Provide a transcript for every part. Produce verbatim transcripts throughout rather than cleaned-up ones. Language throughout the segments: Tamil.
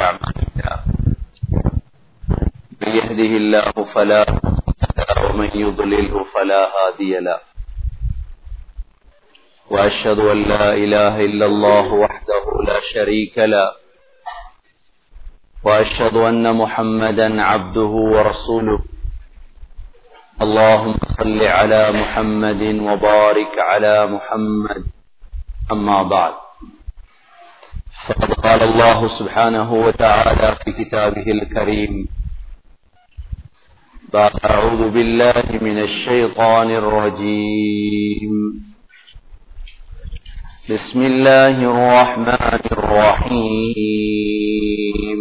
أعمالنا من يهده الله فلا مضل له ومن يضلله فلا هادي له وأشهد أن لا إله إلا الله وحده لا شريك له وأشهد أن محمدا عبده ورسوله اللهم صل على محمد وبارك على محمد أما بعد فقد قال الله سبحانه وتعالى في كتابه الكريم بعد أعوذ بالله من الشيطان الرجيم بسم الله الرحمن الرحيم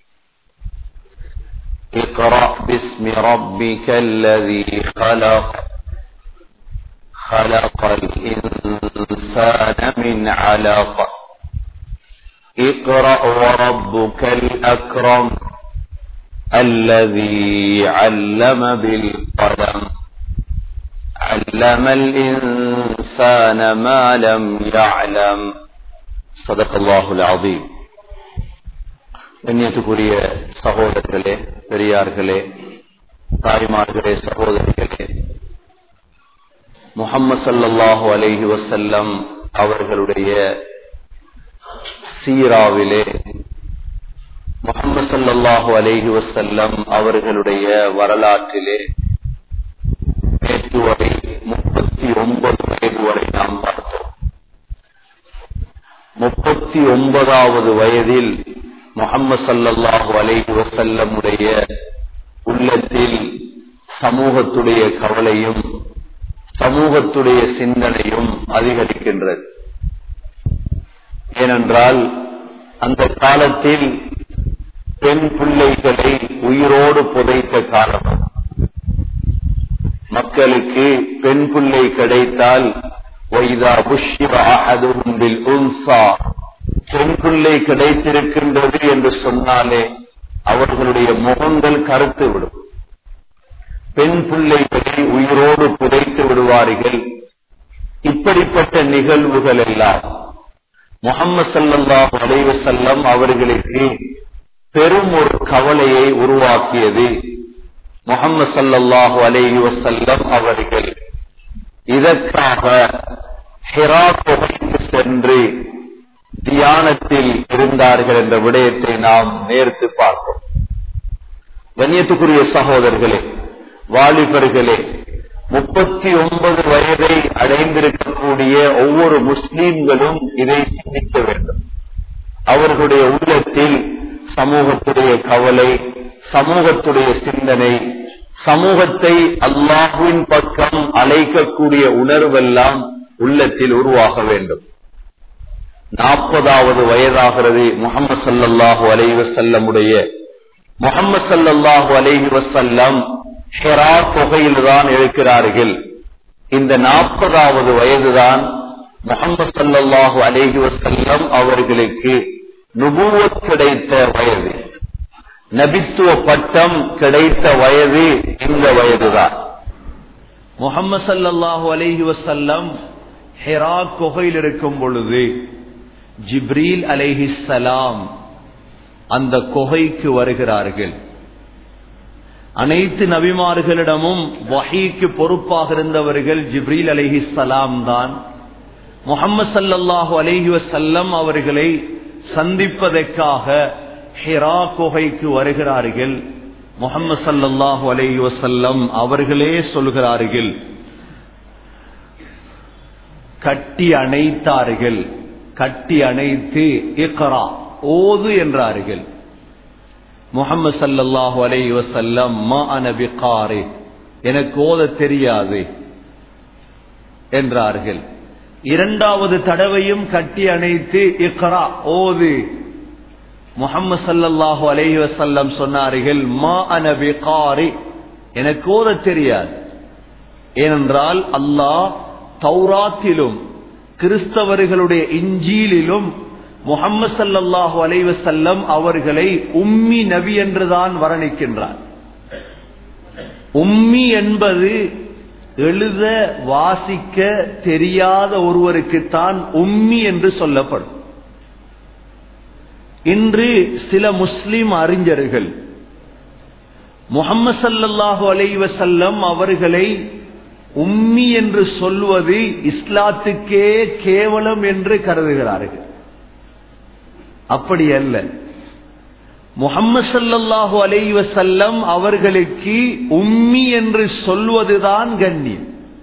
اقرأ باسم ربك الذي خلق خلق الإنسان من علق اقرأ وربك الأكرم الذي علم بالقلم علم الإنسان ما لم يعلم صدق الله العظيم. கண்ணியத்துக்குரிய சகோதரர்களே, பெரியார்களே, தாய்மார்களே, சகோதரிகளே, முஹம்மது ஸல்லல்லாஹு அலைஹி வஸல்லம் அவர்களுடைய சீராவிலே முஹம்மது ஸல்லல்லாஹு அலைஹி வஸல்லம் அவர்களுடைய வரலாற்றிலே நேற்று வரை முப்பத்தி ஒன்பது வயது வரை நாம் பார்த்தோம். முப்பத்தி ஒன்பதாவது வயதில் முஹம்மது ஸல்லல்லாஹு அலைஹி வஸல்லம் உடைய உள்ளத்தில் சமூகத்துடைய கவலையும் சமூகத்துடைய சிந்தனையும் அதிகரிக்கின்றது. ஏனென்றால் அந்த காலத்தில் பெண் பிள்ளைகளை உயிரோடு புதைத்த காலம். மக்களுக்கு பெண் பிள்ளை கிடைத்தால் வைதா புஷ்ஷிர அஹதுஹும் பில் உன்ஸா, பெண் பிள்ளை கிடைத்திருக்கின்றது என்று சொன்னாலே அவர்களுடைய முகங்கள் கருத்து விடும். பெண் பிள்ளைகளை உயிரோடு புதைத்து விடுவார்கள். இப்படிப்பட்ட நிகழ்வுகள் எல்லாம் முஹம்மது ஸல்லல்லாஹு அலைஹி வஸல்லம் அவர்களுக்கு பெரும் ஒரு கவலையை உருவாக்கியது. முஹம்மது ஸல்லல்லாஹு அலைஹி வஸல்லம் அவர்கள் இதற்காக ஹிரா குகைக்கு சென்று தியானத்தில் இருந்தார்கள் என்ற விடயத்தை நாம் நேர்த்து பார்த்தோம். கண்ணியத்துக்குரிய சகோதரர்களே, வாலிபர்களே, முப்பத்தி ஒன்பது வயதை அடைந்திருக்கக்கூடிய ஒவ்வொரு முஸ்லீம்களும் இதை சிந்திக்க வேண்டும். அவர்களுடைய உள்ளத்தில் சமூகத்துடைய கவலை, சமூகத்துடைய சிந்தனை, சமூகத்தை அல்லாஹ்வின் பக்கம் அழைக்கக்கூடிய உணர்வெல்லாம் உள்ளத்தில் உருவாக வேண்டும். நாற்பதாவது வயதாகிறது முஹம்மது ஸல்லல்லாஹு அலைஹி வஸல்லம் உடைய. முஹம்மது ஸல்லல்லாஹு அலைஹி வஸல்லம் ஹிரா குகையில்தான் இருக்கிறார்கள். இந்த நாற்பதாவது வயதுதான் முஹம்மது ஸல்லல்லாஹு அலைஹி வஸல்லம் அவர்களுக்கு நுபுவத் கிடைத்த வயது, நபித்துவ பட்டம் கிடைத்த வயது இந்த வயதுதான். முஹம்மது ஸல்லல்லாஹு அலைஹி வஸல்லம் ஹிரா குகையில் இருக்கும் பொழுது ஜிப்ரீல் அலைஹிஸ்ஸலாம் அந்த குகைக்கு வருகிறார்கள். அனைத்து நபிமார்களிடமும் வஹீக்கு பொறுப்பாக இருந்தவர்கள் ஜிப்ரீல் அலைஹிஸ்ஸலாம் தான். முஹம்மது ஸல்லல்லாஹு அலைஹி வஸல்லம் அவர்களை சந்திப்பதற்காக ஹிரா குகைக்கு வருகிறார்கள். முஹம்மது ஸல்லல்லாஹு அலைஹி வஸல்லம் அவர்களே சொல்கிறார்கள், கட்டி அணைத்தார்கள். கட்டி அணைத்து இக்ரா, ஓது என்றார்கள். முஹம்மது ஸல்லல்லாஹு அலைஹி வஸல்லம் மா அன பிகாரி, எனக்கு ஓத தெரியாது என்றார்கள். இரண்டாவது தடவையும் கட்டி அணைத்து இக்ரா, ஓது. முஹம்மது ஸல்லல்லாஹு அலைஹி வஸல்லம் சொன்னார்கள் மா அன பிகாரி, எனக்கு ஓத தெரியாது. ஏனென்றால் அல்லாஹ் தௌராத்திலும் கிறிஸ்தவர்களுடைய இஞ்சிலிலும் முஹம்மது ஸல்லல்லாஹு அலைஹி வஸல்லம் அவர்களை உம்மி நபி என்றுதான் வர்ணிக்கின்றார். உம்மி என்பது எழுத வாசிக்க தெரியாத ஒருவருக்குத்தான் உம்மி என்று சொல்லப்படும். இன்று சில முஸ்லிம் அறிஞர்கள் முஹம்மது ஸல்லல்லாஹு அலைஹி வஸல்லம் அவர்களை உம்மி என்று சொல்வது இஸ்லாத்துக்கே கேவலம் என்று கருதுகிறார்கள். அப்படி அல்ல. முஹம்மது ஸல்லல்லாஹு அலைஹி வஸல்லம் அவர்களுக்கு உம்மி என்று சொல்வதுதான் கண்ணியம்.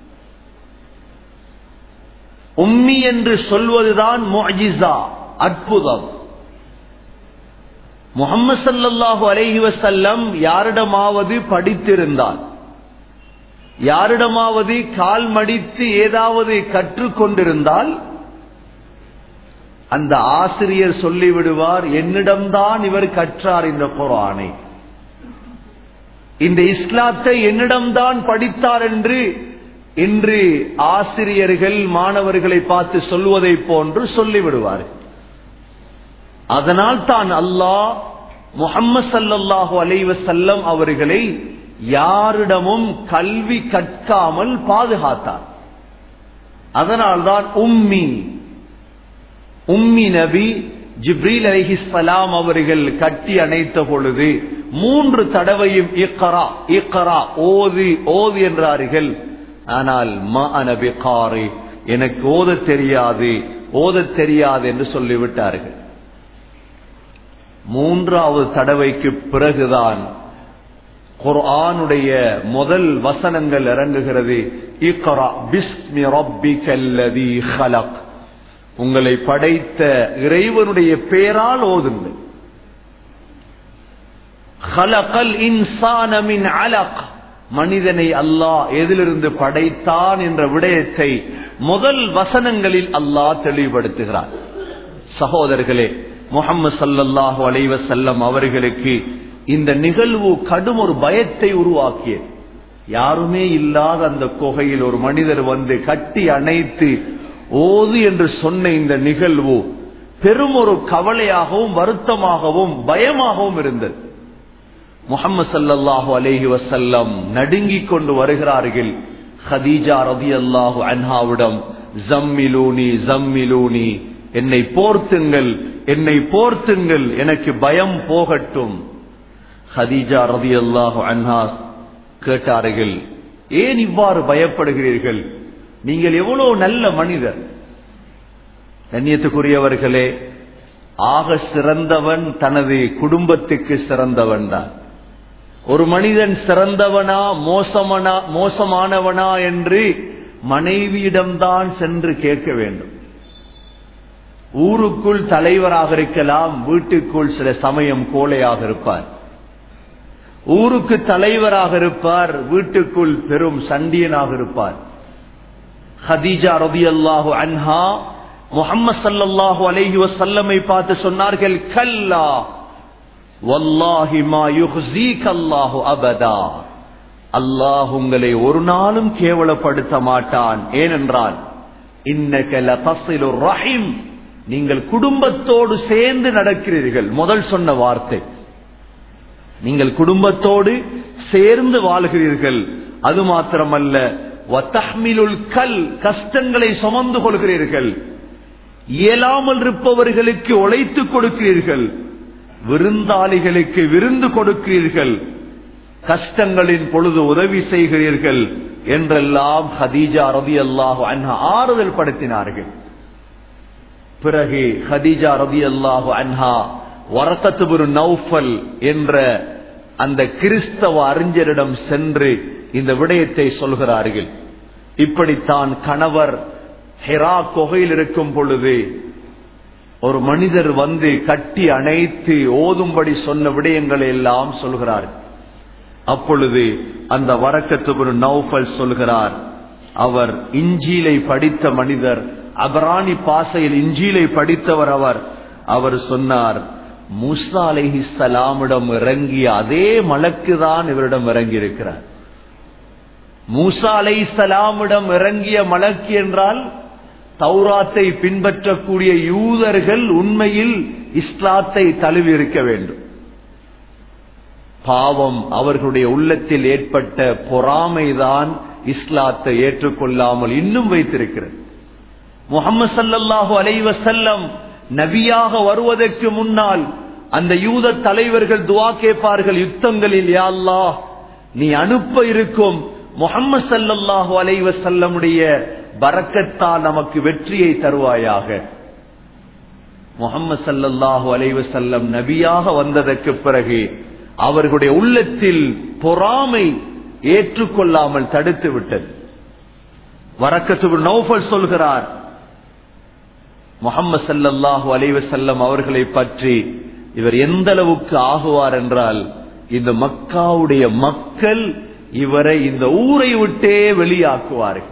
உம்மி என்று சொல்வதுதான் முஅஜிஸா, அற்புதம். முஹம்மது ஸல்லல்லாஹு அலைஹி வஸல்லம் யாரிடமாவது படித்திருந்தால், யாரிடமாவது கால் மடித்து ஏதாவது கற்றுக்கொண்டிருந்தால் அந்த ஆசிரியர் சொல்லிவிடுவார், என்னிடம்தான் இவர் கற்றார் இந்த குர்ஆனை, இந்த இஸ்லாத்தை என்னிடம்தான் படித்தார் என்று இன்று ஆசிரியர்கள் மாணவர்களை பார்த்து சொல்வதை போன்று சொல்லிவிடுவார். அதனால் தான் அல்லாஹ் முஹம்மது ஸல்லல்லாஹு அலைஹி வஸல்லம் அவர்களை யாரிடமும் கல்வி கற்காமல் பாதுகாத்தார். அதனால்தான் உம்மி உம்மி நபி ஜிப்ரீல் அலைஹிஸ்ஸலாம் அவர்கள் கட்டி அணைத்த பொழுது மூன்று தடவையும் இக்ரா இக்ரா ஓதி ஓதி என்றார்கள். ஆனால் மா அன பிகாரி, எனக்கு ஓத தெரியாது ஓத தெரியாது என்று சொல்லிவிட்டார்கள். மூன்றாவது தடவைக்கு பிறகுதான் குர்ஆனுடைய முதல் வசனங்கள் இறங்குகிறது. இக்ரா பிஸ்மி ரப்பிக்கல்லதீ ஹலக், உங்களை படைத்த இறைவனுடைய பெயரால் ஓதுங்கள். ஹலகல் இன்சான மின் அலக், மனிதனை அல்லாஹ் எதிலிருந்து படைத்தான் என்ற விடயத்தை முதல் வசனங்களில் அல்லாஹ் தெளிவுபடுத்துகிறார். சகோதரர்களே, முஹம்மது ஸல்லல்லாஹு அலைஹி வஸல்லம் அவர்களுக்கு இந்த நிகழ்வு கடும் ஒரு பயத்தை உருவாக்கியது. யாருமே இல்லாத அந்த குகையில் ஒரு மனிதர் வந்து கட்டி அணைத்து ஓது என்று சொன்ன இந்த நிகழ்வு பெரும் ஒரு கவலையாகவும் வருத்தமாகவும் பயமாகவும் இருந்தது. முஹம்மது ஸல்லல்லாஹு அலைஹி வஸல்லம் நடுங்கிக் கொண்டு வருகிறார்கள். ஹதீஜா ரலியல்லாஹு அன்ஹாவிடம், ஜம்மிலூனி ஜம்மிலூனி, என்னை போர்த்துங்கள் என்னை போர்த்துங்கள், எனக்கு பயம் போகட்டும். ஹதீஜா ரலியல்லாஹு அன்ஹா கேட்டார்கள், ஏன் இவ்வாறு பயப்படுகிறீர்கள்? நீங்கள் எவ்வளவு நல்ல மனிதர். கண்ணியத்துக்குரியவர்களே, ஆக சிறந்தவன் தனது குடும்பத்துக்கு சிறந்தவன் தான். ஒரு மனிதன் சிறந்தவனா மோசமனா மோசமானவனா என்று மனைவியிடம்தான் சென்று கேட்க வேண்டும். ஊருக்குள் தலைவராக இருக்கலாம், வீட்டுக்குள் சில சமயம் கோழையாக இருப்பார். ஊருக்கு தலைவராக இருப்பார், வீட்டுக்குள் பெரும் சண்டியனாக இருப்பார். ஹதீஜா ரலியல்லாஹு அன்ஹா முஹம்மது ஸல்லல்லாஹு அலைஹி வஸல்லமை பார்த்து சொன்னார்கள், கல்லா வல்லாஹி மா யுஹ்ஸீக அல்லாஹு அபதா, அல்லாஹ் உங்களை ஒரு நாளும் கேவலப்படுத்த மாட்டான். ஏனென்றால் இன்னக லதஸிலுர் ரஹீம், நீங்கள் குடும்பத்தோடு சேர்ந்து நடக்கிறீர்கள். முதல் சொன்ன வார்த்தை, நீங்கள் குடும்பத்தோடு சேர்ந்து வாழ்கிறீர்கள். அது மாத்திரமல்ல, வதஹ்மிலுல் கல், கஷ்டங்களை சுமந்து கொள்கிறீர்கள். இயலாமல் இருப்பவர்களுக்கு உழைத்துக் கொடுக்கிறீர்கள். விருந்தாளிகளுக்கு விருந்து கொடுக்கிறீர்கள். கஷ்டங்களின் பொழுது உதவி செய்கிறீர்கள் என்றெல்லாம் ஹதீஜா ரலியல்லாஹு அன்ஹா ஆறுதல் படுத்தினார்கள். பிறகு ஹதீஜா ரலியல்லாஹு அன்ஹா வரகத் இப்னு நௌஃபல் என்ற அந்த கிறிஸ்தவ அறிஞரிடம் சென்று இந்த விடயத்தை சொல்கிறார்கள். இப்படித்தான் கணவர் ஹிரா குகையில் இருக்கும் பொழுது ஒரு மனிதர் வந்து கட்டி அணைத்து ஓதும்படி சொன்ன விடயங்களை எல்லாம் சொல்கிறார். அப்பொழுது அந்த வரகத் இப்னு நௌஃபல் சொல்கிறார், அவர் இஞ்சிலை படித்த மனிதர், அபரானி பாசையில் இஞ்சிலை படித்தவர். அவர் அவர் சொன்னார், மூசா அலைஹிஸ்ஸலாமிடம் இறங்கிய அதே மலக்குதான் இவரிடம் இறங்கி இருக்கிறார். மூசா அலைஹிஸ்ஸலாமிடம் இறங்கிய மலக்கு என்றால் தௌராத்தை பின்பற்றக்கூடிய யூதர்கள் உண்மையில் இஸ்லாத்தை தழுவி இருக்க வேண்டும். பாவம் அவர்களுடைய உள்ளத்தில் ஏற்பட்ட பொறாமைதான் இஸ்லாத்தை ஏற்றுக்கொள்ளாமல் இன்னும் வைத்திருக்கிறது. முஹம்மது ஸல்லல்லாஹு அலைஹி வஸல்லம் நபியாக வருவதற்கு முன்னால் அந்த யூத தலைவர்கள் துஆ கேட்பார்கள் யுத்தங்களில், யா அல்லாஹ் நீ அனுப்ப இருக்கும் முஹம்மது ஸல்லல்லாஹு அலைஹி வஸல்லமுடைய பரக்கத்தால் நமக்கு வெற்றியை தருவாயாக. முஹம்மது ஸல்லல்லாஹு அலைஹி வஸல்லம் நபியாக வந்ததற்கு பிறகு அவர்களுடைய உள்ளத்தில் பொறாமை ஏற்றுக்கொள்ளாமல் தடுத்து விட்டது. வரக்கத்து பின் நௌஃபல் சொல்கிறார், முஹம்மது ஸல்லல்லாஹு அலைஹி வஸல்லம் அவர்களை பற்றி இவர் எந்த அளவுக்கு ஆகுவார் என்றால், இந்த மக்காவுடைய மக்கள் இவரை இந்த ஊரை விட்டே வெளியாக்குவார்கள்.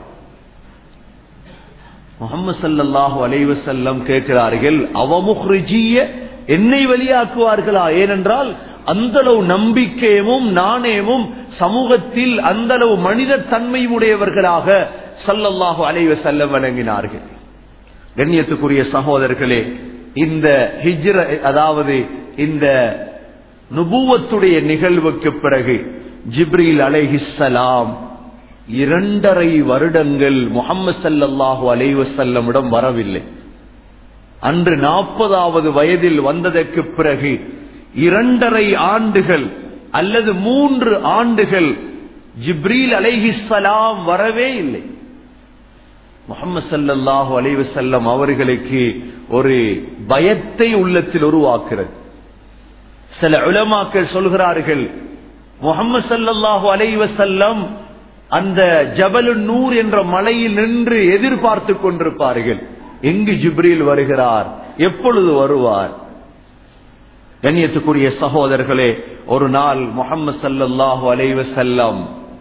முஹம்மது ஸல்லல்லாஹு அலைஹி வஸல்லம் கேட்கிறார்கள், அவமுஹ்ரிஜிய என்னை வெளியாக்குவார்களா? ஏனென்றால் அந்த அளவு நம்பிக்கையும் நாணயமும் சமூகத்தில் அந்த அளவு மனித தன்மையும் உடையவர்களாக ஸல்லல்லாஹு அலைஹி வஸல்லம் வழங்கினார்கள். கண்ணியத்துக்குரிய சகோதரர்களே, இந்த ஹிஜ்ர அதாவது இந்த நுபுவத்துடைய நிகழ்வுக்கு பிறகு ஜிப்ரீல் அலைஹிஸ்ஸலாம் இரண்டரை வருடங்கள் முஹம்மது ஸல்லல்லாஹு அலைஹி வஸல்லமிடம் வரவில்லை. அன்று நாற்பதாவது வயதில் வந்ததற்கு பிறகு இரண்டரை ஆண்டுகள் அல்லது மூன்று ஆண்டுகள் ஜிப்ரீல் அலைஹிஸ்ஸலாம் வரவே இல்லை. முஹம்மது ஸல்லல்லாஹு அலைஹி வஸல்லம் அவர்களுக்கு ஒரு பயத்தை உள்ளத்தில் உருவாக்குகிறது. சில உலமாக்கள் சொல்கிறார்கள், முஹம்மது ஸல்லல்லாஹு அலைஹி வஸல்லம் அந்த ஜபலுன் நூர் என்ற மலையில் நின்று எதிர்பார்த்து கொண்டிருப்பார்கள், எங்கு ஜிப்ரீல் வருகிறார், எப்பொழுது வருவார். கண்ணியத்துக்குரிய சகோதரர்களே, ஒரு நாள் முஹம்மது ஸல்லல்லாஹு அலைஹி வஸல்லம்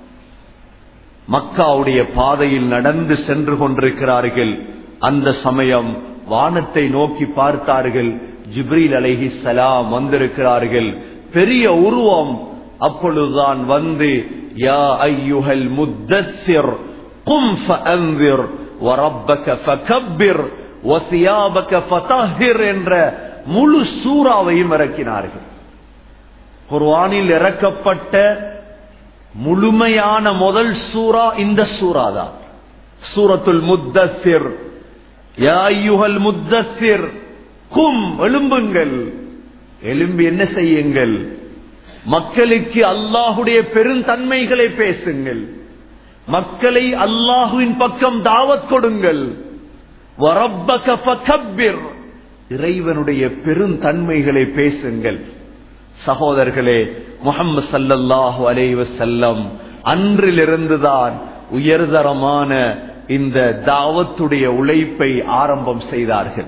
மக்காவுடைய பாதையில் நடந்து சென்று கொண்டிருக்கிறார்கள். அந்த சமயம் வானத்தை நோக்கி பார்த்தார்கள், ஜிப்ரீல் அலைஹிஸ்ஸலாம் வந்திருக்கிறார்கள், பெரிய உருவம். அப்பொழுதுதான் வந்து, யா அய்யுஹல் முத்தஸ்ஸிர் கும் ஃபஅன்திர் வரப்பக ஃபகப்பிர் வஸியாபக ஃபதஹிர் என்ற முழு சூறாவையும் இறக்கினார்கள். குர்ஆனில் இறக்கப்பட்ட முழுமையான முதல் சூரா இந்த சூரா தான், சூரத்துல் முத்தஸ்ஸிர். யா அய்யுஹல் முத்தஸ்ஸிர் கும், எழும்புங்கள். எழும்பி என்ன செய்யுங்கள்? மக்களுக்கு அல்லாஹுடைய பெருந்தன்மைகளை பேசுங்கள், மக்களை அல்லாஹுவின் பக்கம் தாவத் கொடுங்கள். வரப்பக ஃபகப்பிர், இறைவனுடைய பெருந்தன்மைகளை பேசுங்கள். சகோதரர்களே, முஹம்மது ஸல்லல்லாஹு அலைஹி வஸல்லம் அன்றிலிருந்துதான் உயர்தரமான இந்த தாவத்துடைய உழைப்பை ஆரம்பம் செய்தார்கள்.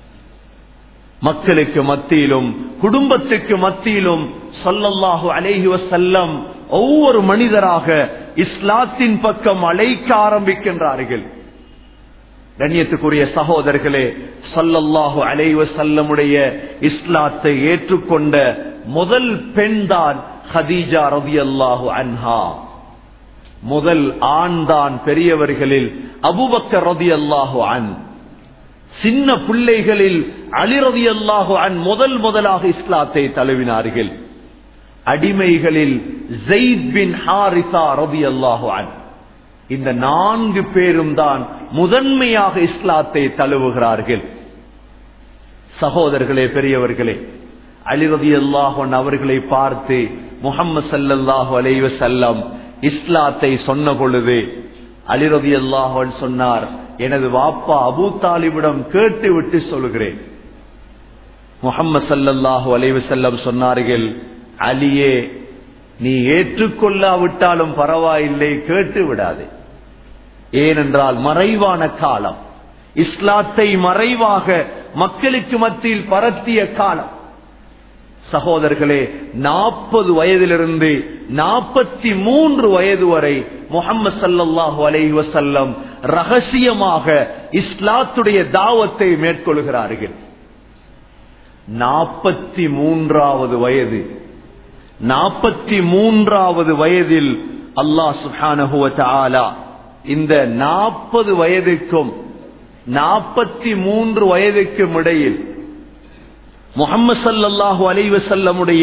மக்களுக்கு மத்தியிலும் குடும்பத்துக்கு மத்தியிலும் ஸல்லல்லாஹு அலைஹி வஸல்லம் ஒவ்வொரு மனிதராக இஸ்லாத்தின் பக்கம் அழைக்க ஆரம்பிக்கின்றார்கள். கண்ணியத்துக்குரிய சகோதரர்களே, ஸல்லல்லாஹு அலைஹி வஸல்லமுடைய இஸ்லாத்தை ஏற்றுக்கொண்ட முதல் பெண் தான் ஹதீஜா ரலியல்லாஹு அன்ஹா. முதல் ஆண் தான் பெரியவர்களில் அபூபக்கர் ரலியல்லாஹு அன்ஹு. சின்ன பிள்ளைகளில் அலி ரலியல்லாஹு அன்ஹு முதல் முதலாக இஸ்லாத்தை தழுவினார்கள். அடிமைகளில் ஸைத் பின் ஹாரிஸா ரலியல்லாஹு அன்ஹு. இந்த நான்கு பேரும் தான் முதன்மையாக இஸ்லாத்தை தழுவுகிறார்கள். சகோதரர்களே, பெரியவர்களே, அலி ரலியல்லாஹு அன்ஹு அவர்களை பார்த்து முஹம்மது ஸல்லல்லாஹு அலைஹி வஸல்லம் இஸ்லாத்தை சொன்ன பொழுது அலி ரலியல்லாஹு அன்ஹு சொன்னார், எனது வாப்பா அபூ தாலிபிடம் கேட்டு விட்டு சொல்கிறேன். முஹம்மது ஸல்லல்லாஹு அலைஹி வஸல்லம் சொன்னார்கள், அலியே, நீ ஏற்றுக்கொள்ளாவிட்டாலும் பரவாயில்லை, கேட்டு விடாதே. ஏனென்றால் மறைவான காலம், இஸ்லாத்தை மறைவாக மக்களுக்கு மத்தியில் பரத்திய காலம். சகோதரர்களே, நாற்பது வயதிலிருந்து நாற்பத்தி மூன்று வயது வரை முஹம்மது ஸல்லல்லாஹு அலைஹி வஸல்லம் ரகசியமாக இஸ்லாத்துடைய தாவத்தை மேற்கொள்கிறார்கள். நாற்பத்தி மூன்றாவது வயது நாற்பத்தி மூன்றாவது வயதில் அல்லாஹ் சுப்ஹானஹு வ தஆலா இந்த நாற்பது வயதுக்கும் நாற்பத்தி மூன்று வயதுக்கும் இடையில் முஹம்மது ஸல்லல்லாஹு அலைஹி வஸல்லமுடைய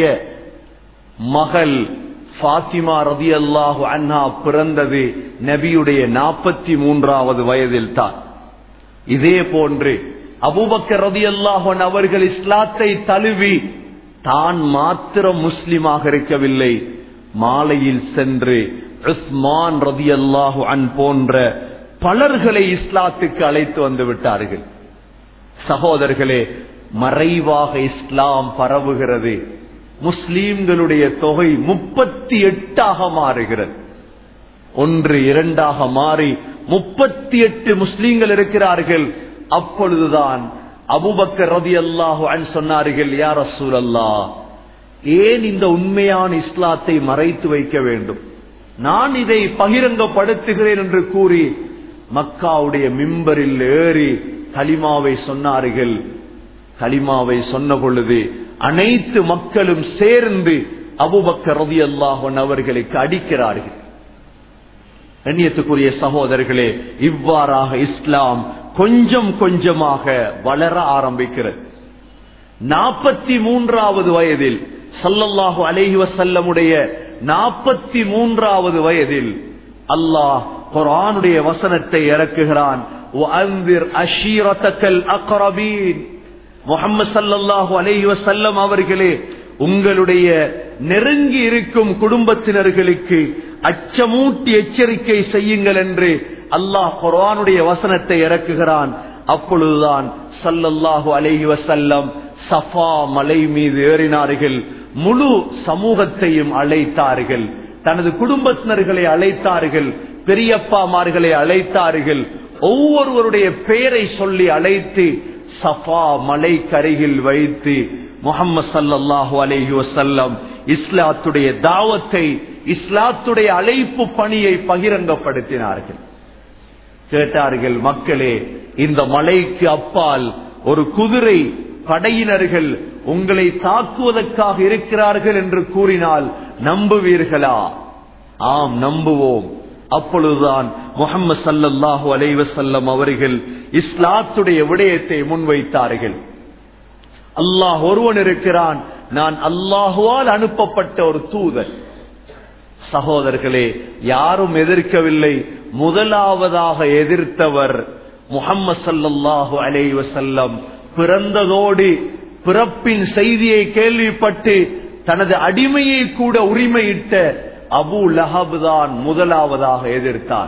மகள் ஃபாத்திமா ரலியல்லாஹு அன்ஹா பிறந்தது நபியுடைய நாற்பத்தி மூன்றாவது வயதில் தான். இதே போன்று அபூபக்கர் ரலியல்லாஹு அன்ஹு அவர்கள் இஸ்லாத்தை தழுவி தான் மாத்திரம் முஸ்லிமாக இருக்கவில்லை, மாலையில் சென்று உஸ்மான் ரலியல்லாஹு அன்ஹு போன்ற பலர்களை இஸ்லாத்துக்கு அழைத்து வந்து விட்டார்கள். சகோதரர்களே, மறைவாக இஸ்லாம் பரவுகிறது. முஸ்லீம்களுடைய தொகை முப்பத்தி எட்டாக மாறுகிறது. ஒன்று இரண்டாக மாறி முப்பத்தி எட்டு முஸ்லீம்கள் இருக்கிறார்கள். அப்பொழுதுதான் அபூபக்கர் ரலியல்லாஹு அன்ஹு சொன்னார்கள், யா ரசூலல்லாஹ், ஏன் இந்த உண்மையான இஸ்லாத்தை மறைத்து வைக்க வேண்டும்? நான் இதை பகிரங்கப்படுத்துகிறேன் என்று கூறி மக்காவுடைய மிம்பரில் ஏறி கலிமாவை சொன்னார்கள். கலிமாவை சொன்ன பொழுது அனைத்து மக்களும் சேர்ந்து அபூபக்கர் ரலியல்லாஹு அன்ஹு அவர்களுக்கு அடிக்கிறார்கள். கண்ணியத்துக்குரிய சகோதரர்களே, இவ்வாறாக இஸ்லாம் கொஞ்சம் கொஞ்சமாக வளர ஆரம்பிக்கிறது. நாற்பத்தி மூன்றாவது வயதில் ஸல்லல்லாஹு அலைஹி வஸல்லமுடைய நாற்பத்தி மூன்றாவது வயதில் அல்லாஹ் குர்ஆனுடைய வசனத்தை இறக்குகிறான். வஅன்திர் அஷீரத்தக்கல் அக்ரபீன். முஹம்மது ஸல்லல்லாஹு அலைஹி வஸல்லம் அவர்களே, உங்களுடைய நெருங்கி இருக்கும் குடும்பத்தினர்களுக்கு அச்சமூட்டி எச்சரிக்கை செய்யுங்கள் என்று அல்லாஹ் குர்ஆனுடைய வசனத்தை இறக்குகிறான். அப்பொழுதுதான் ஸல்லல்லாஹு அலைஹி வஸல்லம் சஃபா மலை மீது ஏறினார்கள். முழு சமூகத்தையும் அழைத்தார்கள். தனது குடும்பத்தினர்களை அழைத்தார்கள், பெரியப்பாமார்களை அழைத்தார்கள். ஒவ்வொருவருடைய பெயரை சொல்லி அழைத்து சஃபா மலை கரையில் வைத்து முஹம்மது ஸல்லல்லாஹு அலைஹி வஸல்லம் இஸ்லாத்துடைய தாவத்தை, இஸ்லாத்துடைய அழைப்பு பணியை பகிரங்கப்படுத்தினார்கள். கேட்டார்கள், மக்களே, இந்த மலைக்கு அப்பால் ஒரு குதிரை படையினர்கள் உங்களை தாக்குவதற்காக இருக்கிறார்கள் என்று கூறினால் நம்புவீர்களா? ஆம், நம்புவோம். அப்பொழுதுதான் முஹம்மது ஸல்லல்லாஹு அலைஹி வஸல்லம் அவர்கள் இஸ்லாத்துடைய விடயத்தை முன்வைத்தார்கள். அல்லாஹ் ஒருவன் இருக்கிறான், நான் அல்லாஹுவால் அனுப்பப்பட்ட ஒரு தூதர். சகோதரர்களே, யாரும் எதிர்க்கவில்லை. முதலாவதாக எதிர்த்தவர் முஹம்மது ஸல்லல்லாஹு அலைஹி வஸல்லம். பிறந்ததோடு பிறப்பின் செய்தியை கேள்விப்பட்டு தனது அடிமையை கூட உரிமையிட்ட அபூ லஹப் தான் முதலாவதாக எதிர்த்தார்.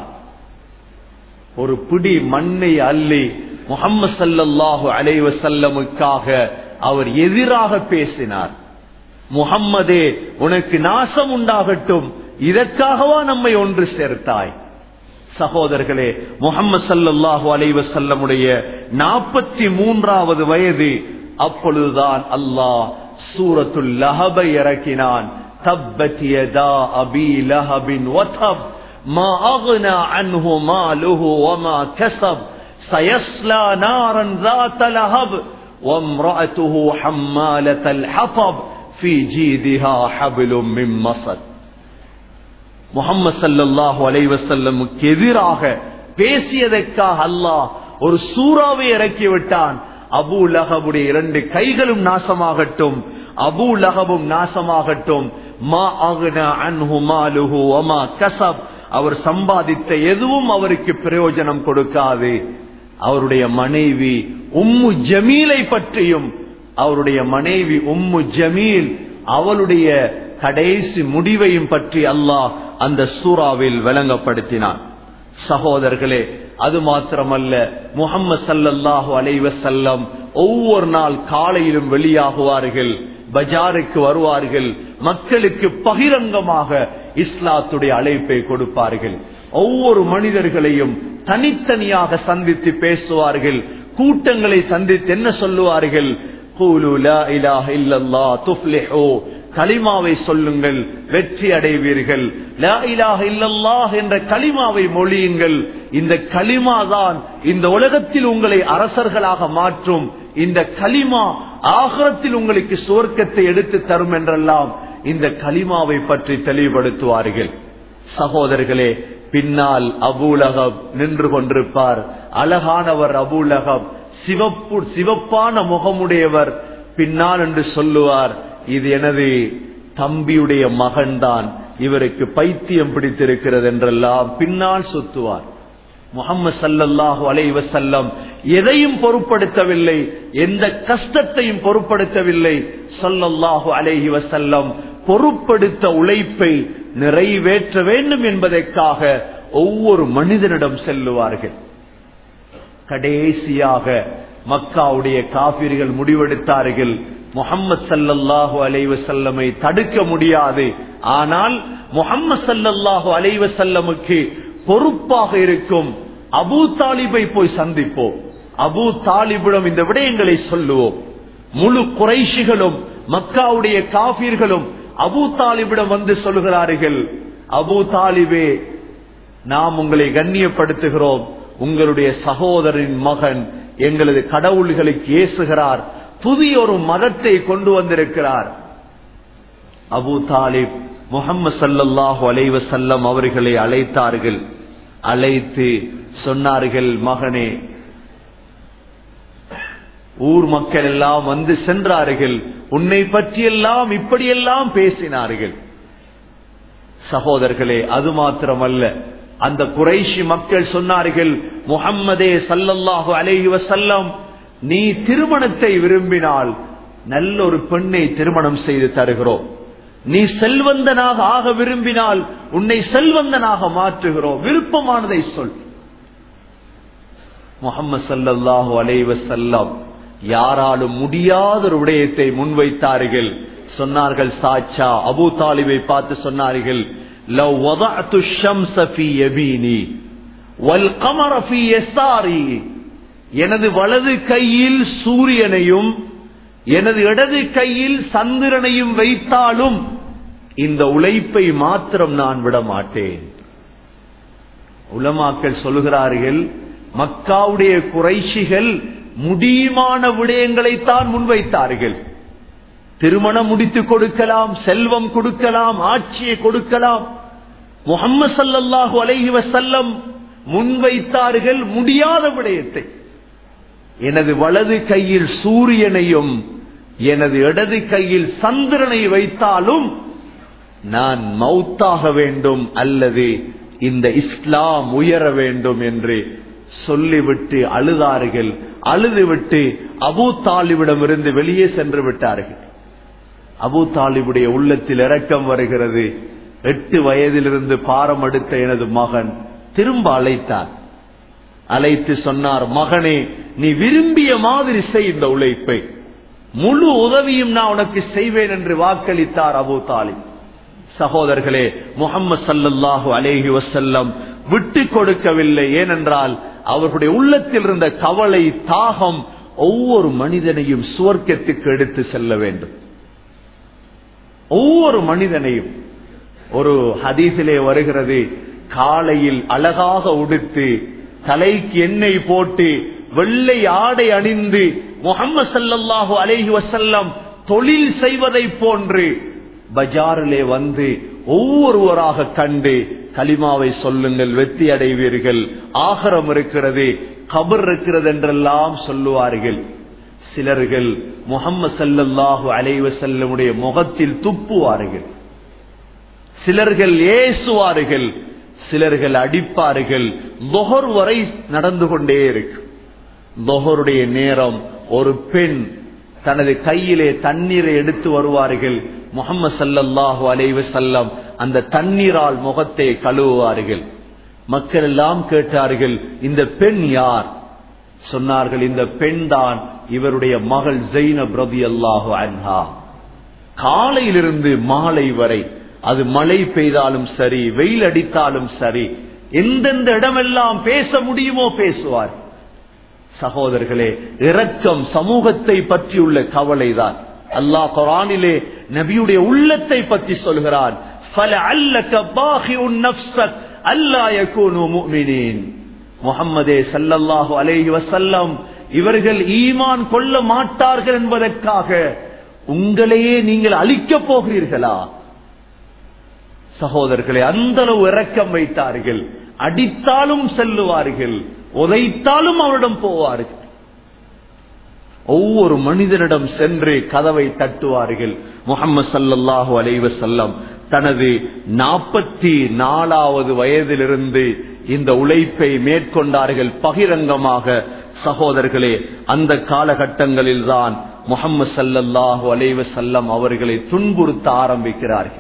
ஒரு பிடி மண்ணை அள்ளி முஹம்மது ஸல்லல்லாஹு அலைஹி வஸல்லமுக்காக அவர் எதிராக பேசினார். முஹம்மதே, உனக்கு நாசம் உண்டாகட்டும், இதற்காகவா நம்மை ஒன்று சேர்த்தாய்? சகோதரர்களே, முஹம்மது ஸல்லல்லாஹு அலைஹி வஸல்லமுடைய நாற்பத்தி மூன்றாவது வயது. அப்பொழுதுதான் அல்லாஹ் சூரத்துல் லஹபை இறக்கினான். தப்பத் யதா அபீ லஹபின் வதப் மா அக்னா அன்ஹு மாலுஹு வமா கஸப் சயஸ்லா நாரன் ذات லஹப் வம்ரஅத்துஹு ஹம்மாலத்தல் ஹதப் ஃபீ ஜீதிஹா ஹப்லும் மின் மஸத். முஹம்மது ஸல்லல்லாஹு அலைஹி வஸல்லமுக்கு எதிராக பேசியதற்காக அல்லாஹ் ஒரு சூறாவை இறக்கி விட்டான். அபூ லஹபுடைய இரண்டு கைகளும் நாசமாகட்டும், அபூ லஹபும் நாசமாகட்டும். மா அக்னா அன்ஹு மாலுஹு வமா கஸப். அவர் சம்பாதித்த எதுவும் அவருக்கு பிரயோஜனம் கொடுக்காது. அவருடைய மனைவி உம்மு ஜமீலை பற்றியும், அவருடைய மனைவி உம்மு ஜமீல் அவளுடைய கடைசி முடிவையும் பற்றி அல்லாஹ் அந்த சூறாவில் விளங்கப்படுத்தினான். சகோதரர்களே, அது மாத்திரமல்ல, முஹம்மது ஸல்லல்லாஹு அலைஹி வஸல்லம் ஒவ்வொரு நாள் காலையிலும் வெளியாகுவார்கள், பஜாருக்கு வருவார்கள், மக்களுக்கு பகிரங்கமாக இஸ்லாத்துடைய அழைப்பை கொடுப்பார்கள். ஒவ்வொரு மனிதர்களையும் தனித்தனியாக சந்தித்து பேசுவார்கள். கூட்டங்களை சந்தித்து என்ன சொல்லுவார்கள்? கூலு லா இலாஹ இல்லல்லாஹ் துஃப்லிஹு. கலிமாவை சொல்லுங்கள், வெற்றி அடைவீர்கள். லா இலாஹ இல்லல்லாஹ் என்ற கலிமாவை மொழியுங்கள். இந்த கலிமா தான் இந்த உலகத்தில் உங்களை அரசர்களாக மாற்றும். இந்த கலிமா ஆகிரத்தில் உங்களுக்கு சுவர்க்கத்தை எடுத்து தரும் என்றெல்லாம் இந்த கலிமாவை பற்றி தெளிவுபடுத்துவார்கள். சகோதரர்களே, பின்னால் அபூ லஹப் நின்று கொண்டிருப்பார். அழகானவர் அபூ லஹப், சிவப்பு சிவப்பான முகமுடையவர். பின்னால் என்று சொல்லுவார், இது எனது தம்பியுடைய மகன்தான், இவருக்கு பைத்தியம் பிடித்திருக்கிறது என்றெல்லாம் பின்னால் சுத்துவார். முஹம்மது ஸல்லல்லாஹு அலைஹி வஸல்லம் எதையும் பொருட்படுத்தவில்லை, எந்த கஷ்டத்தையும் பொருட்படுத்தவில்லை. ஸல்லல்லாஹு அலைஹி வஸல்லம் பொருட்படுத்த உழைப்பை நிறைவேற்ற வேண்டும் என்பதற்காக ஒவ்வொரு மனிதனிடம் செல்லுவார்கள். கடைசியாக மக்காவுடைய காபிர்கள் முடிவெடுத்தார்கள், முஹம்மது ஸல்லல்லாஹு அலைஹி வஸல்லமை தடுக்க முடியாது, ஆனால் முஹம்மது ஸல்லல்லாஹு அலைஹி வஸல்லமுக்கு பொறுப்பாக இருக்கும் அபூ தாலிபை போய் சந்திப்போம், அபூ தாலிபிடம் இந்த விடயங்களை சொல்லுவோம். முழு குறைஷிகளும் மக்காவுடைய காபிர்களும் அபூ தாலிபிடம் வந்து சொல்கிறார்கள், அபூ தாலிபே, நாம் உங்களை கண்ணியப்படுத்துகிறோம், உங்களுடைய சகோதரின் மகன் எங்களது கடவுள்களுக்கு ஏசுகிறார், புதிய ஒரு மதத்தை கொண்டு வந்திருக்கிறார். அபூ தாலிப் முஹம்மது ஸல்லல்லாஹு அலைஹி வஸல்லம் அவர்களை அழைத்தார்கள். அழைத்து சொன்னார்கள், மகனே, ஊர் மக்கள் எல்லாம் வந்து சென்றார்கள், உன்னை பற்றியெல்லாம் இப்படியெல்லாம் பேசினார்கள். சகோதரர்களே, அது மாத்திரமல்ல, அந்த குறைஷி மக்கள் சொன்னார்கள், முஹம்மதே ஸல்லல்லாஹு அலைஹி வஸல்லம், நீ திருமணத்தை விரும்பினால் நல்ல ஒரு பெண்ணை திருமணம் செய்து தருகிறோம், நீ செல்வந்தனாக ஆக விரும்பினால் உன்னை செல்வந்தனாக மாற்றுகிறோம், விருப்பமானதை சொல். முஹம்மது ஸல்லல்லாஹு அலைஹி வஸல்லம் யாராலும் முடியாத ஒரு விடயத்தை முன்வைத்தார்கள். சொன்னார்கள், சாச்சா அபூ தாலிபை பார்த்து சொன்னார்கள், லவ் வதஅது ஷம்ஸ ஃபீ யமீனி வல் கமர ஃபீ யஸாரி, எனது வலது கையில் சூரியனையும் எனது இடது கையில் சந்திரனையும் வைத்தாலும் இந்த உழைப்பை மாத்திரம் நான் விட மாட்டேன். உலமாக்கள் சொல்லுகிறார்கள், மக்காவுடைய குறைஷிகள் முடியுமான விடயங்களைத்தான் முன்வைத்தார்கள். திருமணம் முடித்து கொடுக்கலாம், செல்வம் கொடுக்கலாம், ஆட்சியை கொடுக்கலாம். முஹம்மது ஸல்லல்லாஹு அலைஹி வஸல்லம் முன்வைத்தார்கள் முடியாத விடயத்தை, எனது வலது கையில் சூரியனையும் எனது இடது கையில் சந்திரனை வைத்தாலும் நான் மௌத்தாக வேண்டும் அல்லது இந்த இஸ்லாம் உயர வேண்டும் என்று சொல்லிவிட்டு அழுதார்கள். அழுதுவிட்டு அபூ தாலிபிடம் இருந்து வெளியே சென்று விட்டார்கள். அபூ தாலிபுடைய உள்ளத்தில் இரக்கம் வருகிறது. எட்டு வயதிலிருந்து பாரம் எடுத்த எனது மகன் திரும்ப அழைத்தார். அழைத்து சொன்னார், மகனே, நீ விரும்பிய மாதிரி செய் இந்த உழைப்பை, முழு உதவியும் நான் உனக்கு செய்வேன் என்று வாக்களித்தார் அபூ தாலிப். சகோதரர்களே, முஹம்மது ஸல்லல்லாஹு அலைஹி வஸல்லம் விட்டு கொடுக்கவில்லை. ஏனென்றால் அவர்களுடைய உள்ளத்தில் இருந்த கவலை, தாகம் ஒவ்வொரு மனிதனையும் சுவர்க்கத்துக்கு எடுத்து செல்ல வேண்டும். ஒவ்வொரு மனிதனையும், ஒரு ஹதீஸிலே வருகிறது, காலையில் அழகாக உடுத்து தலைக்கு எண்ணெய் போட்டு வெள்ளை ஆடை அணிந்து முஹம்மது ஸல்லல்லாஹு அலைஹி வஸல்லம் தொழில் செய்வதை போன்று பஜாரிலே வந்து ஒவ்வொருவராக கண்டு கலிமாவை சொல்லுங்கள், வெற்றி அடைவீர்கள், ஆகரம் இருக்கிறது, கபர் இருக்கிறது என்றெல்லாம் சொல்லுவார்கள். சிலர்கள் முஹம்மது ஸல்லல்லாஹு அலைஹி வஸல்லமுடைய முகத்தில் துப்புவார்கள், சிலர்கள் ஏசுவார்கள், சிலர்கள் அடிப்பார்கள். ظهر வரை நடந்து கொண்டே இருக்கு. ظهருடைய நேரம் ஒரு பெண் தனது கையிலே தண்ணீரை எடுத்து வருவார்கள். முஹம்மது ஸல்லல்லாஹு அலைஹி வஸல்லம் அந்த தண்ணீரால் முகத்தை கழுவுவார்கள். மக்கள் எல்லாம் கேட்டார்கள், இந்த பெண் யார்? சொன்னார்கள், இந்த பெண் தான் இவருடைய மகள் ஸைனப் ரலியல்லாஹு அன்ஹா. காலையிலிருந்து மாலை வரை, அது மழை பெய்தாலும் சரி, வெயில் அடித்தாலும் சரி, எந்தெந்த இடமெல்லாம் பேச முடியுமோ பேசுவார். சகோதரர்களே, இரக்கம் சமூகத்தை பற்றியுள்ள கவலைதான். அல்லாஹ் குர்ஆனிலே நபியுடைய உள்ளத்தை பற்றி சொல்கிறான், فَلَعَلَّكَ بَاخِعٌ نَفْسَكَ أَلَّا يَكُونُوا مُؤْمِنِينَ. முஹம்மதே ஸல்லல்லாஹு அலைஹி வஸல்லம் இவர்கள் ஈமான் கொள்ள மாட்டார்கள் என்பதற்காக உங்களையே நீங்கள் அழிக்கப் போகிறீர்களா? சகோதரர்களே, அந்த அளவு இரக்கம் வைத்தார்கள். அடித்தாலும் செல்லுவார்கள், உதைத்தாலும் அவரிடம் போவார்கள். ஒவ்வொரு மனிதனிடம் சென்று கதவை தட்டுவார்கள். முஹம்மது ஸல்லல்லாஹு அலைஹி வஸல்லம் தனது நாற்பத்தி நாலாவது வயதிலிருந்து இந்த உழைப்பை மேற்கொண்டார்கள். பகிரங்கமாக சகோதரர்களே, அந்த காலகட்டங்களில் தான் முஹம்மது ஸல்லல்லாஹு அலைஹி வஸல்லம் அவர்களை துன்புறுத்த ஆரம்பிக்கிறார்கள்.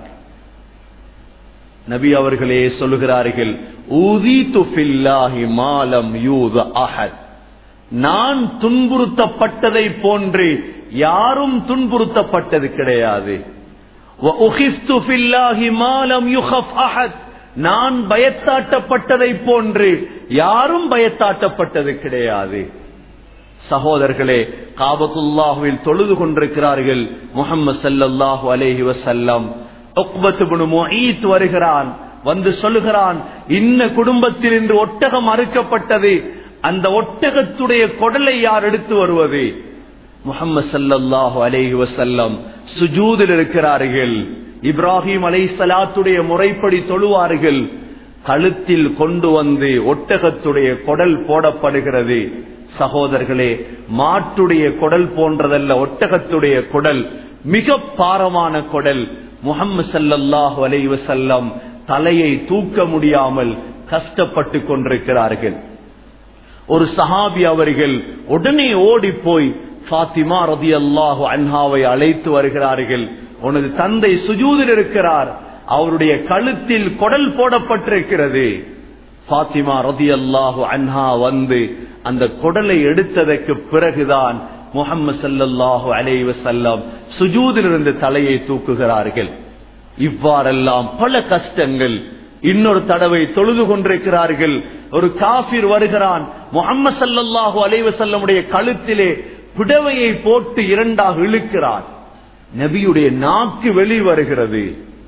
நபி அவர்களே சொல்லுகிறார்கள், ஊதீது ஃபில்லாஹி மா லம் யூத அஹத். நான் துன்புறுத்தப்பட்டதை போன்று யாரும் துன்புறுத்தப்பட்டது கிடையாது. வ உகிஃப்து ஃபில்லாஹி மா லம் யுகஃப் அஹத். நான் பயத்தாட்டப்பட்டதை போன்று யாரும் பயத்தாட்டப்பட்டது கிடையாது. சகோதரர்களே, காபத்துல்லாஹ்வில் தொழுது கொண்டிருக்கிறார்கள் முஹம்மது ஸல்லல்லாஹு அலைஹி வஸல்லம். உக்பத் இப்னு முஈத் வருகிறான், வந்து சொல்லுகிறான், இன்ன குடும்பத்தில் இன்று ஒட்டகம் அறுக்கப்பட்டது, அந்த ஒட்டகத்துடைய குடலை யார் எடுத்து வருவது? முஹம்மது ஸல்லல்லாஹு அலைஹி வஸல்லம் சுஜூதில் இருக்கிறார்கள். இப்ராஹிம் அலைஹிஸ்ஸலாத்துடைய முறைப்படி தொழுவார்கள். கழுத்தில் கொண்டு வந்து ஒட்டகத்துடைய குடல் போடப்படுகிறது. சகோதரர்களே, மாட்டுடைய குடல் போன்றதல்ல ஒட்டகத்துடைய குடல், மிக பாரமான குடல். முஹம்மது ஸல்லல்லாஹு அலைஹி வஸல்லம் தலையை தூக்க முடியாமல் கஷ்டப்பட்டு கொண்டிருக்கிறார்கள். ஒரு சஹாபி அவர்கள் உடனே ஓடி போய் ஃபாத்திமா ரலியல்லாஹு அன்ஹாவை அழைத்து வருகிறார்கள். உனது தந்தை சுஜூதில் இருக்கிறார், அவருடைய கழுத்தில் குடல் போடப்பட்டிருக்கிறது. ஃபாத்திமா ரலியல்லாஹு அன்ஹா வந்து அந்த குடலை எடுத்ததற்கு பிறகுதான் முஹம்மது ஸல்லல்லாஹு அலைஹி வஸல்லம் சுஜூதிலிருந்து தலையை தூக்குகிறார்கள். இவ்வாறெல்லாம் பல கஷ்டங்கள். இன்னொரு தடவை தொழுது கொண்டிருக்கிறார்கள். ஒரு காஃபிர் வருகிறான், முஹம்மது ஸல்லல்லாஹு அலைஹி வஸல்லமுடைய கழுத்திலே புடவையை போட்டு இரண்டாக இழுக்கிறான். நபியுடைய நாக்கு வெளி வருகிறது.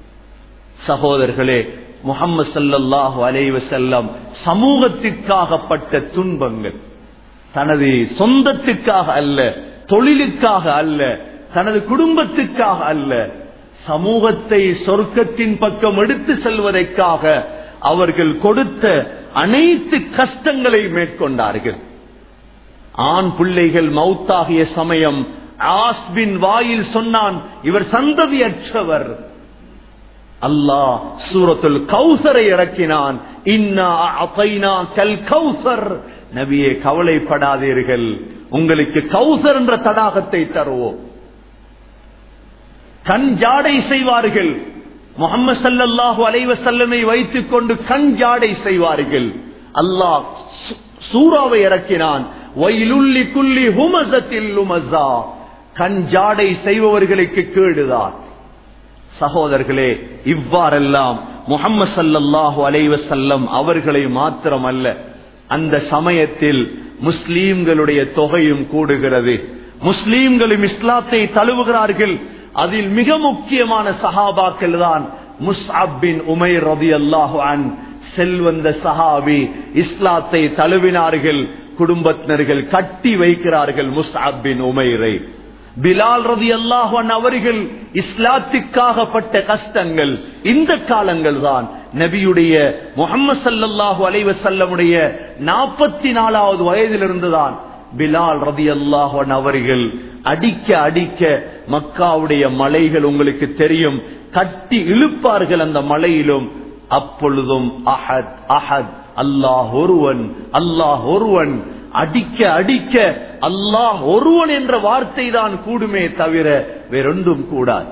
சகோதரர்களே, முஹம்மது ஸல்லல்லாஹு அலைஹி வஸல்லம் சமூகத்திற்காகப்பட்ட துன்பங்கள், தனது சொந்தத்துக்காக அல்ல, தொழிலுக்காக அல்ல, தனது குடும்பத்துக்காக அல்ல, சமூகத்தை சொர்க்கத்தின் பக்கம் எடுத்து செல்வதற்காக அவர்கள் கொடுத்த அனைத்து கஷ்டங்களை மேற்கொண்டார்கள். ஆண் பிள்ளைகள் மௌத்தாகிய சமயம் ஆஸ்பின் வாயில் சொன்னான், இவர் சந்ததியற்றவர். அல்லாஹ் சூரத்துல் கௌசரை இறக்கினான். இன்னா அதைனாக்கல் கௌசர். நபியே, கவலைப்படாதீர்கள், உங்களுக்கு கௌசர் என்ற தடாகத்தை தருவோம். கண் ஜாடை செய்வார்கள். முஹம்மது ஸல்லல்லாஹு அலைஹி வஸல்லமை வைத்துக் கொண்டு கண் ஜாடை செய்வார்கள். அல்லாஹ் சூராவை இறக்கினான். வயலுல் லிகுல்லி ஹுமஸத்தில் லுமஸா. கண் ஜாடை செய்பவர்களுக்கு கேடுதான். சகோதரர்களே, இவ்வாறெல்லாம் முஹம்மது ஸல்லல்லாஹு அலைஹி வஸல்லம் அவர்களை மாத்திரமல்ல, அந்த சமயத்தில் முஸ்லீம்களுடைய தொகையும் கூடுகிறது. முஸ்லீம்களும் இஸ்லாத்தை தழுவுகிறார்கள். அதில் மிக முக்கியமான சஹாபாக்கள் தான் முஸ்அப் பின் உமைர் ரலியல்லாஹு அன்ஹு. செல்வந்த சஹாபி இஸ்லாத்தை தழுவினார்கள். குடும்பத்தினர்கள் கட்டி வைக்கிறார்கள் முஸ்அப் பின் உமைரை. பிலால் ரலியல்லாஹு அன்ஹு அவர்கள் இஸ்லாத்துக்காகப்பட்ட கஷ்டங்கள். இந்த காலங்கள் தான் நபியுடைய முஹம்மது ஸல்லல்லாஹு அலைஹி வஸல்லமுடைய நாற்பத்தி நாலாவது வயதிலிருந்துதான் பிலால் ரலியல்லாஹு அன்ஹு அவர்கள் அடிக்க அடிக்க மக்காவுடைய மலைகள் உங்களுக்கு தெரியும், கட்டி இழுப்பார்கள் அந்த மலையிலும். அப்பொழுதும் அஹத் அஹத், அல்லாஹ் ஒருவன், அல்லாஹ் ஒருவன், அடிக்க அடிக்க அல்லாஹ் ஒருவன் என்ற வார்த்தை தான் கூடுமே தவிர வேறொன்றும் கூடாது.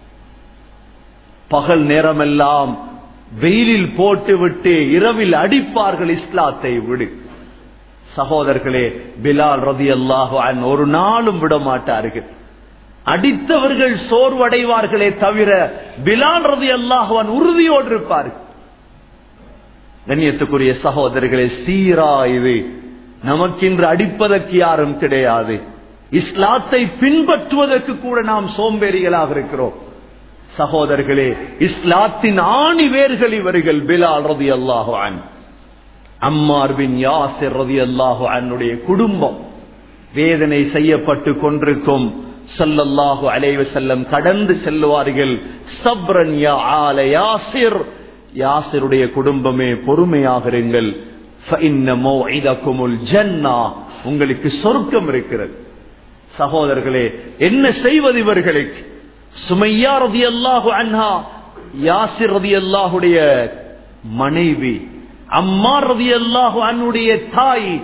பகல் நேரமெல்லாம் வெயிலில் போட்டுவிட்டு இரவில் அடிப்பார்கள் இஸ்லாத்தை விடு. சகோதரர்களே, பிலால் ரலியல்லாஹு அன்ஹு ஒரு நாளும் விட மாட்டார்கள். அடித்தவர்கள் சோர்வடைவார்களே தவிர பிலால் ரலியல்லாஹு அன்ஹு உறுதியோடு இருப்பார்கள். கண்ணியத்துக்குரிய சகோதரர்களே, சீரா இது. நமக்கு இன்று அடிப்பதற்கு யாரும் கிடையாது. இஸ்லாத்தை பின்பற்றுவதற்கு கூட நாம் சோம்பேறிகளாக இருக்கிறோம். சகோதரர்களே, இஸ்லாத்தின் ஆணி வேர்கள் இவர்கள். பிலால் ரலியல்லாஹு அன்ஹு, அம்மார் பின் யாசிர் ரலியல்லாஹு அன்ஹுடைய குடும்பம் வேதனை செய்யப்பட்டு கொண்டிருக்கும். ஸல்லல்லாஹு அலைஹி வஸல்லம் கடந்து செல்வார்கள். சப்ரன் யா ஆல யாசிர், யாசிருடைய குடும்பமே பொறுமையாக இருங்கள். ஃபஇன்ன மௌஇதகுமுல் ஜன்னah, உங்களுக்கு சொர்க்கம் இருக்கிறது. சகோதரர்களே, என்ன செய்வது இவர்களுக்கு? சுமையா ரலியல்லாஹு அன்ஹா யாசிர் ரலியல்லாஹுடைய மனைவி, அம்மார் ரலியல்லாஹு அன்ஹுடைய தாய்.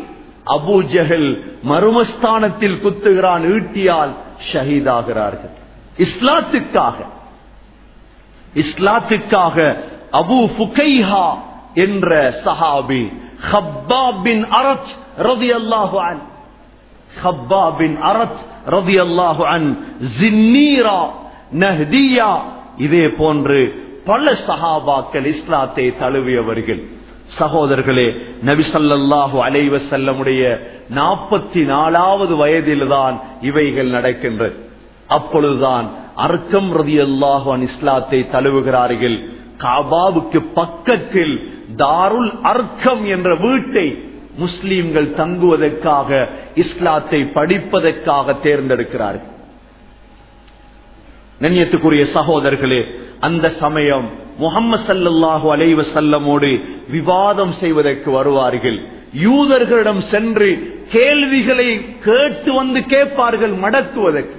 அபூ ஜஹல் மர்மஸ்தானத்தில் குத்துகிறான் ஈட்டியால், ஷஹீதாகிறார்கள். இஸ்லாத்துக்காக இஸ்லாத்துக்காக அபூ ஃபுகைஹா என்ற சஹாபி ஹப்பாப் பின் அரத் ரலியல்லாஹு அன்ஹு, ஹப்பாப் பின் அரத் ரலியல்லாஹு அன்ஹு, ஜின்னீரா, நஹ்தியா, இதே போன்று பல சஹாபாக்கள் இஸ்லாத்தை தழுவியவர்கள். சகோதரர்களே, நபி ஸல்லல்லாஹு அலைஹி வஸல்லமுடைய நாற்பத்தி நாலாவது வயதில்தான் இவைகள் நடக்கின்றது. அப்பொழுதுதான் அர்க்கம் ரலியல்லாஹு அன்ஹு இஸ்லாத்தை தழுவுகிறார்கள். காபாவுக்கு பக்கத்தில் தாருல் அர்க்கம் என்ற வீட்டை முஸ்லிம்கள் தங்குவதற்காக, இஸ்லாத்தை படிப்பதற்காக தேர்ந்தெடுக்கிறார்கள். கண்ணியத்துக்குரிய சகோதரர்களே, அந்த சமயம் முஹம்மது ஸல்லல்லாஹு அலைஹி வஸல்லமோடு விவாதம் செய்வதற்கு வருவார்கள். யூதர்களிடம் சென்று கேள்விகளை கேட்டு வந்து கேட்பார்கள் மடக்குவதற்கு.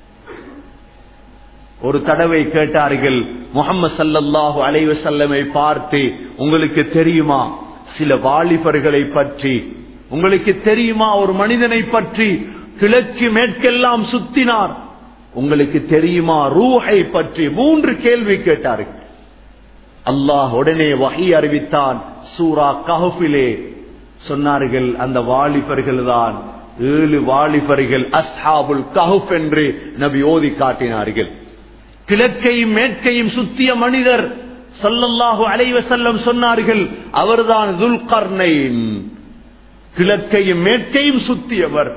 ஒரு தடவை கேட்டார்கள் முஹம்மது ஸல்லல்லாஹு அலைஹி வஸல்லமை பார்த்து, உங்களுக்கு தெரியுமா சில வாலிபர்களை பற்றி, உங்களுக்கு தெரியுமா ஒரு மனிதனை பற்றி கிழக்கு மேற்கெல்லாம் சுத்தினார், உங்களுக்கு தெரியுமா ரூஹை பற்றி? மூன்று கேள்வி கேட்டார்கள். அல்லாஹ் உடனே வஹி அறிவித்தான். சூரா கஹ்ஃபிலே சொன்னார்கள், அந்த வாலிபர்கள் தான் ஏழு வாலிபர்கள், அஸ்ஹாபுல் கஹ்ஃப் என்று நபி ஓதி காட்டினார்கள். கிழக்கையும் மேற்கையும் சுத்திய மனிதர் ஸல்லல்லாஹு அலைஹி வஸல்லம் சொன்னார்கள், அவர்தான் துல்கர்னைன். கிழக்கையும் மேற்கையும் சுத்தியவர்.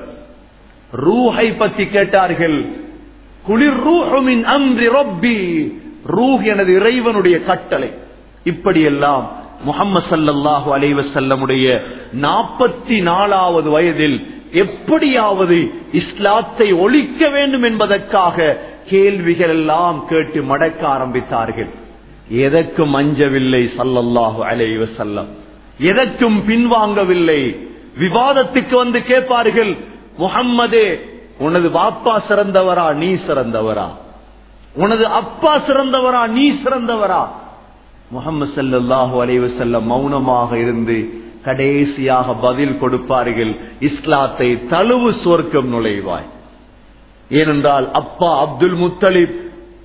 ரூஹை பற்றி கேட்டார்கள். குளிர் ரூஹு மின் அம்ரி ரப்பி, ரூஹ் எனது இறைவனுடைய கட்டளை. இப்படியெல்லாம் முஹம்மது ஸல்லல்லாஹு அலைஹி வஸல்லமுடைய நாற்பத்தி நாலாவது வயதில் எப்படியாவது இஸ்லாத்தை ஒழிக்க வேண்டும் என்பதற்காக கேள்விகள் எல்லாம் கேட்டு மடக்க ஆரம்பித்தார்கள். எதற்கும் அஞ்சவில்லை ஸல்லல்லாஹு அலைஹி வஸல்லம், எதற்கும் பின்வாங்கவில்லை. விவாதத்துக்கு வந்து கேட்பார்கள், முஹம்மதே உனது பாப்பா சிறந்தவரா நீ சிறந்தவரா, உனது அப்பா சிறந்தவரா நீ சிறந்தவரா? முஹம்மது ஸல்லல்லாஹு அலைஹி வஸல்லம் மௌனமாக இருந்து கடைசியாக பதில் கொடுப்பார்கள், இஸ்லாத்தை தழுவு சொர்க்கம் நுழைவாய். ஏனென்றால் அப்பா அப்துல் முத்தலிப்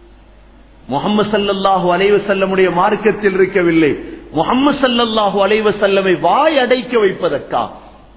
முஹம்மது ஸல்லல்லாஹு அலைஹி வஸல்லமுடைய மார்க்கத்தில் இருக்கவில்லை, முஹம்மது ஸல்லல்லாஹு அலைஹி வஸல்லமை வாய் அடைக்க வைப்பதற்காக.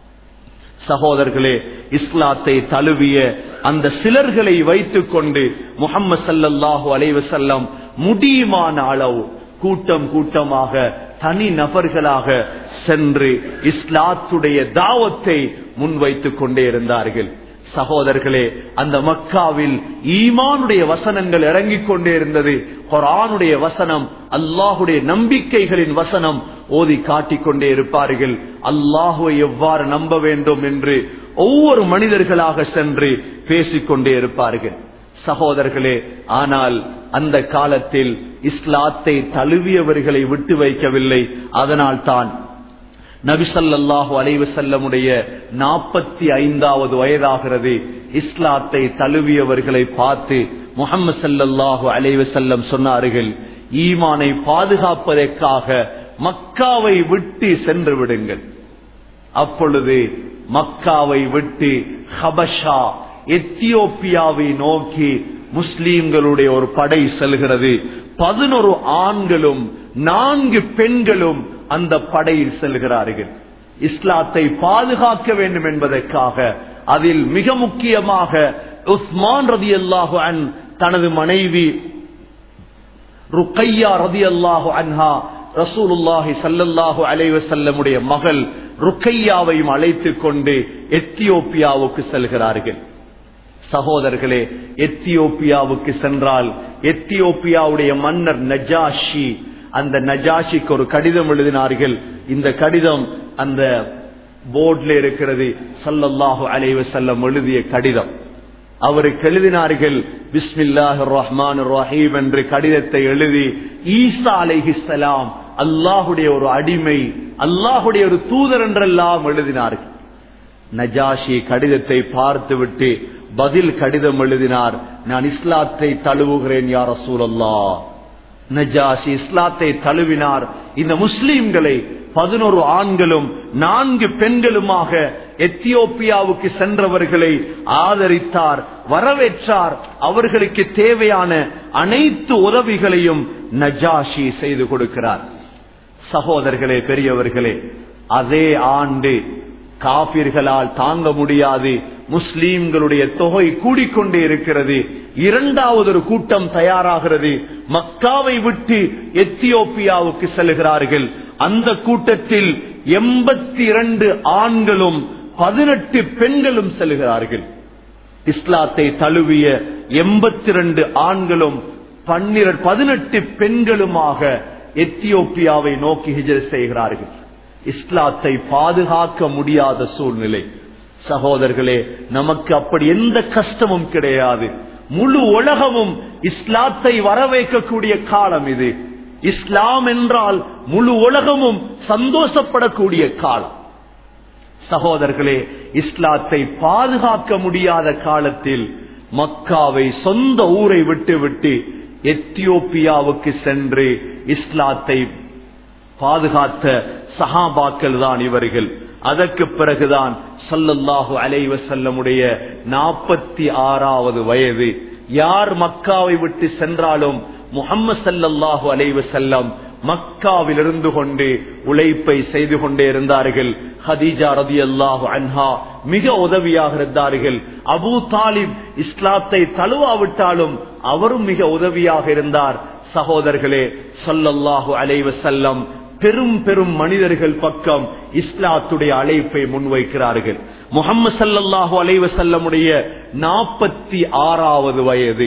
சகோதரர்களே, இஸ்லாத்தை தழுவிய அந்த சிலர்களை வைத்துக் கொண்டு முஹம்மது ஸல்லல்லாஹு அலைஹி வஸல்லம் முடியுமான அளவு கூட்டம் கூட்டமாக தனி நபர்களாக சென்று இஸ்லாத்துடைய தாவத்தை முன்வைத்துக் கொண்டே இருந்தார்கள். சகோதரர்களே, அந்த மக்காவில் ஈமானுடைய வசனங்கள் இறங்கிக் கொண்டே இருந்தது. குர்ஆனுடைய வசனம், அல்லாஹுடைய நம்பிக்கைகளின் வசனம் ஓதி காட்டிக் கொண்டே இருப்பார்கள். அல்லாஹுவை எவ்வாறு நம்ப வேண்டும் என்று ஒவ்வொரு மனிதர்களாக சென்று பேசிக்கொண்டே இருப்பார்கள். சகோதரர்களே, ஆனால் அந்த காலத்தில் இஸ்லாத்தை தழுவியவர்களை விட்டு வைக்கவில்லை. அதனால் தான் நபி ஸல்லல்லாஹு அலைஹி வஸல்லமுடைய நாற்பத்தி ஐந்தாவது வயதாகிறது. இஸ்லாத்தை தழுவியவர்களை பார்த்து முஹம்மது ஸல்லல்லாஹு அலைஹி வஸல்லம் சொன்னார்கள், ஈமானை பாதுகாப்பதற்காக மக்காவை விட்டு சென்று விடுங்கள். அப்பொழுது மக்காவை விட்டு ஹபஷா எத்தியோப்பியாவை நோக்கி முஸ்லீம்களுடைய ஒரு படை செல்கிறது. பதினொரு ஆண்களும் நான்கு பெண்களும் அந்த படையில் செல்கிறார்கள். இஸ்லாத்தை பாதுகாக்க வேண்டும் என்பதற்காக. அதில் மிக முக்கியமாக உஸ்மான் ரலியல்லாஹு அன்ஹு தனது மனைவி ருக்கையா ரலியல்லாஹு அன்ஹா, ரசூலுல்லாஹி ஸல்லல்லாஹு அலைஹி வஸல்லமுடைய மகள் ருக்கையாவையும் அழைத்துக் கொண்டு எத்தியோப்பியாவுக்கு செல்கிறார்கள். சகோதரர்களே, எத்தியோப்பியாவுக்கு சென்றால் எத்தியோப்பியாவுடைய மன்னர் நஜாஷி, அந்த நஜாஷிக்கு ஒரு கடிதம் எழுதினார்கள். இந்த கடிதம் அந்த போர்ட்ல இருக்கிறது, ஸல்லல்லாஹு அலைஹி வஸல்லம் எழுதிய கடிதம். அவருக்கு எழுதினார்கள், பிஸ்மில்லாஹிர் ரஹ்மானிர் ரஹீம் என்று கடிதத்தை எழுதி, ஈசா அலைஹிஸ்ஸலாம் அல்லாஹுடைய ஒரு அடிமை, அல்லாஹுடைய ஒரு தூதர் என்றெல்லாம் எழுதினார்கள். நஜாஷி கடிதத்தை பார்த்துவிட்டு பதில் கடிதம் எழுதினார், நான் இஸ்லாத்தை தழுவுகிறேன் யா ரசூலல்லாஹ். நஜாஷி இஸ்லாத்தை தழுவினார். இந்த முஸ்லிம்களை பதினொரு ஆண்களும் நான்கு பெண்களுமாக எத்தியோப்பியாவுக்கு சென்றவர்களை ஆதரித்தார், வரவேற்றார். அவர்களுக்கு தேவையான அனைத்து உதவிகளையும் நஜாஷி செய்து கொடுக்கிறார். சகோதரர்களே, பெரியவர்களே, அதே ஆண்டு காபிர்களால் தாங்க முடியாது, முஸ்லீம்களுடைய தொகை கூடிக்கொண்டே இருக்கிறது. இரண்டாவது ஒரு கூட்டம் தயாராகிறது. மக்காவை விட்டு எத்தியோப்பியாவுக்கு செல்கிறார்கள். அந்த கூட்டத்தில் எண்பத்தி இரண்டு ஆண்களும் பதினெட்டு பெண்களும் செல்கிறார்கள். இஸ்லாத்தை தழுவிய எண்பத்தி இரண்டு ஆண்களும் பன்னிரண்டு பதினெட்டு பெண்களுமாக எத்தியோப்பியாவை நோக்கி ஹிஜ்ரத் செய்கிறார்கள். இஸ்லாத்தை பாதுகாக்க முடியாத சூழ்நிலை. சகோதரர்களே, நமக்கு அப்படி எந்த கஷ்டமும் கிடையாது. முழு உலகமும் இஸ்லாத்தை வரவேற்கக்கூடிய காலம் இது. இஸ்லாம் என்றால் முழு உலகமும் சந்தோஷப்படக்கூடிய காலம். சகோதரர்களே, இஸ்லாத்தை பாதுகாக்க முடியாத காலத்தில் மக்காவை, சொந்த ஊரை விட்டு விட்டு எத்தியோப்பியாவுக்கு சென்று இஸ்லாத்தை பாதுகாத்த சஹாபாக்கள் தான் இவர்கள். அதற்கு பிறகுதான் ஸல்லல்லாஹு அலைஹி வஸல்லமுடைய நாற்பத்தி ஆறாவது வயது. யார் மக்காவை விட்டு சென்றாலும் முஹம்மது ஸல்லல்லாஹு அலைஹி வஸல்லம் மக்காவில் இருந்து கொண்டு உழைப்பை செய்து கொண்டே இருந்தார்கள். ஹதீஜா ரலியல்லாஹு அன்ஹா மிக உதவியாக இருந்தார்கள். அபூ தாலிப் இஸ்லாத்தை தழுவாவிட்டாலும் அவரும் மிக உதவியாக இருந்தார். சகோதரர்களே, ஸல்லல்லாஹு அலைஹி வஸல்லம் பெரும் பெரும் மனிதர்கள் பக்கம் இஸ்லாத்துடைய அழைப்பை முன்வைக்கிறார்கள். முஹம்மது ஸல்லல்லாஹு அலைஹி வஸல்லமுடைய நாற்பத்தி ஆறாவது வயது.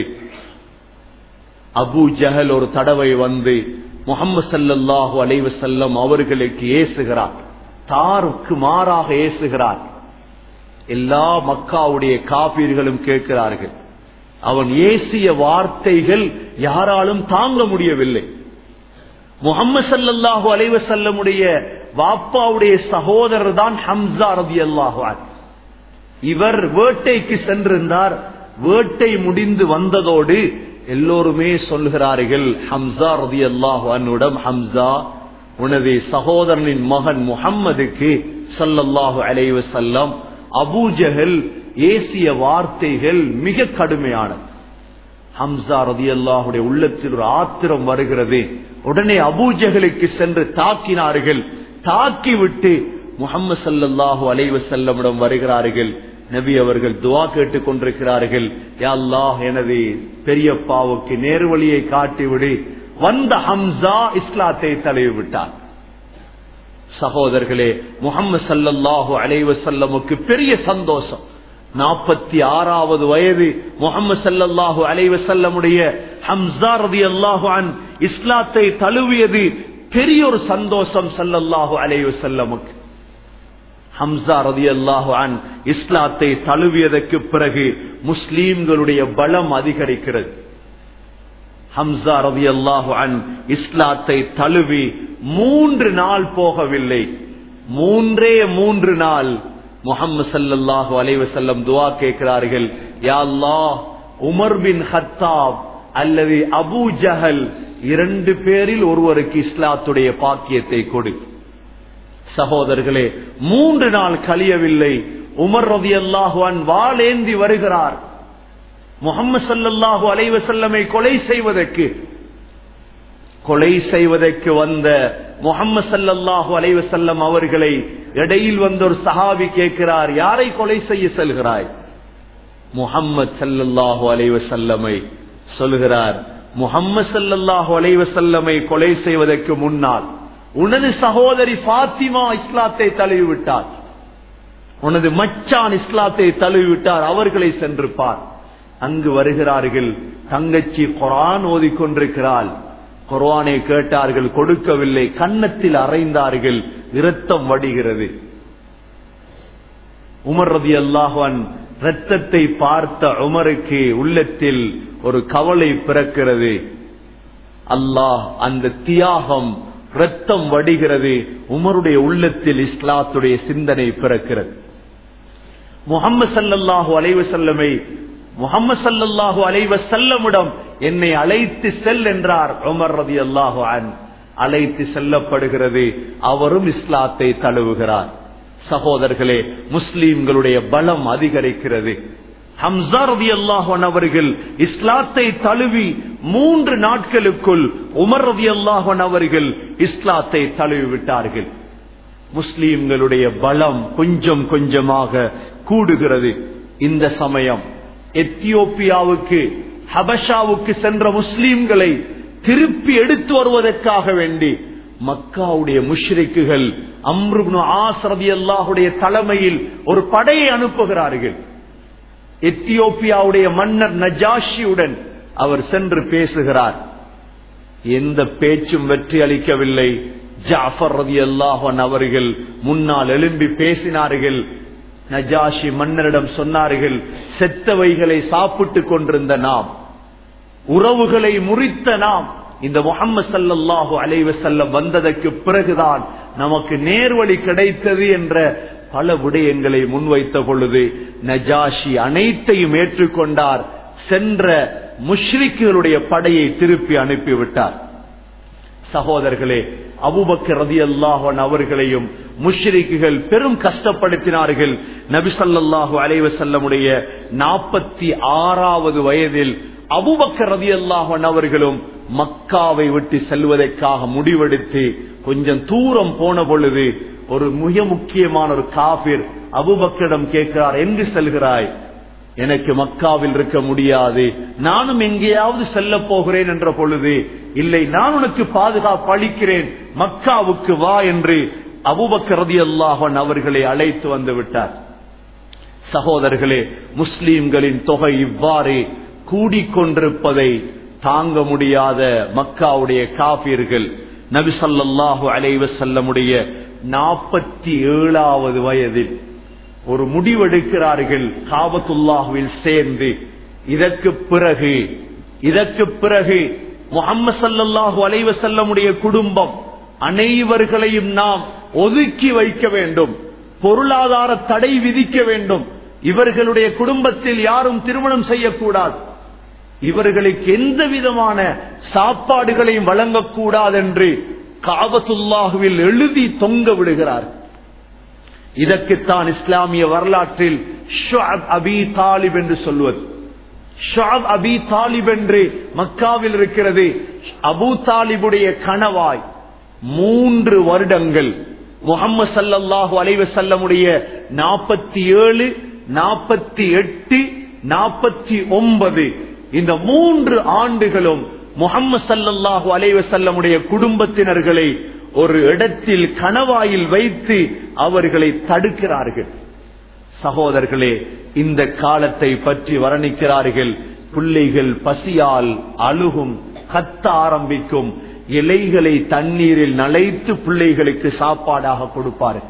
அபூ ஜஹல் ஒரு தடவை வந்து முஹம்மது ஸல்லல்லாஹு அலைஹி வஸல்லம் அவர்களுக்கு ஏசுகிறார், தாருக்கு மாறாக ஏசுகிறார். எல்லா மக்காவுடைய காபீர்களும் கேட்கிறார்கள். அவன் ஏசிய வார்த்தைகள் யாராலும் தாங்க முடியவில்லை. முஹம்மது ஸல்லல்லாஹு அலைஹி வஸல்லமுடைய வாப்பாவுடைய சகோதரர் தான் ஹம்ஸா ரலியல்லாஹு அன்ஹு. இவர் வேட்டைக்கு சென்றிருந்தார். வேட்டை முடிந்து வந்ததோடு எல்லோருமே சொல்கிறார்கள் ஹம்ஸா ரலியல்லாஹு அன்ஹுவிடம், ஹம்ஸா, உனது சகோதரனின் மகன் முஹம்மதுக்கு ஸல்லல்லாஹு அலைஹி வஸல்லம் அபூ ஜஹல் ஏசிய வார்த்தைகள் மிக கடுமையானது. ஹம்ஸா ரலியல்லாஹுடைய உள்ளத்தில் ஒரு ஆத்திரம் வருகிறது. உடனே அபூ ஜஹலுக்கு சென்று தாக்கினார்கள். தாக்கிவிட்டு முஹம்மது ஸல்லல்லாஹு அலைஹி வஸல்லமிடம் வருகிறார்கள். நபி அவர்கள் துஆ கேட்டுக் கொண்டிருக்கிறார்கள். யா அல்லாஹ், எனது பெரியப்பாவுக்கு நேர்வழியை காட்டிவிடு. வந்த ஹம்ஸா இஸ்லாத்தை தழுவி விட்டார். சகோதரர்களே, முஹம்மது ஸல்லல்லாஹு அலைஹி வஸல்லமுக்கு பெரிய சந்தோஷம். நாற்பத்தி ஆறாவது வயது முஹம்மது ஸல்லல்லாஹு அலைஹி வஸல்லமுடைய ஹம்ஸா ரலியல்லாஹு அன்ஹு இஸ்லாத்தை தழுவியது பெரிய ஒரு சந்தோஷம் ஸல்லல்லாஹு அலைஹி வஸல்லமுக்கு. ஹம்ஸா ரலியல்லாஹு அன்ஹு இஸ்லாத்தை தழுவியதற்கு பிறகு முஸ்லிம்களுடைய பலம் அதிகரிக்கிறது. ஹம்ஸா ரலியல்லாஹு அன்ஹு இஸ்லாத்தை தழுவி மூன்று நாள் போகவில்லை, மூன்றே மூன்று நாள் முஹம்மது ஸல்லல்லாஹு அலைஹி வஸல்லம் துஆ கேட்கிறார்கள். யா அல்லாஹ், உமர் பின் கத்தாப் அல்லது அபூ ஜஹல் இரண்டு பேரில் ஒருவருக்கு இஸ்லாத்துடைய பாக்கியத்தை கொடு. சகோதரர்களே, மூன்று நாள் கழியவில்லை. உமர் ரலியல்லாஹு அன்ஹு வாளேந்தி வருகிறார். முஹம்மது ஸல்லல்லாஹு அலைஹி வஸல்லமை கொலை செய்வதற்கு கொலை செய்வதற்கு வந்த முஹம்மது ஸல்லல்லாஹு அலைஹி வஸல்லம் அவர்களை இடையில் வந்த ஒரு சஹாபி கேட்கிறார், யாரை கொலை செய்ய செல்கிறாய்? முஹம்மது ஸல்லல்லாஹு அலைஹி வஸல்லமை சொல்கிறார், முஹம்மது ஸல்லல்லாஹு அலைஹி வஸல்லமை கொலை செய்வதற்கு முன்னால் உனது சகோதரி ஃபாத்திமா இஸ்லாத்தை தழுவிவிட்டார், உனது மச்சான் இஸ்லாத்தை தழுவிவிட்டார், அவர்களை சென்று பார். அங்கு வருகிறார்கள். தங்கச்சி குர்ஆன் ஓதிக்கொண்டிருக்கிறாள். குர்ஆனை கேட்டார்கள், கொடுக்கவில்லை. கன்னத்தில் அறைந்தார்கள், இரத்தம் வடிகிறது. உமர் ரலியல்லாஹு அன்ஹு இரத்தத்தை பார்த்த உமருக்கு உள்ளத்தில் ஒரு கவலை பிறக்கிறது. அல்லாஹ் அந்த தியாகம், இரத்தம் வடிகிறது. உமருடைய உள்ளத்தில் இஸ்லாத்துடைய சிந்தனை பிறக்கிறது. முஹம்மது ஸல்லல்லாஹு அலைஹி வஸல்லமை முஹம்மது ஸல்லல்லாஹு அலைஹி வஸல்லமிடம் என்னை அழைத்து செல் என்றார் உமர் ரலியல்லாஹு அன்ஹு. அழைத்து செல்லப்படுகிறது. அவரும் இஸ்லாத்தை தழுவுகிறார். சகோதரர்களே, முஸ்லிம்களுடைய பலம் அதிகரிக்கிறது. ஹம்ஸா ரலியல்லாஹு அன்ஹு அவர்கள் இஸ்லாத்தை தழுவி மூன்று நாட்களுக்குள் உமர் ரலியல்லாஹு அன்ஹு அவர்கள் இஸ்லாத்தை தழுவி விட்டார்கள். முஸ்லிம்களுடைய பலம் கொஞ்சம் கொஞ்சமாக கூடுகிறது. இந்த சமயம் எத்தியோப்பியாவுக்கு ஹபஷாவுக்கு சென்ற முஸ்லிம்களை திருப்பி எடுத்து வருவதற்காக வேண்டி மக்காவுடைய முஷ்ரிக்குகள் அம்ர் இப்னு ஆஸ் ரலியல்லாஹுடைய தலைமையில் ஒரு படையை அனுப்புகிறார்கள். எத்தியோப்பியாவுடைய மன்னர் நஜாஷியுடன் அவர் சென்று பேசுகிறார். எந்த பேச்சும் வெற்றி அளிக்கவில்லை. ஜாஃபர் ரலியல்லாஹு அன்ஹு அவர்கள் முன்னால் எழும்பி பேசினார்கள். நஜாஷி மன்னரிடம் சொன்னார்கள், செத்தவைகளை சாப்பிட்டுக் கொண்டிருந்த நாம், உறவுகளை முறித்த நாம், இந்த முஹம்மது ஸல்லல்லாஹு அலைஹி வஸல்லம் வந்ததற்கு பிறகுதான் நமக்கு நேர்வழி கிடைத்தது என்ற பல விடயங்களை முன்வைத்த பொழுது நஜாஷி அனைத்தையும் ஏற்றுக்கொண்டார். சென்ற முஷ்ரிக்குகளுடைய படையை திருப்பி அனுப்பிவிட்டார். சகோதரர்களே, அபூபக்கர் ரலியல்லாஹு அன்ஹு அவர்களையும் முஷ்ரிக்குகள் பெரும் கஷ்டப்படுத்தினார்கள். நபி ஸல்லல்லாஹு அலைஹி வஸல்லமுடைய நாற்பத்தி ஆறாவது வயதில் அபூபக்கர் ரலியல்லாஹு அன்ஹு அவர்களும் மக்காவை விட்டு செல்வதற்காக முடிவெடுத்து கொஞ்சம் தூரம் போன பொழுது ஒரு மிக முக்கியமான ஒரு காபிர் அபூபக்கரிடம் கேட்கிறார், எங்கு செல்கிறாய்? எனக்கு மக்காவில் இருக்க முடியாது, நானும் எங்கேயாவது செல்ல போகிறேன் என்ற பொழுது, இல்லை நான் உனக்கு பாதுகாப்பு அளிக்கிறேன், மக்காவுக்கு வா என்று அபூபக்கர் ரலியல்லாஹு அன்ஹு அவர்களை அழைத்து வந்து விட்டார். சகோதரர்களே, முஸ்லிம்களின் தொகை இவ்வாறு கூடிக்கொண்டிருப்பதை தாங்க முடியாத மக்காவுடைய காபிர்கள் நபி ஸல்லல்லாஹு அலைஹி வஸல்லமுடைய நாற்பத்தி ஏழாவது வயதில் ஒரு முடிவெடுக்கிறார்கள். காபத்துல்லாஹ்வில் சேர்ந்து இதற்கு பிறகு இதற்கு பிறகு முஹம்மது ஸல்லல்லாஹு அலைஹி வஸல்லமுடைய குடும்பம் அனைவர்களையும் நாம் ஒதுக்கி வைக்க வேண்டும், பொருளாதார தடை விதிக்க வேண்டும், இவர்களுடைய குடும்பத்தில் யாரும் திருமணம் செய்யக்கூடாது, இவர்களுக்கு எந்த விதமான சாப்பாடுகளையும் வழங்கக்கூடாது என்று காபத்துல்லாஹுவில் எழுதி தொங்க விடுகிறார். இதற்குத்தான் இஸ்லாமிய வரலாற்றில் ஷுஅப் அபி தாலிப் என்று சொல்வது. ஷுஅப் அபி தாலிப் என்று மக்காவில் இருக்கிறது. அபூ தாலிபுடைய கணவாய் மூன்று வருடங்கள் முஹம்மது ஸல்லல்லாஹு அலைஹி வஸல்லமுடைய நாற்பத்தி ஏழு நாற்பத்தி எட்டு நாற்பத்தி ஒன்பது இந்த மூன்று ஆண்டுகளும் முஹம்மது ஸல்லல்லாஹு அலைஹி வஸல்லமுடைய குடும்பத்தினர்களை ஒரு இடத்தில் கணவாயில் வைத்து அவர்களை தடுக்கிறார்கள். சகோதரர்களே, இந்த காலத்தை பற்றி வர்ணிக்கிறார்கள். பிள்ளைகள் பசியால் அழுகும், கத்த ஆரம்பிக்கும், இலைகளை தண்ணீரில் நனைத்து பிள்ளைகளுக்கு சாப்பாடாக கொடுப்பார்கள்.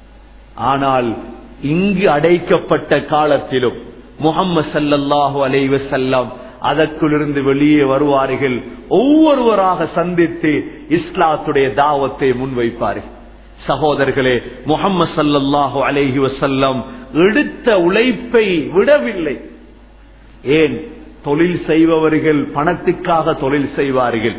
ஆனால் இங்கு அடைக்கப்பட்ட காலத்திலும் முஹம்மது ஸல்லல்லாஹு அலைஹி வஸல்லம் அதற்குள்ளிருந்து வெளியே வருவார்கள். ஒவ்வொருவராக சந்தித்து இஸ்லாத்துடைய தாவத்தை முன்வைப்பார்கள். சகோதரர்களே, முஹம்மது ஸல்லல்லாஹு அலைஹி வஸல்லம் எடுத்த உழைப்பை விடவில்லை. ஏன்? தொழில் செய்பவர்கள் பணத்துக்காக தொழில் செய்வார்கள்,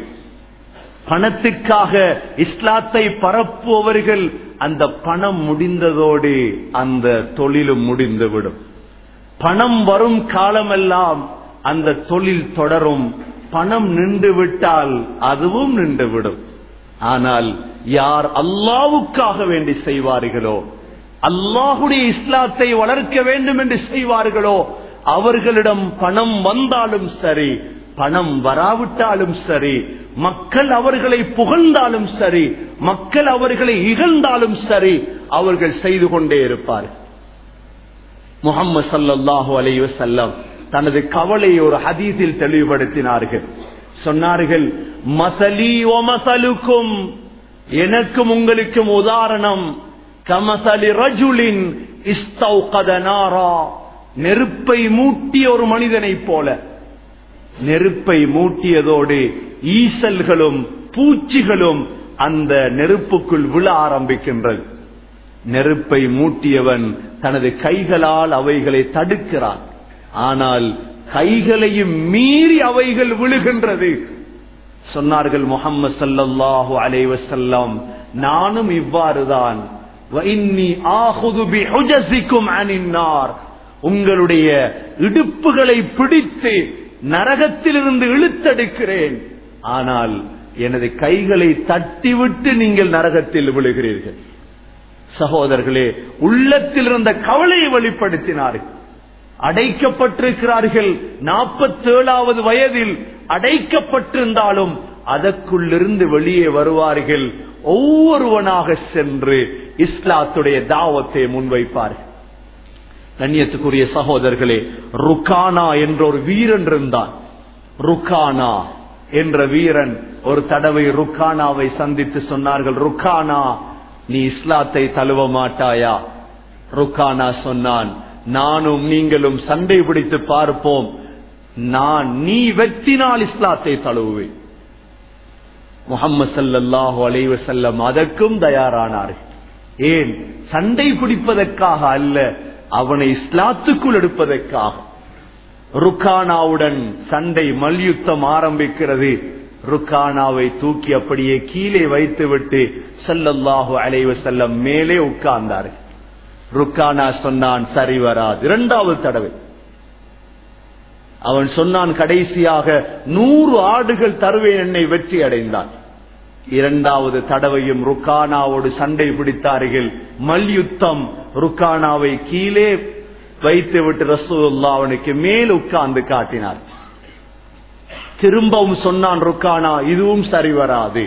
பணத்துக்காக இஸ்லாத்தை பரப்புபவர்கள் அந்த பணம் முடிந்ததோடு அந்த தொழிலும் முடிந்துவிடும். பணம் வரும் காலமெல்லாம் அந்த தொழில் தொடரும், பணம் நின்று விட்டால் அதுவும் நின்றுவிடும். ஆனால் யார் அல்லாஹ்வுக்காக வேண்டி செய்வார்களோ, அல்லாஹ்வுடைய இஸ்லாத்தை வளர்க்க வேண்டும் என்று செய்வார்களோ, அவர்களிடம் பணம் வந்தாலும் சரி, பணம் வராவிட்டாலும் சரி, மக்கள் அவர்களை புகழ்ந்தாலும் சரி, மக்கள் அவர்களை இகழ்ந்தாலும் சரி, அவர்கள் செய்து கொண்டே இருப்பார்கள். முஹம்மது ஸல்லல்லாஹு அலைஹி வஸல்லம் தனது கவலையை ஒரு ஹதீஸில் தெளிவுபடுத்தினார்கள். சொன்னார்கள், மஸலி வ மஸலுக்கும், எனக்கும் உங்களுக்கும் உதாரணம், கமஸலி ரஜுலின் இஸ்தௌகத நாரா, நெருப்பை மூட்டிய ஒரு மனிதனை போல. நெருப்பை மூட்டியதோடு ஈசல்களும் பூச்சிகளும் அந்த நெருப்புக்குள் விழ ஆரம்பிக்கின்றது. நெருப்பை மூட்டியவன் தனது கைகளால் அவைகளை தடுக்கிறான், ஆனால் கைகளையும் மீறி அவைகள் விழுகின்றது. சொன்னார்கள் முஹம்மது ஸல்லல்லாஹு அலைஹி வஸல்லம், நானும் இவ்வாறுதான் உங்களுடைய இடுப்புகளை பிடித்து நரகத்திலிருந்து இழுத்தெடுக்கிறேன், ஆனால் எனது கைகளை தட்டிவிட்டு நீங்கள் நரகத்தில் விழுகிறீர்கள். சகோதரர்களே, உள்ளத்தில் இருந்த கவலையை வெளிப்படுத்தினார்கள். அடைக்கப்பட்டிருக்கிறார்கள். நாற்பத்தி ஏழாவது வயதில் அடைக்கப்பட்டிருந்தாலும் அதற்குள்ளிருந்து வெளியே வருவார்கள். ஒவ்வொருவனாக சென்று இஸ்லாத்துடைய தாவத்தை முன்வைப்பார்கள். கண்ணியத்துக்குரிய சகோதரர்களே, ருக்கானா என்ற ஒரு வீரன் இருந்தான். ருக்கானா என்ற வீரன் ஒரு தடவை ருக்கானாவை சந்தித்து சொன்னார்கள், ருக்கானா, நீ இஸ்லாத்தை தழுவ மாட்டாயா? ருக்கானா சொன்னான், நானும் நீங்களும் சண்டை பிடித்து பார்ப்போம், நான் நீ வெற்றினால் இஸ்லாத்தை தழுவுவேன். முஹம்மது ஸல்லல்லாஹு அலைஹி வஸல்லம் அதற்கும் தயாரானார்கள். ஏன்? சண்டை பிடிப்பதற்காக அல்ல, அவனை இஸ்லாத்துக்குள் எடுப்பதற்காக. ருக்கானாவுடன் சண்டை மல்யுத்தம் ஆரம்பிக்கிறது. ருக்கானாவை தூக்கி அப்படியே கீழே வைத்துவிட்டு ஸல்லல்லாஹு அலைஹி வஸல்லம் மேலே உட்கார்ந்தார்கள். ருக்கானா சொன்னான், சரி வராது. இரண்டாவது தடவை அவன் சொன்னான், கடைசியாக நூறு ஆடுகள் தருவேன், என்னை வெற்றி அடைந்தான். இரண்டாவது தடவையும் ருக்கானாவோடு சண்டை பிடித்தார்கள். மல்யுத்தம். ருக்கானாவை கீழே வைத்துவிட்டு ரசூலுல்லாஹ் அவனுக்கு மேல் உட்கார்ந்து காட்டினார். திரும்பவும் சொன்னான் ருக்கானா, இதுவும் சரி வராது.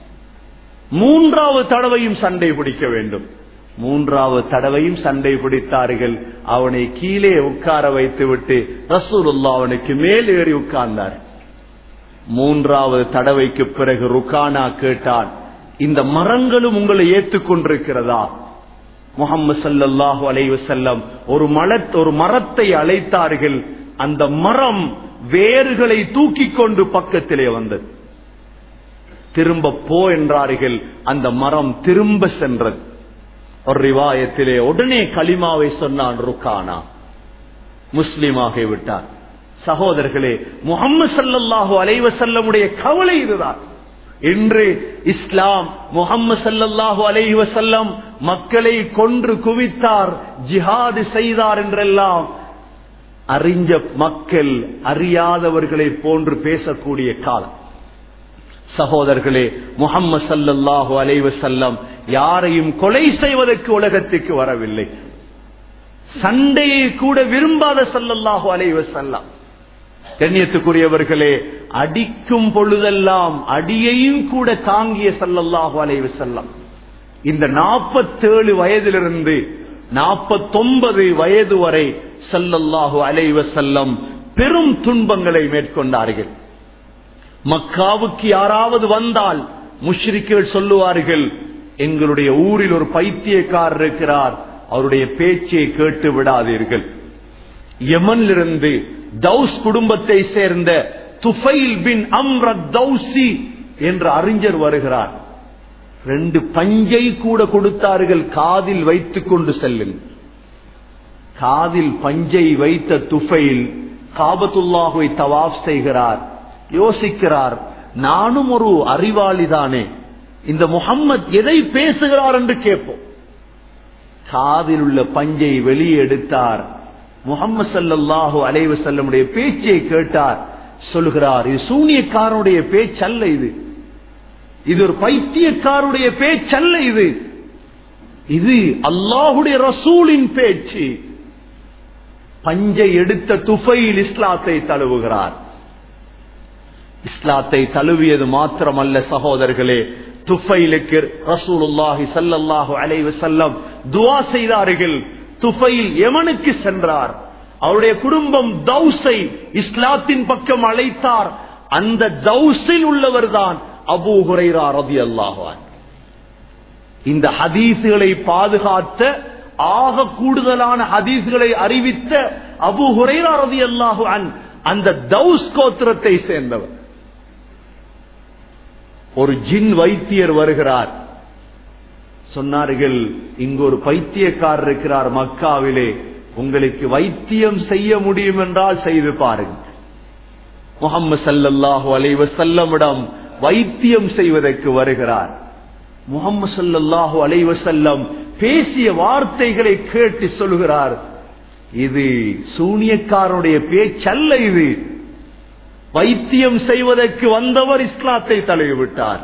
மூன்றாவது தடவையும் சண்டை பிடிக்க வேண்டும். மூன்றாவது தடவையும் சண்டை பிடித்தார்கள். அவனை கீழே உட்கார வைத்துவிட்டு ரசூலுல்லாஹ் அவனுக்கு மேல் ஏறி உட்கார்ந்தார். மூன்றாவது தடவைக்கு பிறகு ருக்கானா கேட்டான், இந்த மரங்களும் உங்களை ஏற்றுக்கொண்டிருக்கிறதா? முஹம்மது ஸல்லல்லாஹு அலைஹி வஸல்லம் ஒரு மலத் ஒரு மரத்தை அழைத்தார்கள். அந்த மரம் வேர்களை தூக்கி கொண்டு பக்கத்திலே வந்தது. திரும்ப போ என்றார்கள். அந்த மரம் திரும்ப சென்றது. ஒரு ரிவாயத்திலே உடனே கலிமாவை சொன்னான் ருக்கானா, முஸ்லிமாக விட்டார். சகோதரர்களே, முஹம்மது ஸல்லல்லாஹு அலைஹி வஸல்லமுடைய கவலை இதுதான். இன்று இஸ்லாம் முஹம்மது ஸல்லல்லாஹு அலைஹி வஸல்லம் மக்களை கொன்று குவித்தார், ஜிஹாது செய்தார் என்றெல்லாம் அறிஞ்ச மக்கள் அறியாதவர்களை போன்று பேசக்கூடிய காலம். சகோதரர்களே, முஹம்மது ஸல்லல்லாஹு அலைஹி வஸல்லம் யாரையும் கொலை செய்வதற்கு உலகத்துக்கு வரவில்லை. சண்டையை கூட விரும்பாத ஸல்லல்லாஹு அலைஹி வஸல்லம். கண்ணியத்துக்குரியவர்களே, அடிக்கும் பொழுதெல்லாம் அடியையும் கூட தாங்கிய ஸல்லல்லாஹு அலைஹி வஸல்லம் இந்த நாற்பத்தேழு வயதிலிருந்து நாற்பத்தொன்பது வயது வரை ஸல்லல்லாஹு அலைஹி வஸல்லம் பெரும் துன்பங்களை மேற்கொண்டார்கள். மக்காவுக்கு யாராவது வந்தால் முஷ்ரிக்குகள் சொல்லுவார்கள், எங்களுடைய ஊரில் ஒரு பைத்தியக்காரர் இருக்கிறார், அவருடைய பேச்சை கேட்டு விடாதீர்கள். யமனிலிருந்து தௌஸ் குடும்பத்தை சேர்ந்த துஃபைல் பின் அம்ர் அத்-தௌசி என்ற அறிஞர் வருகிறார். ரெண்டு பஞ்சை கூட கொடுத்தார்கள், காதில் வைத்துக் கொண்டு செல்லுங்கள். காதில் பஞ்சை வைத்த துஃபைல் காபத்துல்லாஹுவை தவாஃப் செய்கிறார். யோசிக்கிறார், நானும் ஒரு அறிவாளிதானே, இந்த முஹம்மத் எதை பேசுகிறார் என்று கேட்போம். காதில் உள்ள பஞ்சை வெளியே எடுத்தார். முஹம்மது ஸல்லல்லாஹு அலைஹி வஸல்லமுடைய பேச்சை கேட்டார். சொல்கிறார், இது சூனியக்காரனுடைய பேச்சல்ல, இது இது ஒரு பைத்தியக்காரனுடைய பேச்சல்ல, இது இது அல்லாஹுடைய ரசூலின் பேச்சு. பஞ்சை எடுத்த துஃபைல் இஸ்லாத்தை தழுவுகிறார். இஸ்லாத்தை தழுவியது மாத்திரமல்ல சகோதரர்களே, துஃபைலுக்கு ரசூலுல்லாஹி ஸல்லல்லாஹு அலைஹி வஸல்லம் துஆ செய்தார்கள். துஃபைல் யமனுக்கு சென்றார். அவருடைய குடும்பம் தௌஸை இஸ்லாத்தின் பக்கம் அழைத்தார். அந்த தௌஸில் உள்ளவர் தான் அபூ ஹுரைரா ரலியல்லாஹு அன்ஹு. இந்த ஹதீஸ்களை பாதுகாத்த ஆக கூடுதலான ஹதீஸ்களை அறிவித்த அபூ ஹுரைரா ரலியல்லாஹு அன்ஹு அந்த தௌஸ் கோத்திரத்தை சேர்ந்தவர். ஒரு ஜின் வைத்தியர் வருகிறார். சொன்னார்கள், இங்கு ஒரு பைத்தியக்காரர் இருக்கிறார் மக்காவிலே, உங்களுக்கு வைத்தியம் செய்ய முடியும் என்றால் செய்து பாருங்கள். முஹம்மது ஸல்லல்லாஹு அலைஹி வஸல்லமிடம் வைத்தியம் செய்வதற்கு வருகிறார். முஹம்மது ஸல்லல்லாஹு அலைஹி வஸல்லம் பேசிய வார்த்தைகளை கேட்டு சொல்கிறார், இது சூனியக்காரனுடைய பேச்சல்ல, இது வைத்தியம் செய்வதற்கு வந்தவர் இஸ்லாத்தை தழுவிவிட்டார்.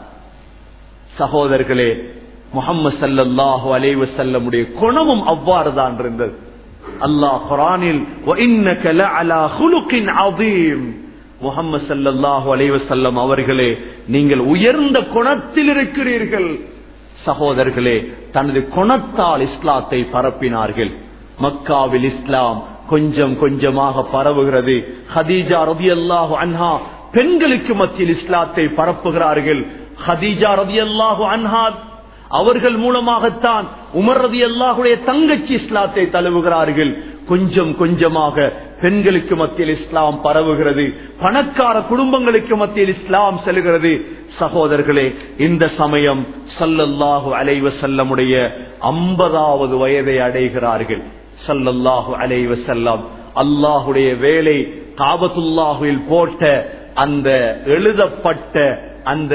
சகோதரர்களே, முஹம்மது ஸல்லல்லாஹு அலைஹி வஸல்லமுடைய குணமும் அவ்வாறுதான் இருந்தது. அல்லாஹ் குர்ஆனில் வ இன்னக லஅலா குலுகின் அதீம், முஹம்மது ஸல்லல்லாஹு அலைஹி வஸல்லம் அவர்களே, நீங்கள் உயர்ந்த குணத்தில் இருக்கிறீர்கள். சகோதரர்களே, தனது குணத்தால் இஸ்லாத்தை பரப்பினார்கள். மக்காவில் இஸ்லாம் கொஞ்சம் கொஞ்சமாக பரவுகிறது. ஹதீஜா ரலியல்லாஹு அன்ஹா பெண்களுக்கு மத்தியில் இஸ்லாத்தை பரப்புகிறார்கள். ஹதீஜா ரலியல்லாஹு அன்ஹா அவர்கள் மூலமாகத்தான் உமர் ரலியல்லாஹுடைய தங்கச்சி இஸ்லாத்தை தழுவுகிறார்கள். கொஞ்சம் கொஞ்சமாக பெண்களுக்கு மத்தியில் இஸ்லாம் பரவுகிறது. பணக்கார குடும்பங்களுக்கு மத்தியில் இஸ்லாம் செல்கிறது. சகோதரர்களே, இந்த சமயம் ஸல்லல்லாஹு அலைஹி வஸல்லமுடைய ஐம்பதாவது வயதை அடைகிறார்கள். ஸல்லல்லாஹு அலைஹி வஸல்லம் அல்லாஹுடைய வேலை காபத்துல்லாஹில் போட்ட அந்த எழுதப்பட்ட அந்த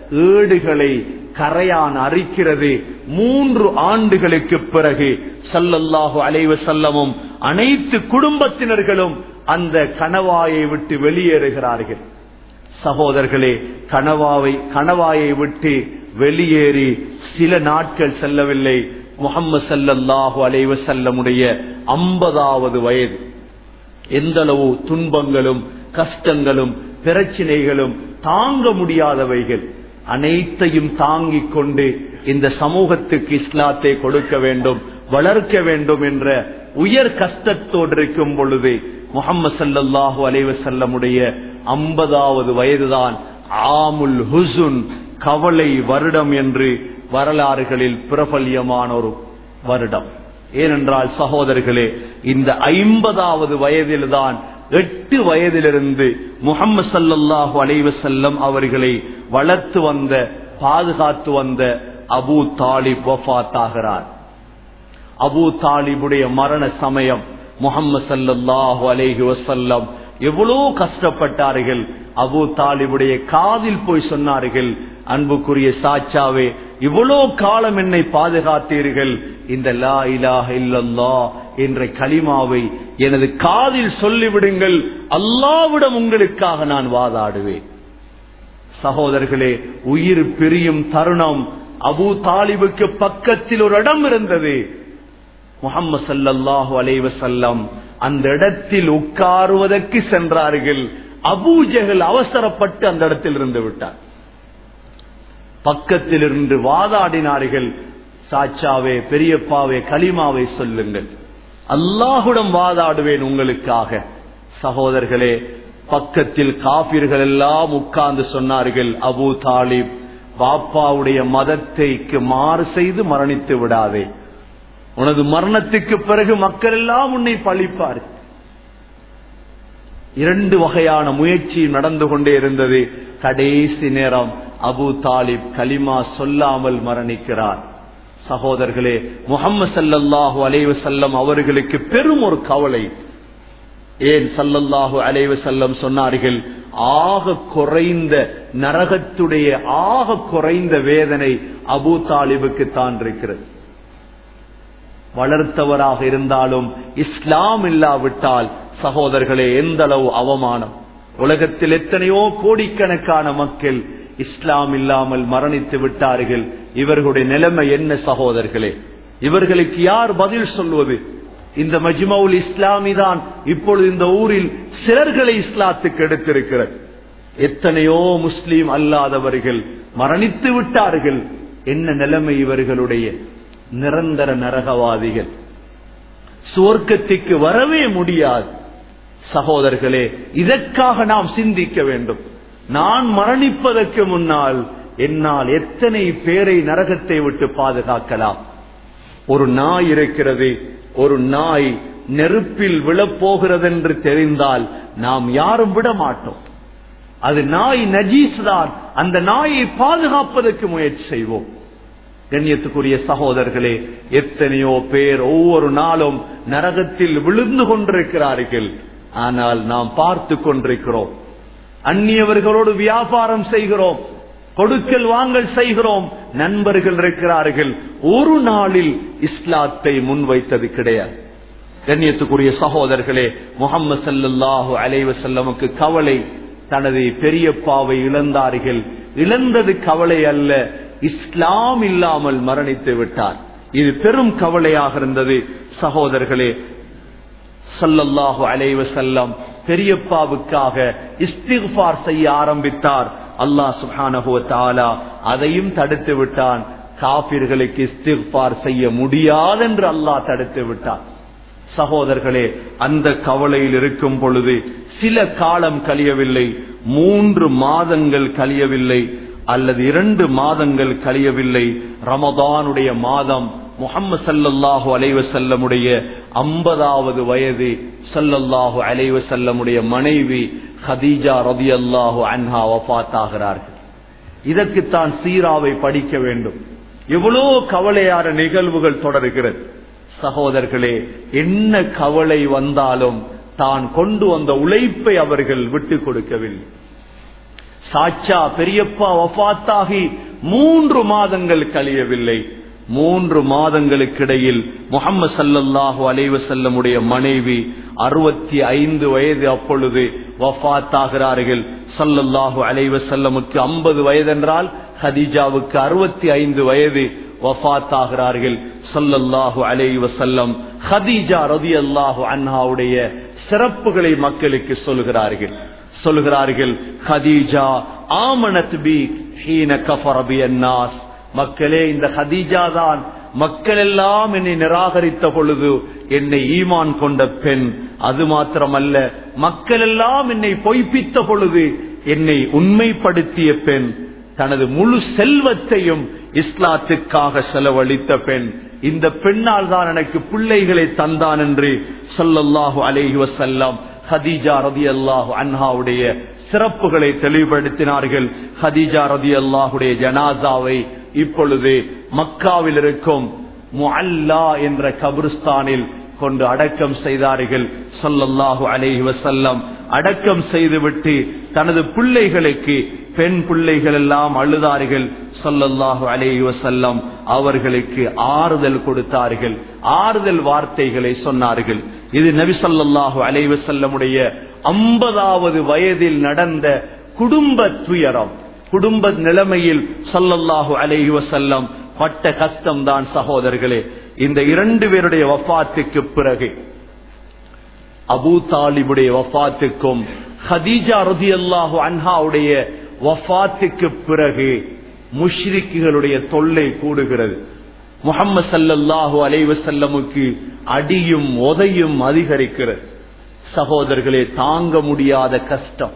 ஏடுகளை கரையான் அரிக்கிறது. மூன்று ஆண்டுகளுக்கு பிறகு ஸல்லல்லாஹு அலைஹி வஸல்லமும் அனைத்து குடும்பத்தினர்களும் அந்த கணவாயை விட்டு வெளியேறுகிறார்கள். சகோதரர்களே, கணவாவை கணவாயை விட்டு வெளியேறி சில நாட்கள் செல்லவில்லை, முஹம்மது ஸல்லல்லாஹு அலைஹி வஸல்லமுடைய ஐம்பதாவது வயது. எந்த அளவு துன்பங்களும் கஷ்டங்களும் பிரச்சனைகளும் தாங்க முடியாதவைகள் அனைத்தையும் தாங்கிக் கொண்டு இந்த சமூகத்துக்கு இஸ்லாத்தை கொடுக்க வேண்டும், வளர்க்க வேண்டும் என்ற உயர் கஷ்டத்தோடு இருக்கும் பொழுது முஹம்மது ஸல்லல்லாஹு அலைஹி வஸல்லமுடைய ஐம்பதாவது வயதுதான் ஆமுல் ஹுசுன், கவலை வருடம் என்று வரலாறுகளில் பிரபல்யமான ஒரு வருடம். ஏனென்றால் சகோதரர்களே, இந்த ஐம்பதாவது வயதில்தான் எட்டு வயதிலிருந்து முஹம்மது ஸல்லல்லாஹு அலைஹி வஸல்லம் அவர்களை வளர்த்து வந்த பாதுகாத்து வந்த அபூ தாலிப் வஃபாத் ஆகிறார். அபூ தாலிபுடைய மரண சமயம் முஹம்மது ஸல்லல்லாஹு அலைஹி வஸல்லம் எவ்வளவு கஷ்டப்பட்டார்கள். அபூ தாலிபுடைய காதில் போய் சொன்னார்கள், அன்புக்குரிய சாச்சாவே, இவ்வளோ காலம் என்னை பாதுகாத்தீர்கள், இந்த லா இலாஹ இல்லல்லாஹ் என்ற கலிமாவை எனது காதில் சொல்லிவிடுங்கள், அல்லாஹ்விடம் உங்களுக்காக நான் வாதாடுவேன். சகோதரர்களே, உயிர் பிரியும் தருணம் அபூ தாலிபுக்கு பக்கத்தில் ஒரு இடம் இருந்தது. முஹம்மது ஸல்லல்லாஹு அலைஹி வஸல்லம் அந்த இடத்தில் உட்காருவதற்கு சென்றார்கள். அபூ ஜஹல் அவசரப்பட்டு அந்த இடத்தில் இருந்து விட்டார். பக்கத்தில் இருந்து வாதாடினார்கள், சாச்சாவே, பெரியப்பாவே, கலிமாவை சொல்லுங்கள், அல்லாஹுடன் வாதாடுவேன் உங்களுக்காக. சகோதரர்களே, பக்கத்தில் காபிர்கள் எல்லாம் உட்கார்ந்து சொன்னார்கள், அபூ தாலிப், பாப்பாவுடைய மதத்தைக்கு மாறு செய்து மரணித்து விடாதே, உனது மரணத்துக்கு பிறகு மக்கள் எல்லாம் உன்னை பழிப்பார். இரண்டு வகையான முயற்சி நடந்து கொண்டே இருந்தது. கடைசி நேரம் அபூ தாலிப் கலிமா சொல்லாமல் மரணிக்கிறார். சகோதரர்களே, முஹம்மது ஸல்லல்லாஹு அலைஹி வஸல்லம் அவர்களுக்கு பெரும் ஒரு கவலை. ஏன் ஸல்லல்லாஹு அலைஹி வஸல்லம் சொன்னார்கள், ஆக குறைந்த நரகத்துடைய ஆக குறைந்த வேதனை அபூ தாலிபுக்கு தான் இருக்கிறது. வளர்த்தவராக இருந்தாலும் இஸ்லாம் இல்லாவிட்டால் சகோதரர்களே எந்த அளவு அவமானம். உலகத்தில் எத்தனையோ கோடிக்கணக்கான மக்கள் இஸ்லாம் இல்லாமல் மரணித்து விட்டார்கள். இவர்களுடைய நிலைமை என்ன சகோதரர்களே? இவர்களுக்கு யார் பதில் சொல்வது? இந்த மஜ்மவுல் இஸ்லாமி தான் இப்பொழுது இந்த ஊரில் சிலர்களை இஸ்லாத்துக்கு எடுத்திருக்கிறது. எத்தனையோ முஸ்லீம் அல்லாதவர்கள் மரணித்து விட்டார்கள். என்ன நிலைமை இவர்களுடைய? நிரந்தர நரகவாதிகள், சுவர்க்கத்திற்கு வரவே முடியாது. சகோதரர்களே, இதற்காக நாம் சிந்திக்க வேண்டும். நான் மரணிப்பதற்கு முன்னால் என்னால் எத்தனை பேரை நரகத்தை விட்டு பாதுகாக்கலாம்? ஒரு நாய் இருக்கிறது, ஒரு நாய் நெருப்பில் விழப்போகிறது என்று தெரிந்தால் நாம் யாரும் விட மாட்டோம். அது நாய் நஜீஸ் தான். அந்த நாயை பாதுகாப்பதற்கு முயற்சி செய்வோம். கண்ணியத்துக்குரிய சகோதரர்களே, எத்தனையோ பேர் ஒவ்வொரு நாளும் நரகத்தில் விழுந்து கொண்டிருக்கிறார்கள். ஆனால் நாம் பார்த்து கொண்டிருக்கிறோம். அந்நியவர்களோடு வியாபாரம் செய்கிறோம். கொடுக்கல் வாங்கல் செய்கிறோம், நண்பர்கள் இருக்கிறார்கள். ஒரு நாளில் இஸ்லாத்தை முன்வைத்தது கிடையாது. கண்ணியத்துக்குரிய சகோதரர்களே, முஹம்மது ஸல்லல்லாஹு அலைஹி வஸல்லமுக்கு கவலை, தனது பெரியப்பாவை இழந்தார்கள். இழந்தது கவலை அல்ல, இஸ்லாம் இல்லாமல் மரணித்து விட்டார். இது பெரும் கவலையாக இருந்தது. சகோதரர்களே, ஸல்லல்லாஹு அலைஹி வஸல்லம் பெரியப்பாவுக்காக இஸ்திக்ஃபார் செய்ய ஆரம்பித்தார். அல்லாஹ் சுப்ஹானஹு வ தஆலா அதையும் தடுத்து விட்டான். காபிர்களுக்கு இஸ்திக்ஃபார் செய்ய முடியாது என்று அல்லாஹ் தடுத்து விட்டார். சகோதரர்களே, அந்த கவலையில் இருக்கும் பொழுது சில காலம் கழியவில்லை, மூன்று மாதங்கள் கழியவில்லை, அல்லது இரண்டு மாதங்கள் கழியவில்லை. ரமதானுடைய மாதம், முஹம்மது ஸல்லல்லாஹு அலைஹி வஸல்லமுடைய ஐம்பதாவது வயது, ஸல்லல்லாஹு அலைஹி வஸல்லமுடைய மனைவி கதீஜா ரலியல்லாஹு அன்ஹா வஃபாத் ஆகிறார்கள். இதற்குத்தான் சீராவை படிக்க வேண்டும். எவ்வளவு கவலையான நிகழ்வுகள் தொடர்கிறது. சகோதரர்களே, என்ன கவலை வந்தாலும் தான் கொண்டு வந்த உழைப்பை அவர்கள் விட்டு கொடுக்கவில்லை. சாச்சா பெரியப்பா வஃபாத்தாகி மூன்று மாதங்கள் கழியவில்லை. மூன்று மாதங்களுக்கிடையில் முஹம்மது ஸல்லல்லாஹு அலைஹி வஸல்லமுடைய மனைவி அறுபத்தி ஐந்து வயது அப்பொழுது வஃபாத் ஆகிறார்கள். ஸல்லல்லாஹு அலைஹி வஸல்லமுக்கு ஐம்பது வயது என்றால் கதீஜாவுக்கு அறுபத்தி ஐந்து வயது வஃபாத் ஆகிறார்கள். ஸல்லல்லாஹு அலைஹி வஸல்லம் கதீஜா ரலியல்லாஹு அன்ஹாவுடைய சிறப்புகளை மக்களுக்கு சொல்கிறார்கள் சொல்கிறார்கள் கதீஜா ஆமனத் பி ஹீன கஃபர பின்னாஸ். மக்களே, இந்த கதீஜா தான் மக்கள் எல்லாம் என்னை நிராகரித்த பொழுது என்னை ஈமான் கொண்ட பெண். அது மாத்திரமல்ல, மக்கள் எல்லாம் என்னை பொய்ப்பித்த பொழுது என்னை உண்மைப்படுத்திய பெண். தனது முழு செல்வத்தையும் இஸ்லாத்துக்காக செலவழித்த பெண். இந்த பெண்ணால் தான் எனக்கு பிள்ளைகளை தந்தான் என்று ஸல்லல்லாஹு அலைஹி வஸல்லம் கதீஜா ரலியல்லாஹு அன்ஹாவுடைய சிறப்புகளை தெளிவுபடுத்தினார்கள். கதீஜா ரலியல்லாஹுடைய ஜனாசாவை இப்பொழுது மக்காவில் இருக்கும் முஅல்லா என்ற கபிரிஸ்தானில் கொண்டு அடக்கம் செய்தார்கள். ஸல்லல்லாஹு அலைஹி வஸல்லம் அடக்கம் செய்துவிட்டு தனது பிள்ளைகளுக்கு, பெண் பிள்ளைகள் எல்லாம் அழுதார்கள். ஸல்லல்லாஹு அலைஹி வஸல்லம் அவர்களுக்கு ஆறுதல் கொடுத்தார்கள், ஆறுதல் வார்த்தைகளை சொன்னார்கள். இது நபி ஸல்லல்லாஹு அலைஹி வஸல்லமுடைய ஐம்பதாவது வயதில் நடந்த குடும்ப துயரம், குடும்ப நிலைமையில் ஸல்லல்லாஹு அலைஹி வஸல்லம் பட்ட கஷ்டம் தான் சகோதரர்களே. இந்த இரண்டு பேருடைய வஃபாத்துக்கு பிறகு, அபூ தாலிபுடைய வஃபாத்துக்கும் கதீஜா ரலியல்லாஹு அன்ஹாவுடைய வஃபாத்துக்கு பிறகு முஷ்ரிக்குகளுடைய தொல்லை கூடுகிறது. முஹம்மது ஸல்லல்லாஹு அலைஹி வஸல்லமுக்கு அடியும் உதையும் அதிகரிக்கிறது. சகோதரர்களே, தாங்க முடியாத கஷ்டம்,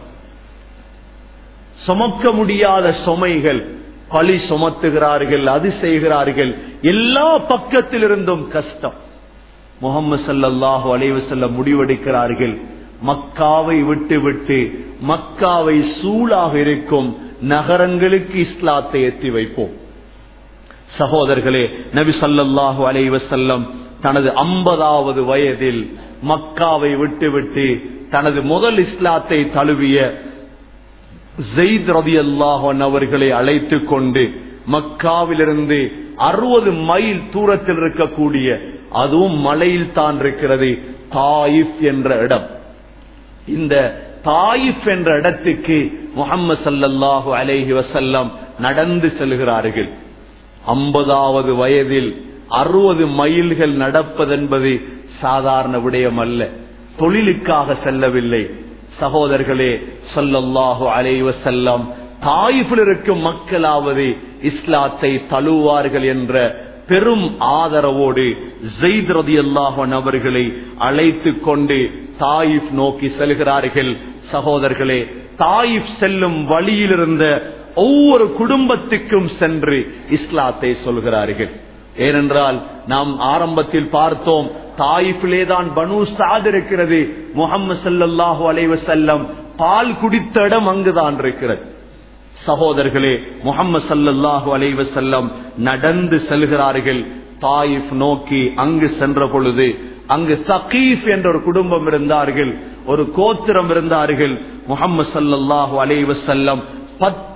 சுமக்க முடியாத சுமைகள், பழி சுமத்துகிறார்கள், அது செய்கிறார்கள், எல்லா பக்கத்திலிருந்தும் கஷ்டம். முஹம்மது ஸல்லல்லாஹு அலைஹி வஸல்லம் முடிவெடுக்கிறார்கள், மக்காவை விட்டு விட்டு மக்காவை சூழாக இருக்கும் நகரங்களுக்கு இஸ்லாத்தை எத்தி வைப்போம். சகோதரர்களே, நபி ஸல்லல்லாஹு அலைஹி வஸல்லம் தனது ஐம்பதாவது வயதில் மக்காவை விட்டுவிட்டு தனது முதல் இஸ்லாத்தை தழுவிய ஸைத் ரலியல்லாஹு அன்ஹு அவர்களை அழைத்து கொண்டு மக்காவிலிருந்து அறுபது மைல் தூரத்தில் இருக்கக்கூடிய, அதுவும் மலையில் தான் இருக்கிறது, தாயிஃப் என்ற இடம். இந்த தாயிஃப் என்ற இடத்துக்கு முஹம்மது ஸல்லல்லாஹு அலைஹி வஸல்லம் நடந்து செல்கிறார்கள். ஐம்பதாவது வயதில் அறுபது மைல்கள் நடப்பதென்பது சாதாரண விடயம் அல்ல. தொழிலுக்காக செல்லவில்லை சகோதரர்களே. ஸல்லல்லாஹு அலைஹி வஸல்லம் தாயிஃபில் இருக்கும் மக்களாவது இஸ்லாத்தை தழுவார்கள் என்ற பெரும் ஆதரவோடு ஸைத் ரலியல்லாஹு அன்ஹு அவர்களை அழைத்து கொண்டு தாயிஃப் நோக்கி செல்கிறார்கள். சகோதரர்களே, தாயிஃப் செல்லும் வழியில் இருந்த ஒவ்வொரு குடும்பத்துக்கும் சென்று இஸ்லாத்தை சொல்கிறார்கள். ஏனென்றால் நாம் ஆரம்பத்தில் பார்த்தோம், தாயிஃபிலே தான் பனு சாத் இருக்கிறது. முஹம்மது ஸல்லல்லாஹு அலைஹி வஸல்லம் பால் குடித்த இடம் அங்குதான் இருக்கிறது. சகோதரர்களே, முஹம்மது ஸல்லல்லாஹு அலைஹி வஸல்லம் நடந்து செல்கிறார்கள் தாயிஃப் நோக்கி. அங்கு சென்ற பொழுது அங்கு சகீஃப் என்ற ஒரு குடும்பம் இருந்தார்கள், ஒரு கோத்திரம் இருந்தார்கள். முஹம்மது ஸல்லல்லாஹு அலைஹி வஸல்லம் பத்து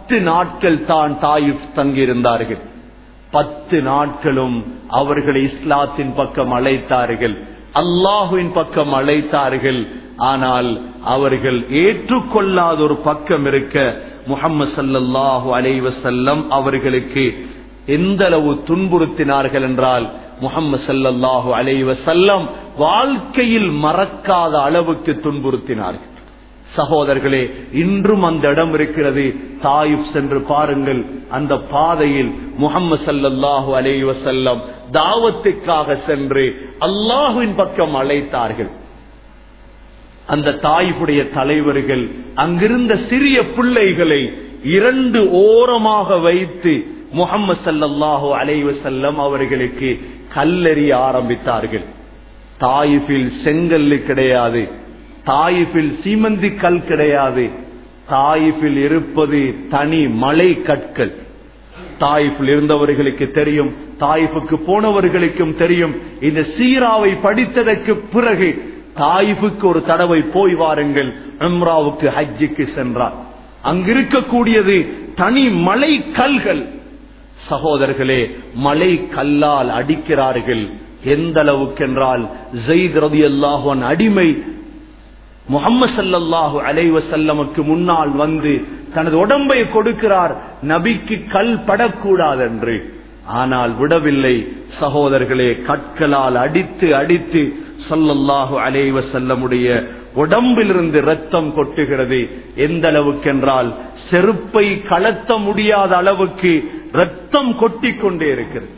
பத்து நாட்கள் தான் தாயிஃப் தங்கியிருந்தார்கள். பத்து நாட்களும் அவர்களை இஸ்லாத்தின் பக்கம் அழைத்தார்கள், அல்லாஹுவின் பக்கம் அழைத்தார்கள். ஆனால் அவர்கள் ஏற்றுக்கொள்ளாத ஒரு பக்கம் இருக்க முஹம்மது ஸல்லல்லாஹு அலைஹி வஸல்லம் அவர்களுக்கு எந்த அளவு துன்புறுத்தினார்கள் என்றால், முஹம்மது ஸல்லல்லாஹு அலைஹி வஸல்லம் வாழ்க்கையில் மறக்காத அளவுக்கு துன்புறுத்தினார்கள். சகோதரர்களே, இன்றும் அந்த இடம் இருக்கிறது. தாயிஃப் சென்று பாருங்கள். அந்த பாதையில் முஹம்மது ஸல்லல்லாஹு அலைஹி வஸல்லம் தாவத்துக்காக சென்று அல்லாஹ்வின் பக்கம் அழைத்தார்கள். அந்த தாயிஃபுடைய தலைவர்கள் அங்கிருந்த சிறிய பிள்ளைகளை இரண்டு ஓரமாக வைத்து முஹம்மது ஸல்லல்லாஹு அலைஹி வஸல்லம் அவர்களுக்கு கல்லெறிய ஆரம்பித்தார்கள். தாயிஃபில் செங்கல் கிடையாது, தாயிஃபில் சீமந்தி கல் கிடையாது, தாயிஃபில் இருப்பது தனி மலை கற்கள். தாயிஃபில் இருந்தவர்களுக்கு தெரியும், தாயிஃபுக்கு போனவர்களுக்கும் தெரியும். இந்த சீராவை படித்ததற்கு பிறகு தாயிஃபுக்கு ஒரு தடவை போய் வாருங்கள். உம்ராவுக்கு ஹஜ்ஜுக்கு சென்றார். அங்கிருக்கக்கூடியது தனி மலை கல்கள். சகோதரர்களே, மலை கல்லால் அடிக்கிறார்கள். எந்த அளவுக்கு என்றால், ஸைத் ரலியல்லாஹு அன்ஹு அடிமை முஹம்மது ஸல்லல்லாஹு அலைஹி வஸல்லமுக்கு முன்னால் வந்து தனது உடம்பை கொடுக்கிறார், நபிக்கு கல் படக்கூடாது என்று. ஆனால் விடவில்லை. சகோதரர்களே, கற்களால் அடித்து அடித்து ஸல்லல்லாஹு அலைஹி வஸல்லமுடைய உடம்பிலிருந்து ரத்தம் கொட்டுகிறது. எந்த அளவுக்கு என்றால், செருப்பை கலத்த முடியாத அளவுக்கு ரத்தம் கொட்டிக் கொண்டே இருக்கிறது.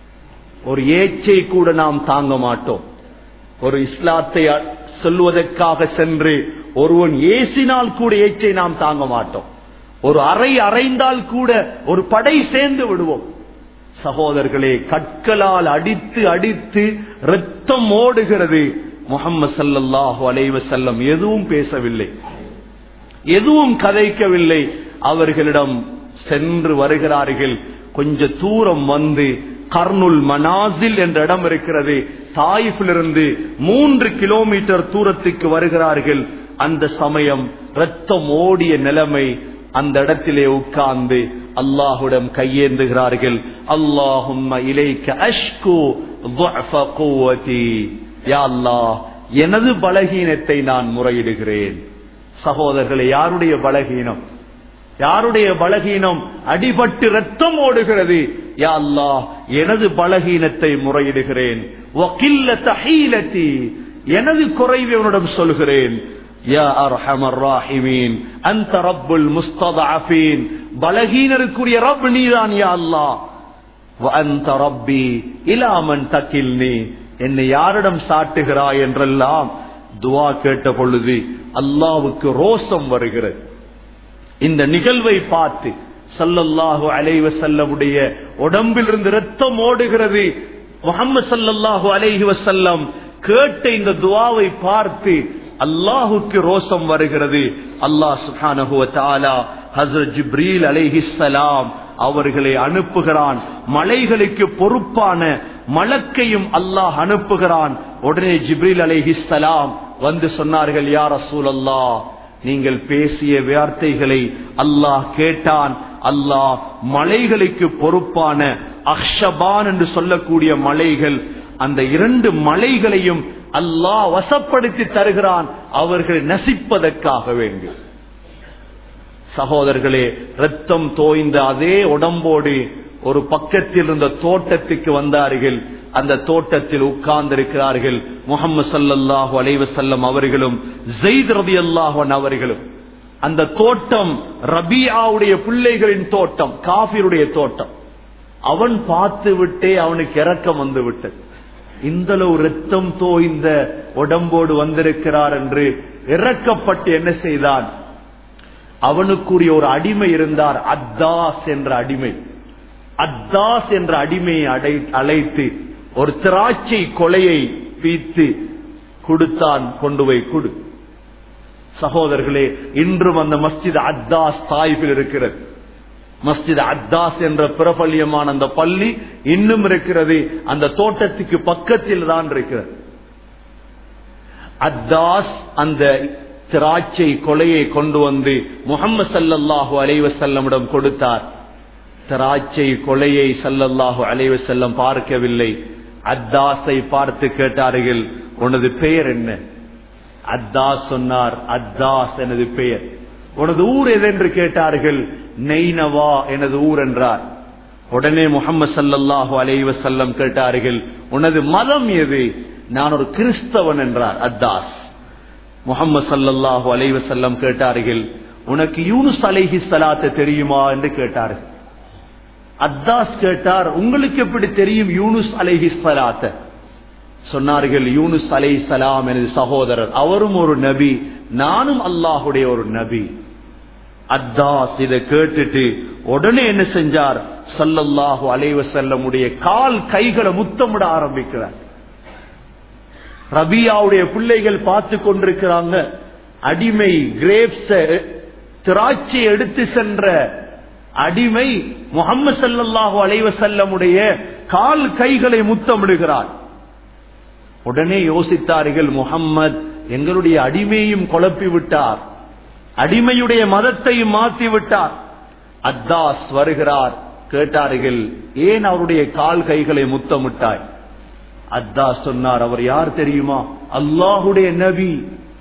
ஒரு ஏச்சை கூட நாம் தாங்க மாட்டோம். ஒரு இஸ்லாத்தை சொல்வதற்காக சென்று ஒருவன் ஏசினால் கூட ஏச்சை நாம் தாங்க மாட்டோம். ஒரு அறை அறைந்தால் கூட ஒரு படை சேர்ந்து விடுவோம். சகோதரர்களே, கற்களால் அடித்து அடித்து ரத்தம் ஓடுகிறது. முஹம்மது ஸல்லல்லாஹு அலைஹி வஸல்லம் எதுவும் பேசவில்லை, எதுவும் கதைக்கவில்லை. அவர்களிடம் சென்று வருகிறார்கள். கொஞ்ச தூரம் வந்து கர்னுல் மனாசில் என்ற இடம் இருக்கிறது. தாயிஃபிலிருந்து மூன்று கிலோமீட்டர் தூரத்துக்கு வருகிறார்கள். அந்த சமயம் ரத்தம் ஓடிய நிலைமை. அந்த இடத்திலே உட்கார்ந்து அல்லாஹ்விடம் கையேந்துகிறார்கள். அல்லாஹும்ம இலைக்க அஷ்கு ضعف قوتي, யா அல்லாஹ், எனது பலகீனத்தை நான் முறையிடுகிறேன். சகோதரர்களே, யாருடைய பலகீனம்? யாருடைய பலகீனம்? அடிபட்டு ரத்தம் ஓடுகிறது. யா அல்லாஹ், எனது பலகீனத்தை முறையிடுகிறேன். வகில்லத ஹீலதி, எனது குறைவை உன்னிடம் சொல்கிறேன். யா அர்ஹமர் ராஹிமீன் அன்த ரப்புல் முஸ்ததஅஃபீன், பலகீனருக்குரிய ரப் நீதான் யா அல்லாஹ். வ அன்த ரப்பி இலா மன் தகில்னி, என்னை யாரிடம் சாட்டுகிறாய் என்றெல்லாம் துஆ கேட்ட பொழுது அல்லாஹ்வுக்கு ரோஷம் வருகிறது. இந்த நிகழ்வை பார்த்து ஸல்லல்லாஹு அலைஹி வஸல்லமுடைய உடம்பிலிருந்து ரத்தம் ஓடுகிறது. முஹம்மது ஸல்லல்லாஹு அலைஹி வஸல்லம் கேட்ட இந்த துஆவை பார்த்து அல்லாஹ்வுக்கு ரோஷம் வருகிறது. அல்லாஹ் சுப்ஹானஹு வ தஆலா ஹஜ்ரத் ஜிப்ரீல் அலைஹிஸ்ஸலாம் அவர்களை அனுப்புகிறான். மலைகளுக்கு பொறுப்பான மலக்கையும் அல்லாஹ் அனுப்புகிறான். உடனே ஜிப்ரீல் அலைஹிஸ்ஸலாம் வந்து சொன்னார்கள், யா ரசூலல்லாஹ், நீங்கள் பேசிய வார்த்தைகளை அல்லாஹ் கேட்டான். அல்லாஹ் மலைகளுக்கு பொறுப்பான அக்ஷபான் என்று சொல்லக்கூடிய மலைகள், அந்த இரண்டு மலைகளையும் அல்லாஹ் வசப்படுத்தி தருகிறான், அவர்கள் நசிப்பதற்காக வேண்டி. சகோதரர்களே, ரத்தம் தோய்ந்த அதே உடம்போடு ஒரு பக்கத்தில் இருந்த தோட்டத்துக்கு வந்தார்கள். அந்த தோட்டத்தில் உட்கார்ந்திருக்கிறார்கள் முஹம்மது ஸல்லல்லாஹு அலைஹி வஸல்லம் அவர்களும் ஸைத் ரலியல்லாஹு அன்ஹு அவர்களும். அந்த தோட்டம் ரபீஆவுடைய பிள்ளைகளின் தோட்டம், காஃபிருடைய தோட்டம். அவன் பார்த்து விட்டே அவனுக்கு இரக்கம் வந்து விட்டது. இந்த அளவு ரத்தம் தோய்ந்த உடம்போடு வந்திருக்கிறார் என்று இறக்கப்பட்டு என்ன செய்தான்? அவனுக்குரிய ஒரு அடிமை இருந்தார், அத்தாஸ் என்ற அடிமை. அத்தாஸ் என்ற அடிமையை அழைத்து ஒரு திராட்சை கொலையை பீத்து கொடுத்தான், கொண்டு போய் கொடு. சகோதரர்களே, இன்றும் அந்த மஸ்ஜித் அத்தாஸ் தாயிஃபில் இருக்கிறது. மஸ்ஜித் அத்தாஸ் என்ற பிரபல்யமான அந்த பள்ளி இன்னும் இருக்கிறது. அந்த தோட்டத்துக்கு பக்கத்தில் தான் இருக்கிறது. அத்தாஸ் அந்த திராட்சை கொலையை கொண்டு வந்து முஹம்மது ஸல்லல்லாஹு அலைஹி வஸல்லமிடம் கொடுத்தார். திராட்சை கொலையை ஸல்லல்லாஹு அலைஹி வஸல்லம் பார்க்கவில்லை. அத்தாஸை பார்த்து கேட்டார்கள், உனது பெயர் என்ன? அத்தாஸ் சொன்னார், அத்தாஸ் எனது பெயர். உனது ஊர் எது என்று கேட்டார்கள். நைனவா எனது ஊர் என்றார். உடனே முஹம்மது ஸல்லல்லாஹு அலைஹி வஸல்லம் கேட்டார்கள், உனது மதம் எது? நான் ஒரு கிறிஸ்தவன் என்றார் அத்தாஸ். முஹம்மது ஸல்லல்லாஹு அலைஹி வஸல்லம் கேட்டார்கள், உனக்கு யூனுஸ் அலைஹிஸ்ஸலாத்து தெரியுமா என்று கேட்டார்கள். அத்தாஸ் கேட்டார், உங்களுக்கு எப்படி தெரியும் யூனுஸ் அலைஹிஸ்ஸலாத்து? சொன்னார்கள், யூனுஸ் அலைஹிஸ்ஸலாம் எனது சகோதரர், அவரும் ஒரு நபி, நானும் அல்லாஹுடைய ஒரு நபி. அத்தாஸ் இதை கேட்டுட்டு உடனே என்ன செஞ்சார்? ஸல்லல்லாஹு அலைஹி வஸல்லமுடைய கால் கைகளை முத்தமிட ஆரம்பிக்கிறார். ரபியாவுடைய பிள்ளைகள் பார்த்து கொண்டிருக்கிறாங்க. அடிமை கிரேப்ஸ் திராட்சை எடுத்து சென்ற அடிமை முஹம்மது ஸல்லல்லாஹு அலைஹி வஸல்லமுடைய கால் கைகளை முத்தமிடுகிறார். உடனே யோசித்தார்கள், முஹம்மது எங்களுடைய அடிமையும் குழப்பி விட்டார், அடிமையுடைய மதத்தையும் மாற்றி விட்டார். அத்தாஸ் வருகிறார். கேட்டார்கள், ஏன் அவருடைய கால் கைகளை முத்தமிட்டாய்? அத்தாஸ் சொன்னார், அவர் யார் தெரியுமா? அல்லாஹுடைய நபி.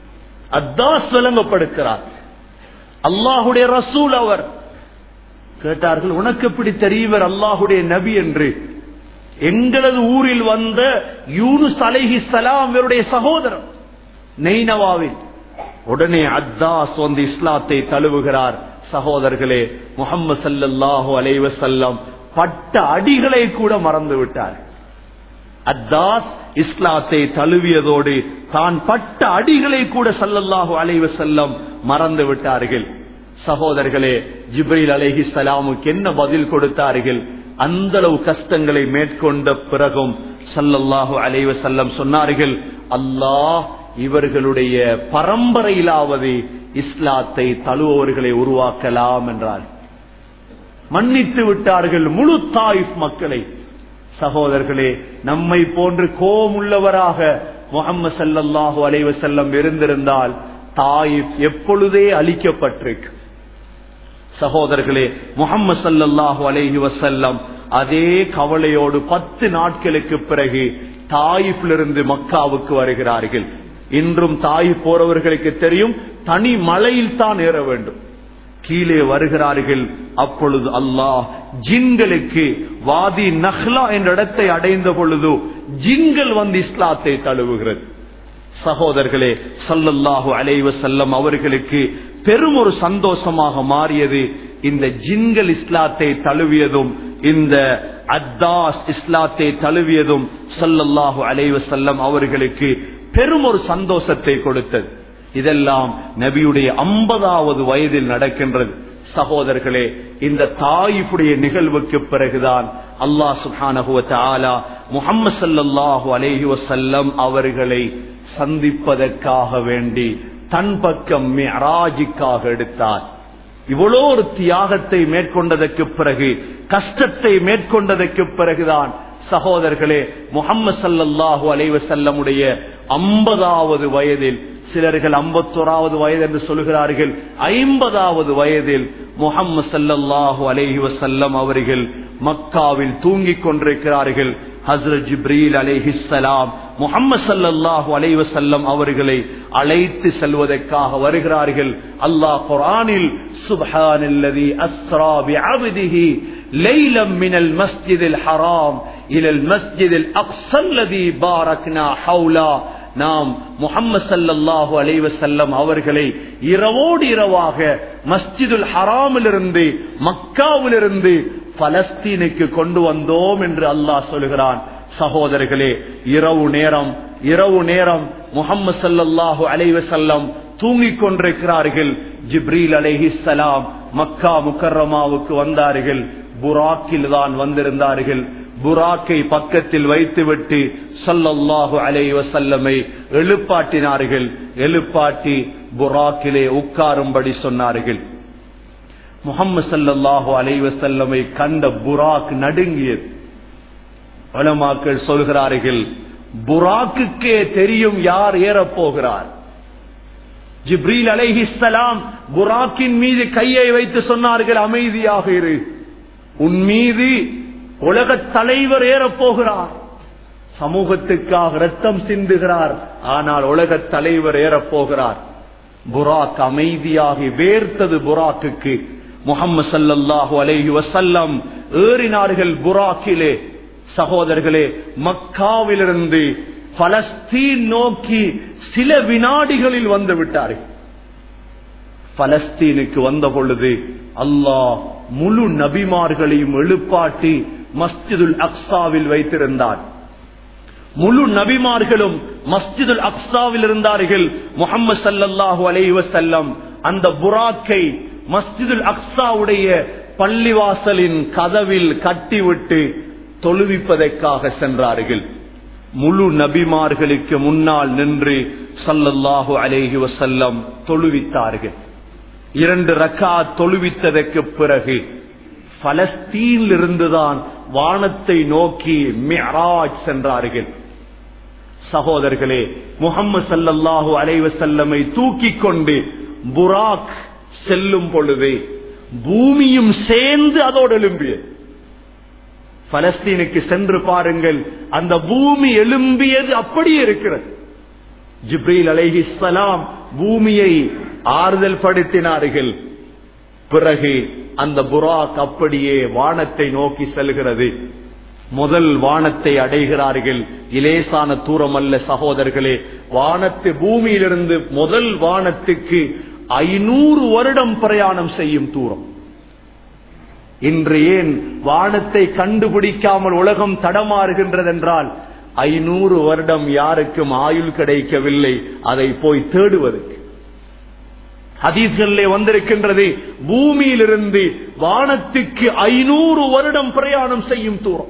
அத்தாஸ் விளங்கப்படுகிறார், அல்லாஹுடைய ரசூல் அவர். கேட்டார்கள், உனக்கு எப்படி தெரியும் அல்லாஹுடைய நபி என்று? எங்களது ஊரில் வந்த யூனுஸ் அலைஹிஸ்ஸலாம் இவருடைய சகோதரர் நைனவாவில். உடனே அத்தாஸ் வந்து இஸ்லாத்தை தழுவுகிறார். சகோதரர்களே, முஹம்மது ஸல்லல்லாஹு அலைஹி வஸல்லம் பட்ட அடிகளை கூட மறந்து விட்டார். அத்தாஸ் இஸ்லாத்தை தழுவியதோடு தான் பட்ட அடிகளை கூட ஸல்லல்லாஹு அலைஹி வஸல்லம் மறந்து விட்டார்கள். சகோதரர்களே, ஜிப்ரீல் அலைஹிஸ்ஸலாமுக்கு என்ன பதில் கொடுத்தார்கள்? அந்த அளவு கஷ்டங்களை மேற்கொண்ட பிறகும் ஸல்லல்லாஹு அலைஹி வஸல்லம் சொன்னார்கள், அல்லாஹ் இவர்களுடைய பரம்பரையிலாவது இஸ்லாத்தை தழுவுவர்களை உருவாக்கலாம் என்றார். மன்னித்து விட்டார்கள் முழு தாயிஃப் மக்களை. சகோதரர்களே, நம்மை போன்று கோமுள்ளவராக முஹம்மது ஸல்லல்லாஹு அலைஹி வஸல்லம் இருந்திருந்தால் தாயிஃப் எப்பொழுதே அழிக்கப்பட்டிருக்கு. சகோதரர்களே, முஹம்மது ஸல்லல்லாஹு அலைஹி வஸல்லம் அதே கவலையோடு பத்து நாட்களுக்கு பிறகு தாயிஃபிலிருந்து மக்காவுக்கு வருகிறார்கள். இன்றும் தாயிஃப் போறவர்களுக்கு தெரியும், தனி மலையில் தான் ஏற வேண்டும். கீழே வருகிறார்கள். அப்பொழுது அல்லாஹ் ஜின்களுக்கு வாதி நஹ்லா என்ற இடத்தை அடைந்த பொழுது ஜின்கள் வந்து இஸ்லாத்தை தழுவுகிறது. சகோதரர்களே, ஸல்லல்லாஹு அலைஹி வஸல்லம் அவர்களுக்கு பெரும் ஒரு சந்தோஷமாக மாறியது இந்த ஜின்கள் இஸ்லாத்தை தழுவியதும், இந்த அத்தாஸ் இஸ்லாத்தை தழுவியதும் ஸல்லல்லாஹு அலைஹி வஸல்லம் அவர்களுக்கு பெரும் ஒரு சந்தோஷத்தை கொடுத்தது. இதெல்லாம் நபியுடைய ஐம்பதாவது வயதில் நடக்கின்றது. சகோதரர்களே, இந்த தாயிஃபுடைய நிகழ்வுக்கு பிறகுதான் அல்லாஹ் சுப்ஹானஹு வ தஆலா முஹம்மது ஸல்லல்லாஹு அலைஹி வஸல்லம் அவர்களை சந்திப்பதற்காக வேண்டி தன் பக்கம் மிஅராஜுக்காக எடுத்தார். இவ்வளோ ஒரு தியாகத்தை மேற்கொண்டதற்கு பிறகு, கஷ்டத்தை மேற்கொண்டதற்கு பிறகுதான் சகோதரர்களே முஹம்மது ஸல்லல்லாஹு அலைஹி வஸல்லமுடைய ஐம்பதாவது வயதில், சிலர்கள் ஐம்பத்தோராவது வயது என்று சொல்கிறார்கள், ஐம்பதாவது வயதில் முஹம்மது ஸல்லல்லாஹு அலைஹி வஸல்லம் அவர்கள் மக்காவில் தூங்கிக் கொண்டிருக்கிறார்கள். ஹஸ்ரத் ஜிப்ரீல் அலைஹிஸ்ஸலாம் முஹம்மது ஸல்லல்லாஹு அலைஹி வஸல்லம் அவர்களை அழைத்து செல்வதற்காக வருகிறார்கள். அல்லாஹ் குர்ஆனில் சுப்ஹானல்லதி அஸ்ரா பிஅப்திஹி லைலம் மினல் மஸ்ஜிதில் ஹராம் இலல் மஸ்ஜிதில் அக்ஸல்லதி பாரக்னா ஹவுலா, நாம் முஹம்மது ஸல்லல்லாஹு அலைஹி வஸல்லம் அவர்களை இரவோடு இரவாக மஸ்ஜிதுல் ஹராமிலிருந்து மக்காவிலிருந்து பலஸ்தீனுக்கு கொண்டு வந்தோம் என்று அல்லாஹ் சொல்கிறான். சகோதரர்களே, இரவு நேரம் இரவு நேரம் முஹம்மது ஸல்லல்லாஹு அலைஹி வஸல்லம் தூங்கிக் கொண்டிருக்கிறார்கள். ஜிப்ரீல் அலைஹிஸ்ஸலாம் மக்கா முக்கர்ரமாவுக்கு வந்தார்கள். புராக்கில் தான் வந்திருந்தார்கள். புராக்கை பக்கத்தில் வைத்துவிட்டு ஸல்லல்லாஹு அலைஹி வஸல்லமை எழுப்பாட்டினார்கள். எழுப்பாட்டி புராக்கிலே உட்காரும்படி சொன்னார்கள். முஹம்மது ஸல்லல்லாஹு அலைஹி வஸல்லமை கண்ட புராக் நடுங்கியது. உலமாக்கள் சொல்கிறார்கள், புராக்குக்கே தெரியும் யார் ஏறப் போகிறார். ஜிப்ரீல் அலைஹிஸ்ஸலாம் புராக்கின் மீது கையை வைத்து சொன்னார்கள், அமைதியாக இரு, உன் மீது உலகத் தலைவர் ஏறப் போகிறார், சமூகத்துக்காக ரத்தம் சிந்துகிறார், ஆனால் உலகத் தலைவர் ஏறப் போகிறார். புராக் அமைதியாகி வேர்த்தது புராக்குக்கு. முஹம்மது ஸல்லல்லாஹு அலைஹி வஸல்லம் ஏறினார்கள் புராக்கிலே. சகோதரர்களே, மக்காவிலிருந்து பலஸ்தீன் நோக்கி சில வினாடிகளில் வந்து விட்டார்கள். பலஸ்தீனுக்கு வந்த பொழுது அல்லாஹ் முழு நபிமார்களையும் எழுப்பாட்டி மஸ்ஜிதுல் அக்ஸாவில் வைத்திருந்தார். முழு நபிமார்களும் மஸ்ஜிதுல் அக்ஸாவில் இருந்தார்கள். முஹம்மது ஸல்லல்லாஹு அலைஹி வஸல்லம் அந்த புராக்கை மஸ்ஜிதுல் அக்ஸாவுடைய பள்ளிவாசலின் கதவில் கட்டிவிட்டு தொழுவிப்பதற்காக சென்றார்கள். முழு நபிமார்களுக்கு முன்னால் நின்று ஸல்லல்லாஹு அலைஹி வஸல்லம் தொழுவித்தார்கள். இரண்டு ரக்காத் தொழுவித்ததற்கு பிறகு பலஸ்தீனில் இருந்துதான் வானத்தை நோக்கி மிஅராஜ் சென்றார்கள். சகோதரர்களே, முஹம்மது ஸல்லல்லாஹு அலைஹி வஸல்லமை தூக்கி கொண்டு புராக் செல்லும் பொழுது பூமியும் சேர்ந்து அதோடு எழும்பியது. பலஸ்தீனுக்கு சென்று பாருங்கள், அந்த பூமி எழும்பியது அப்படியே இருக்கிறது. ஜிப்ரீல் அலைஹிஸ்ஸலாம் பூமியை ஆறுதல் படுத்தினார்கள். பிறகு அந்த புராக் அப்படியே வானத்தை நோக்கி செல்கிறது. முதல் வானத்தை அடைகிறார்கள். இலேசான தூரம் அல்ல சகோதரர்களே. வானத்து பூமியிலிருந்து முதல் வானத்துக்கு ஐநூறு வருடம் பிரயாணம் செய்யும் தூரம். இன்று ஏன் வானத்தை கண்டுபிடிக்காமல் உலகம் தடமாறுகின்றது என்றால், ஐநூறு வருடம் யாருக்கும் ஆயுள் கிடைக்கவில்லை அதை போய் தேடுவதற்கு. ஹதீஸ்களிலே வந்திருக்கின்றது, பூமியிலிருந்து வானத்துக்கு ஐநூறு வருடம் பிரயாணம் செய்யும் தூரம்.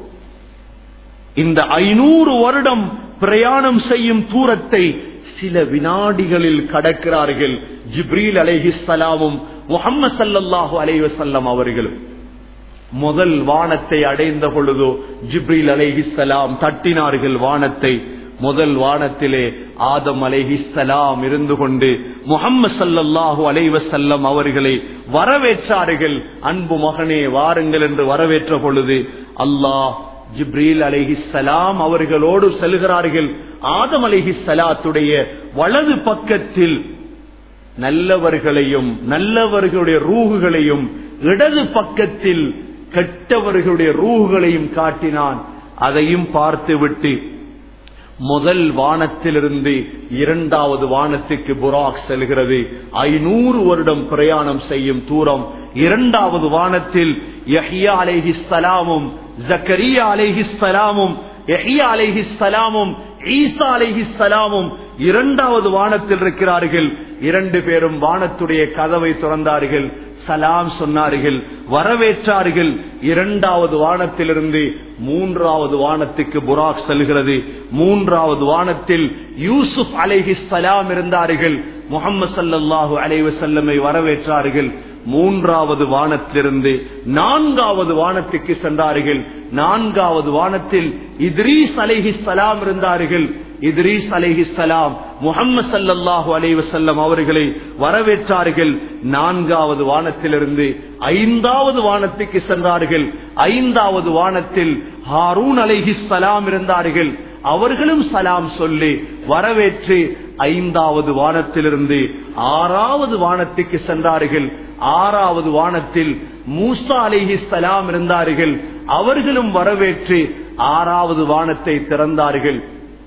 இந்த ஐநூறு வருடம் பிரயாணம் செய்யும் தூரத்தை சில வினாடிகளில் கடக்கிறார்கள் ஜிப்ரீல் அலைஹிஸ்ஸலாமும் முஹம்மது ஸல்லல்லாஹு அலைஹி வஸல்லம் அவர்களும். முதல் வானத்தை அடைந்த பொழுதோ ஜிப்ரீல் அலைஹிஸ்ஸலாம் தட்டினார்கள் வானத்தை. முதல் வானத்திலே ஆதம் அலைஹிஸ்ஸலாம் இருந்து கொண்டு முஹம்மது ஸல்லல்லாஹு அலைஹி வஸல்லம் அவர்களை வரவேற்றார்கள். அன்பு மகனே வாருங்கள் என்று வரவேற்ற பொழுது அல்லாஹ் ஜிப்ரீல் அலைஹிஸ்ஸலாம் அவர்களோடு செல்கிறார்கள். ஆதம் அலைஹிஸ்ஸலாத்துடைய வலது பக்கத்தில் நல்லவர்களையும் நல்லவர்களுடைய ரூஹுகளையும், இடது பக்கத்தில் கெட்டவர்களுடைய ரூஹுகளையும் காட்டினான். அதையும் பார்த்துவிட்டு முதல் வானத்திலிருந்து இரண்டாவது வானத்துக்கு புராக் செல்கிறது. ஐநூறு வருடம் பிரயாணம் செய்யும் தூரம். இரண்டாவது வானத்தில் யஹ்யா அலைஹிஸ்ஸலாமும் ஜக்கரியா அலைஹிஸ்ஸலாமும் யஹ்யா அலைஹிஸ்ஸலாமும் ஈசா அலைஹிஸ்ஸலாமும் இரண்டாவது வானத்தில் இருக்கிறார்கள். இரண்டு பேரும் வானத்துடைய கதவை திறந்தார்கள், சலாம் சொன்னார்கள், வரவேற்றார்கள். இரண்டாவது வானத்திலிருந்து மூன்றாவது வானத்துக்கு புராக் செல்கிறது. மூன்றாவது வானத்தில் யூசுப் அலைஹிஸ்ஸலாம் இருந்தார்கள். முஹம்மது ஸல்லல்லாஹு அலைஹி வஸல்லமை வரவேற்றார்கள். மூன்றாவது வானத்திலிருந்து நான்காவது வானத்துக்கு சென்றார்கள். நான்காவது வானத்தில் இத்ரீஸ் அலைஹிஸ்ஸலாம் இருந்தார்கள். இத்ரீஸ் அலைஹிஸ்ஸலாம் முஹம்மது ஸல்லல்லாஹு அலைஹி வஸல்லம் அவர்களை வரவேற்றார்கள். நான்காவது வானத்திலிருந்து ஐந்தாவது வானத்துக்கு சென்றார்கள். ஐந்தாவது வானத்தில் ஹாரூன் அலைஹிஸ்ஸலாம் இருந்தார்கள். அவர்களும் சலாம் சொல்லி வரவேற்று ஐந்தாவது வானத்திலிருந்து ஆறாவது வானத்துக்கு சென்றார்கள். ஆறாவது வானத்தில் மூசா அலைஹிஸ்ஸலாம் இருந்தார்கள். அவர்களும் வரவேற்று ஆறாவது வானத்தை திறந்தார்கள்.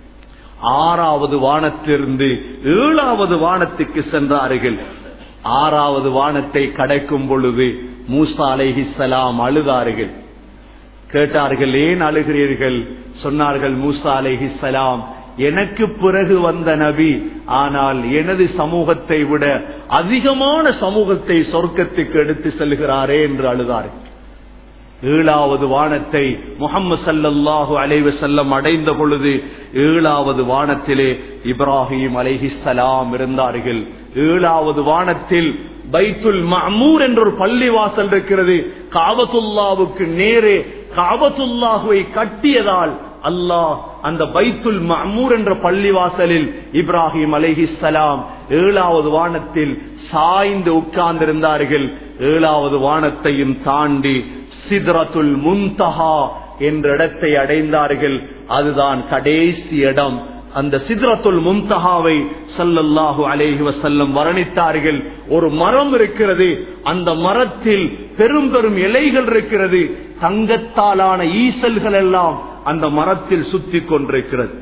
ஆறாவது வானத்திலிருந்து ஏழாவது வானத்துக்கு சென்றார்கள். ஆறாவது வானத்தை கடக்கும் பொழுது மூசா அலைஹிஸ்ஸலாம் அழுதார்கள். கேட்டார்கள், ஏன் அழுகிறீர்கள்? சொன்னார்கள், மூசா அலைஹிஸ்ஸலாம் எனக்கு பிறகு வந்த நபி, ஆனால் எனது சமூகத்தை விட அதிகமான சமூகத்தை சொர்க்கத்துக்கு எடுத்து செல்கிறாரே என்று அழுதார்கள். ஏழாவது வானத்தை முஹம்மது ஸல்லல்லாஹு அலைஹி வஸல்லம் அடைந்த பொழுது ஏழாவது வானத்திலே இப்ராஹிம் அலைஹிஸ்ஸலாம் இருந்தார்கள். ஏழாவது வானத்தில் பைத்துல் மஅமூர் என்ற ஒரு பள்ளிவாசல் இருக்கிறது. காபத்துல்லாவுக்கு நேரே காபத்துல்லாஹுவை கட்டியதால் அல்லாஹ் அந்த பைத்துல் மஅமூர் என்ற பள்ளிவாசலில் இப்ராஹிம் அலைஹிஸ்ஸலாம் ஏழாவது வானத்தில் சாய்ந்து உட்கார்ந்திருந்தார்கள். ஏழாவது வானத்தையும் தாண்டி சித்ரத்துல் முன்தஹா என்ற இடத்தை அடைந்தார்கள். அதுதான் கடைசி இடம். அந்த சித்ரத்துல் முன்தஹாவை ஸல்லல்லாஹு அலைஹி வஸல்லம் வர்ணித்தார்கள். ஒரு மரம் இருக்கிறது, அந்த மரத்தில் பெரும் பெரும் இலைகள் இருக்கிறது, தங்கத்தாலான ஈசல்கள் எல்லாம் அந்த மரத்தில் சுத்தி கொண்டிருக்கிறது.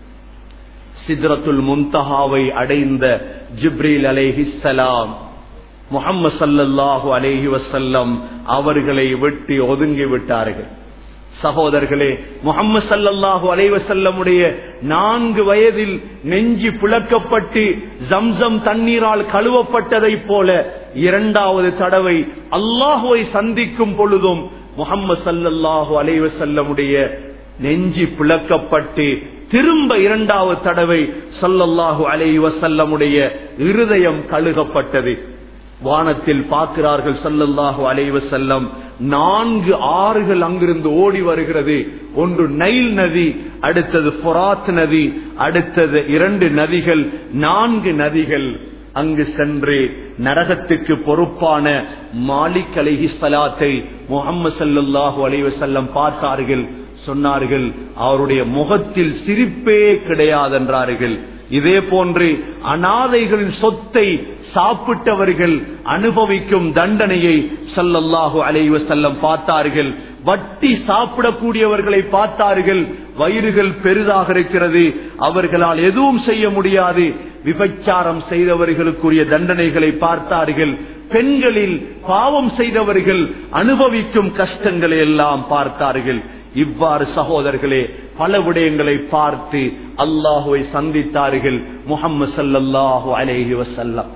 சித்ரத்துல் முன்தஹாவை அடைந்த ஜிப்ரீல் அலைஹிஸ்ஸலாம் முஹம்மது ஸல்லல்லாஹு அலைஹி வஸல்லம் அவர்களை விட்டு ஒதுங்கி விட்டார்கள். சகோதரர்களே, முஹம்மது ஸல்லல்லாஹு அலைஹி வஸல்லமுடைய நான்கு வயதில் நெஞ்சி பிளக்கப்பட்டு ஜம்சம் தண்ணீரால் கழுவப்பட்டதை போல இரண்டாவது தடவை அல்லாஹுவை சந்திக்கும் பொழுதும் முஹம்மது ஸல்லல்லாஹு அலைஹி வஸல்லமுடைய நெஞ்சி பிளக்கப்பட்டு திரும்ப இரண்டாவது தடவை ஸல்லல்லாஹு அலைஹி வஸல்லமுடைய இருதயம் கழுகப்பட்டது. வானத்தில் பார்க்கிறார்கள் ஸல்லல்லாஹு அலைஹி வஸல்லம், நான்கு ஆறுகள் அங்கிருந்து ஓடி வருகிறது. ஒன்று நைல் நதி, அடுத்தது ஃபுராத் நதி, அடுத்தது இரண்டு நதிகள், நான்கு நதிகள். அங்கு சென்று நரகத்துக்கு பொறுப்பான மாலிக் அலைஹிஸ்ஸலாத்தை முஹம்மது ஸல்லல்லாஹு அலைஹி வஸல்லம் பார்த்தார்கள். சொன்னார்கள், அவருடைய முகத்தில் சிரிப்பே கிடையாது என்றார்கள். இதே போன்று அநாதைகளின் சொத்தை சாப்பிட்டவர்கள் அனுபவிக்கும் தண்டனையை ஸல்லல்லாஹு அலைஹி வஸல்லம் பார்த்தார்கள். வட்டி சாப்பிடக்கூடியவர்களை பார்த்தார்கள், வயிறுகள் பெரிதாக இருக்கிறது, அவர்களால் எதுவும் செய்ய முடியாது. விபச்சாரம் செய்தவர்களுக்குரிய தண்டனைகளை பார்த்தார்கள். பெண்களில் பாவம் செய்தவர்கள் அனுபவிக்கும் கஷ்டங்களை எல்லாம் பார்த்தார்கள். இவ்வாறு சகோதரர்களே பல விடயங்களை பார்த்து அல்லாஹுவை சந்தித்தார்கள் முஹம்மது ஸல்லல்லாஹு அலைஹி வஸல்லம்.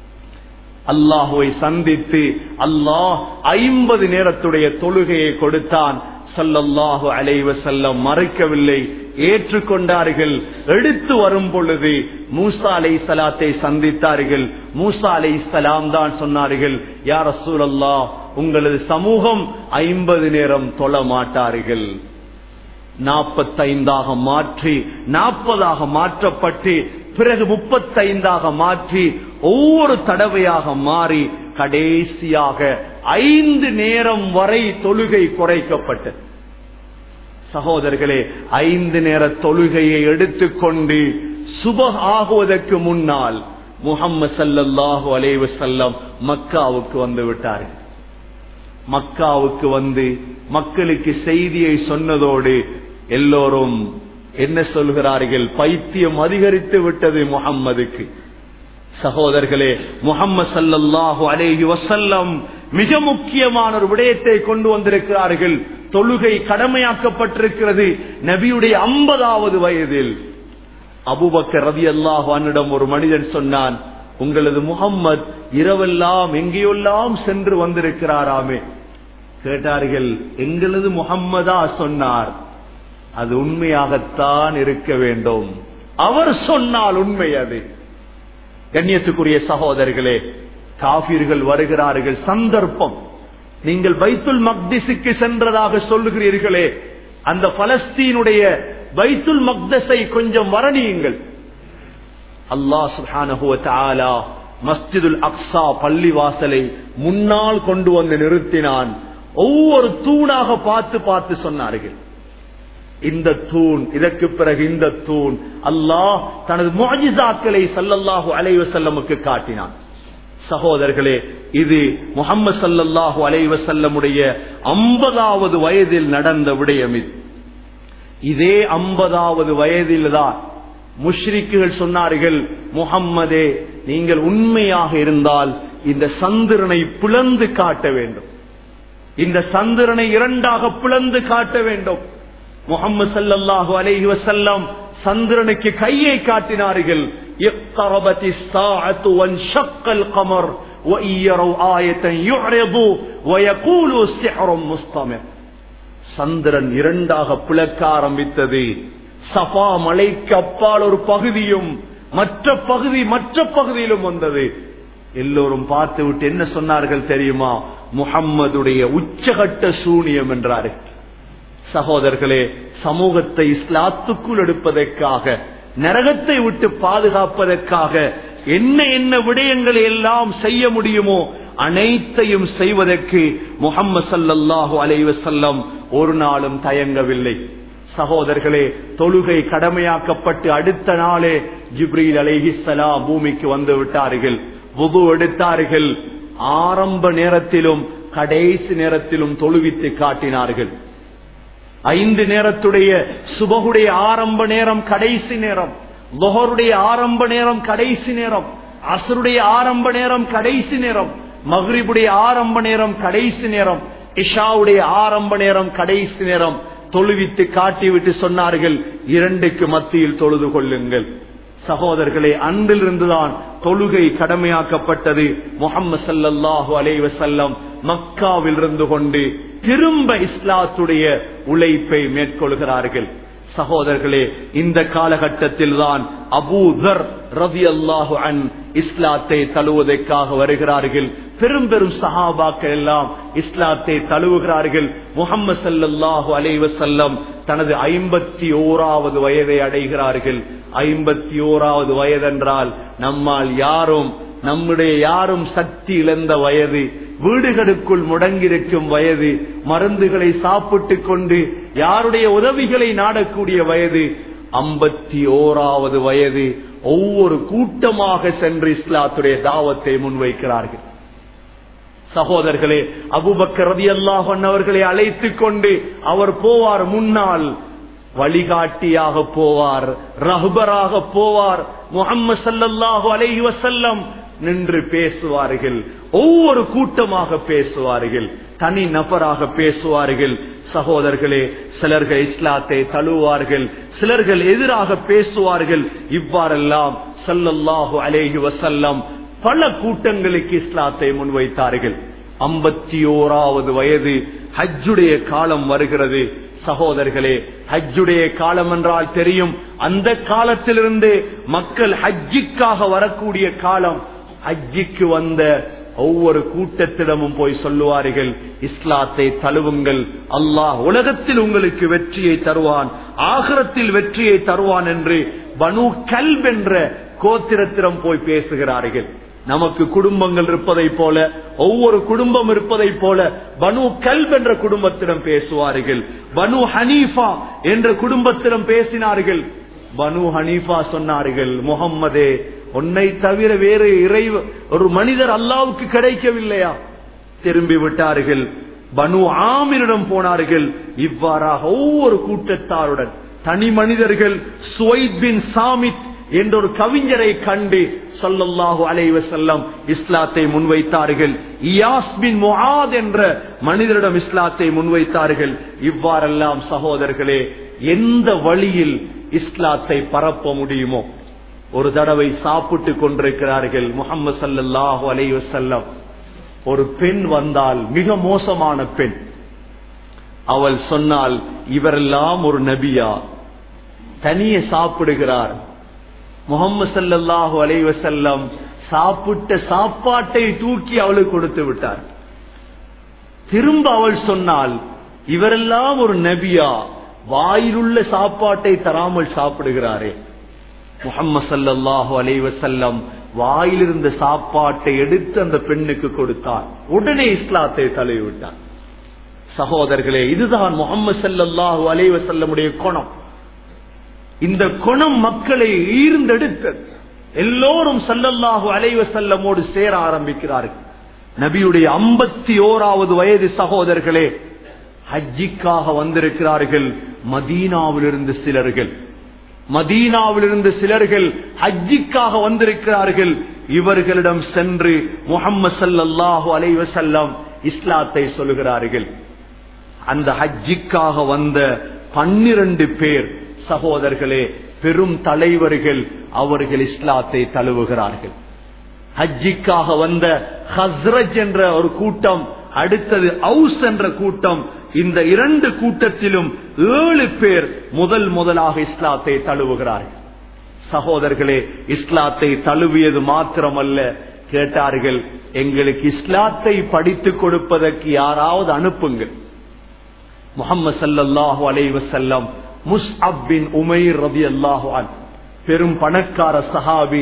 அல்லாஹுவை சந்தித்து அல்லாஹ் ஐம்பது நேரத்துடைய தொழுகையை கொடுத்தான். ஸல்லல்லாஹு அலைஹி வஸல்லம் மறுக்கவில்லை, ஏற்றுக்கொண்டார்கள். எடுத்து வரும் பொழுது மூசா அலைஹிஸ்ஸலாத்தை சந்தித்தார்கள். மூசா அலைஹிஸ்ஸலாம் தான் சொன்னார்கள், யா ரசூலல்லாஹ், உங்களது சமூகம் ஐம்பது நேரம் தொழ மாட்டார்கள். நாற்பத்தைந்தாக மாற்றி நாற்பதாக மாற்றப்பட்டு பிறகு முப்பத்தைந்தாக மாற்றி ஒவ்வொரு தடவையாக மாறி கடைசியாக ஐந்து நேரம் வரை தொழுகை குறைக்கப்பட்டது. சகோதரர்களே, ஐந்து நேர தொழுகையை எடுத்துக்கொண்டு சுபஹ் ஆகுவதற்கு முன்னால் முஹம்மது ஸல்லல்லாஹு அலைஹி வஸல்லம் மக்காவுக்கு வந்து விட்டார்கள். மக்காவுக்கு வந்து மக்களுக்கு செய்தியை சொன்னதோடு எல்லோரும் என்ன சொல்கிறார்கள்? பைத்தியம் அதிகரித்து விட்டது முஹம்மதுக்கு. சகோதரர்களே, முஹம்மது ஸல்லல்லாஹு அலைஹி வஸல்லம் மிக முக்கியமான ஒரு விடயத்தை கொண்டு வந்திருக்கிறார்கள். தொழுகை கடமையாக்கப்பட்டிருக்கிறது. நபியுடைய ஐம்பதாவது வயதில் அபூபக்கர் ரலியல்லாஹு அன்ஹுவிடம் ஒரு மனிதன் சொன்னான், உங்களது முஹம்மது இரவெல்லாம் எங்கேயெல்லாம் சென்று வந்திருக்கிறாராமே. கேட்டார்கள், எங்களது முஹம்மதா? சொன்னார், அது உண்மையாகத்தான் இருக்க வேண்டும். அவர் சொன்னால் உண்மை அது. கண்ணியத்துக்குரிய சகோதரர்களே, காஃபிர்கள் வருகிறார்கள். சந்தர்ப்பம், நீங்கள் பைத்துல் மக்திஸுக்கு சென்றதாக சொல்லுகிறீர்களே, அந்த பலஸ்தீனுடைய பைத்துல் மக்தஸை கொஞ்சம் வர்ணியுங்கள். அல்லாஹ் சுப்ஹானஹு வ தஆலா மஸ்ஜிதுல் அக்ஸா பள்ளி வாசலை முன்னால் கொண்டு வந்து நிறுத்தினான். ஒவ்வொரு தூணாக பார்த்து பார்த்து சொன்னார்கள், இந்த தூண், இதற்கு பிறகு இந்த தூண். அல்லாஹ் தனது முஅஜிஸாக்களை ஸல்லல்லாஹு அலைஹி வஸல்லமுக்கு காட்டினான். சகோதரர்களே, இது முஹம்மது ஸல்லல்லாஹு அலைஹி வஸல்லமுடைய ஐம்பதாவது வயதில் நடந்த விடயம். இது இதே ஐம்பதாவது வயதில்தான் முஷ்ரிக்குகள் சொன்னார்கள், முஹம்மதே, நீங்கள் உண்மையாக இருந்தால் இந்த சந்திரனை பிளந்து காட்ட வேண்டும், இந்த சந்திரனை இரண்டாக பிளந்து காட்ட வேண்டும். முஹம்மது ஸல்லல்லாஹு அலைஹி வஸல்லம் சந்திரனுக்கு கையை காட்டினார்கள். இக்தரபத்திஸ் ஸாஅத்து வன்ஷக்கல் கமர் வஇயரு ஆயத்தன் யுஅரிது வயகூலு சிஹ்ரும் முஸ்தமிர். சந்திரன் இரண்டாக பிளக்க ஆரம்பித்தது. சஃபா மலைக்கு அப்பால் ஒரு பகுதியும் மற்ற பகுதி மற்ற பகுதியிலும் வந்தது. எல்லோரும் பார்த்து விட்டு என்ன சொன்னார்கள் தெரியுமா? முஹம்மதுடைய உச்சகட்ட சூனியம் என்றார்கள். சகோதரர்களே, சமூகத்தை இஸ்லாத்துக்குள் எடுப்பதற்காக, நரகத்தை விட்டு பாதுகாப்பதற்காக என்ன என்ன விடயங்களை எல்லாம் செய்ய முடியுமோ அனைத்தையும் செய்வதற்கு முஹம்மது ஸல்லல்லாஹு அலைஹி வஸல்லம் ஒரு நாளும் தயங்கவில்லை. சகோதரர்களே, தொழுகை கடமையாக்கப்பட்டு அடுத்த நாளே ஜிப்ரீல் அலைஹிஸ்ஸலாம் பூமிக்கு வந்து விட்டார்கள். வுது எடுத்தார்கள். ஆரம்ப நேரத்திலும் கடைசி நேரத்திலும் தொழுவித்து காட்டினார்கள். ஐந்து நேரத்துடைய சுபகுடைய ஆரம்ப நேரம், கடைசி நேரம், லுஹருடைய ஆரம்ப நேரம், கடைசி நேரம், அஸ்ருடைய ஆரம்ப நேரம், கடைசி நேரம், மக்ரிபுடைய ஆரம்ப நேரம், கடைசி நேரம், இஷாவுடைய ஆரம்ப நேரம், கடைசி நேரம் தொழுவித்து காட்டிவிட்டு சொன்னார்கள், இரண்டுக்கு மத்தியில் தொழுது கொள்ளுங்கள். சகோதரர்களே, அன்றிலிருந்துதான் தொழுகை கடமையாக்கப்பட்டது. முஹம்மது ஸல்லல்லாஹு அலைஹி வஸல்லம் மக்காவில் இருந்து கொண்டு திரும்ப இஸ்லாத்துடைய உழைப்பை மேற்கொள்கிறார்கள். சகோதரர்களே, இந்த காலகட்டத்தில் தான் அபூ தர் ரலியல்லாஹு அன்ஹு இஸ்லாத்தை தழுவதற்காக வருகிறார்கள். பெரும் பெரும் சஹாபாக்கள் எல்லாம் இஸ்லாத்தை தழுவுகிறார்கள். முஹம்மது ஸல்லல்லாஹு அலைஹி வஸல்லம் தனது ஐம்பத்தி ஓராவது வயதை அடைகிறார்கள். ஐம்பத்தி ஓராவது வயதென்றால் நம்மால் யாரும் நம்முடைய யாரும் சக்தி இழந்த வயது, வீடுகளுக்குள் முடங்கியிருக்கும் வயது, மருந்துகளை சாப்பிட்டுக் கொண்டு யாருடைய உதவிகளை நாடக்கூடிய வயது. ஐம்பத்தி ஓராவது வயது ஒவ்வொரு கூட்டமாக சென்று இஸ்லாத்துடைய தாவத்தை முன்வைக்கிறார்கள். சகோதரர்களே, அபூபக்கர் ரலியல்லாஹு அன்ஹு அவர்களை அழைத்துக் கொண்டு அவர் போவார். முன்னால் வழிகாட்டியாக போவார், ரஹ்பராக போவார். முஹம்மது ஸல்லல்லாஹு அலைஹி வஸல்லம் நின்று பேசுவார்கள். ஒவ்வொரு கூட்டமாக பேசுவார்கள், தனி நபராக பேசுவார்கள். சகோதரர்களே, சிலர்கள் இஸ்லாத்தை தழுவார்கள், சிலர்கள் எதிராக பேசுவார்கள். இவ்வாறெல்லாம் ஸல்லல்லாஹு அலைஹி வஸல்லம் பல கூட்டங்களுக்கு இஸ்லாத்தை முன்வைத்தார்கள். ஐம்பத்தி ஓராவது வயது ஹஜ்ஜுடைய காலம் வருகிறது. சகோதரர்களே, ஹஜ்ஜுடைய காலம் என்றால் தெரியும். அந்த காலத்திலிருந்து மக்கள் ஹஜ்ஜிக்காக வரக்கூடிய காலம். ஹஜ்ஜிக்கு வந்த ஒவ்வொரு கூட்டத்திடமும் போய் சொல்லுவார்கள், இஸ்லாத்தை தழுவுங்கள், அல்லாஹ் உலகத்தில் உங்களுக்கு வெற்றியை தருவான், ஆகிரத்தில் வெற்றியை தருவான் என்று பனு கல்ப் என்ற கோத்திரத்திடம் போய் பேசுகிறார்கள். நமக்கு குடும்பங்கள் இருப்பதை போல, ஒவ்வொரு குடும்பம் இருப்பதை போல பனு கல்ப் என்ற குடும்பத்திடம் பேசுவார்கள். பனு ஹனீஃபா என்ற குடும்பத்திடம் பேசினார்கள். பனு ஹனீஃபா சொன்னார்கள், முஹம்மதே, உன்னை தவிர வேறு இறை ஒரு மனிதர் அல்லாவுக்கு கிடைக்கவில்லையா? திரும்பி விட்டார்கள். பனு ஆமிரிடம் போனார்கள். இவ்வாறாக ஒவ்வொரு கூட்டத்தாருடன் தனி மனிதர்கள் சுவைத் பின் சாமித் என்ற ஒரு கவிஞரை கண்டு ஸல்லல்லாஹு அலைஹி வஸல்லம் இஸ்லாத்தை முன்வைத்தார்கள். இயாஸ் பின் முஆத் என்ற மனிதரிடம் இஸ்லாத்தை முன்வைத்தார்கள். இவ்வாறெல்லாம் சகோதரர்களே, எந்த வழியில் இஸ்லாத்தை பரப்ப முடியுமோ. ஒரு தடவை சாப்பிட்டு கொண்டிருக்கிறார்கள். முஹம்மது ஸல்லல்லாஹு அலைஹி வஸல்லம் ஒரு பெண் வந்தால், மிக மோசமான பெண். அவள் சொன்னால், இவரெல்லாம் ஒரு நபியா? தனியே சாப்பிடுகிறார். முஹம்மது ஸல்லல்லாஹு அலைஹி வஸல்லம் சாப்பிட்ட சாப்பாட்டை தூக்கி அவளுக்கு கொடுத்து விட்டார். திரும்ப அவள் சொன்னால், இவரெல்லாம் ஒரு நபியா? வாயிலுள்ள சாப்பாட்டை தராமல் சாப்பிடுகிறாரே. முஹம்மது ஸல்லல்லாஹு அலைஹி வஸல்லம் வாயிலிருந்த சாப்பாட்டை எடுத்து அந்த பெண்ணுக்கு கொடுத்தார். உடனே இஸ்லாத்தை தழுவிவிட்டார். சகோதரர்களே, இதுதான் முஹம்மது ஸல்லல்லாஹு அலைஹி வஸல்லமுடைய குணம். இந்த குணம் மக்களை ஈர்ந்தெடுத்தது. எல்லோரும் ஸல்லல்லாஹு அலைஹி வஸல்லமோடு சேர ஆரம்பிக்கிறார்கள். நபியுடைய ஐம்பத்தி ஓராவது வயது சகோதரர்களே, ஹஜ்ஜிக்காக வந்திருக்கிறார்கள். மதீனாவிலிருந்து சிலர்கள் மதீனாவிலிருந்து சிலர்கள் ஹஜ்ஜிக்காக வந்திருக்கிறார்கள். இவர்களிடம் சென்று முஹம்மது ஸல்லல்லாஹு அலைஹி வஸல்லம் இஸ்லாத்தை சொல்லுகிறார்கள். அந்த ஹஜ்ஜிக்காக வந்த பன்னிரண்டு பேர் சகோதரர்களே, பெரும் தலைவர்கள், அவர்கள் இஸ்லாத்தை தழுவுகிறார்கள். ஹஜ்ஜிக்காக வந்த ஹஸ்ரஜ் என்ற ஒரு கூட்டம், அடுத்தது அவுஸ் என்ற கூட்டம். இந்த இரண்டு கூட்டத்திலும் ஏழு பேர் முதல் முதலாக இஸ்லாத்தை தழுவுகிறார்கள். சகோதரர்களே, இஸ்லாத்தை தழுவியது மாத்திரமல்ல, கேட்டார்கள், எங்களுக்கு இஸ்லாத்தை படித்துக் கொடுப்பதற்கு யாராவது அனுப்புங்கள். முஹம்மது ஸல்லல்லாஹு அலைஹி வஸல்லம் முஸ்அப் பின் உமைர் ரலியல்லாஹு அன்ஹு, பெரும் பணக்கார சஹாபி,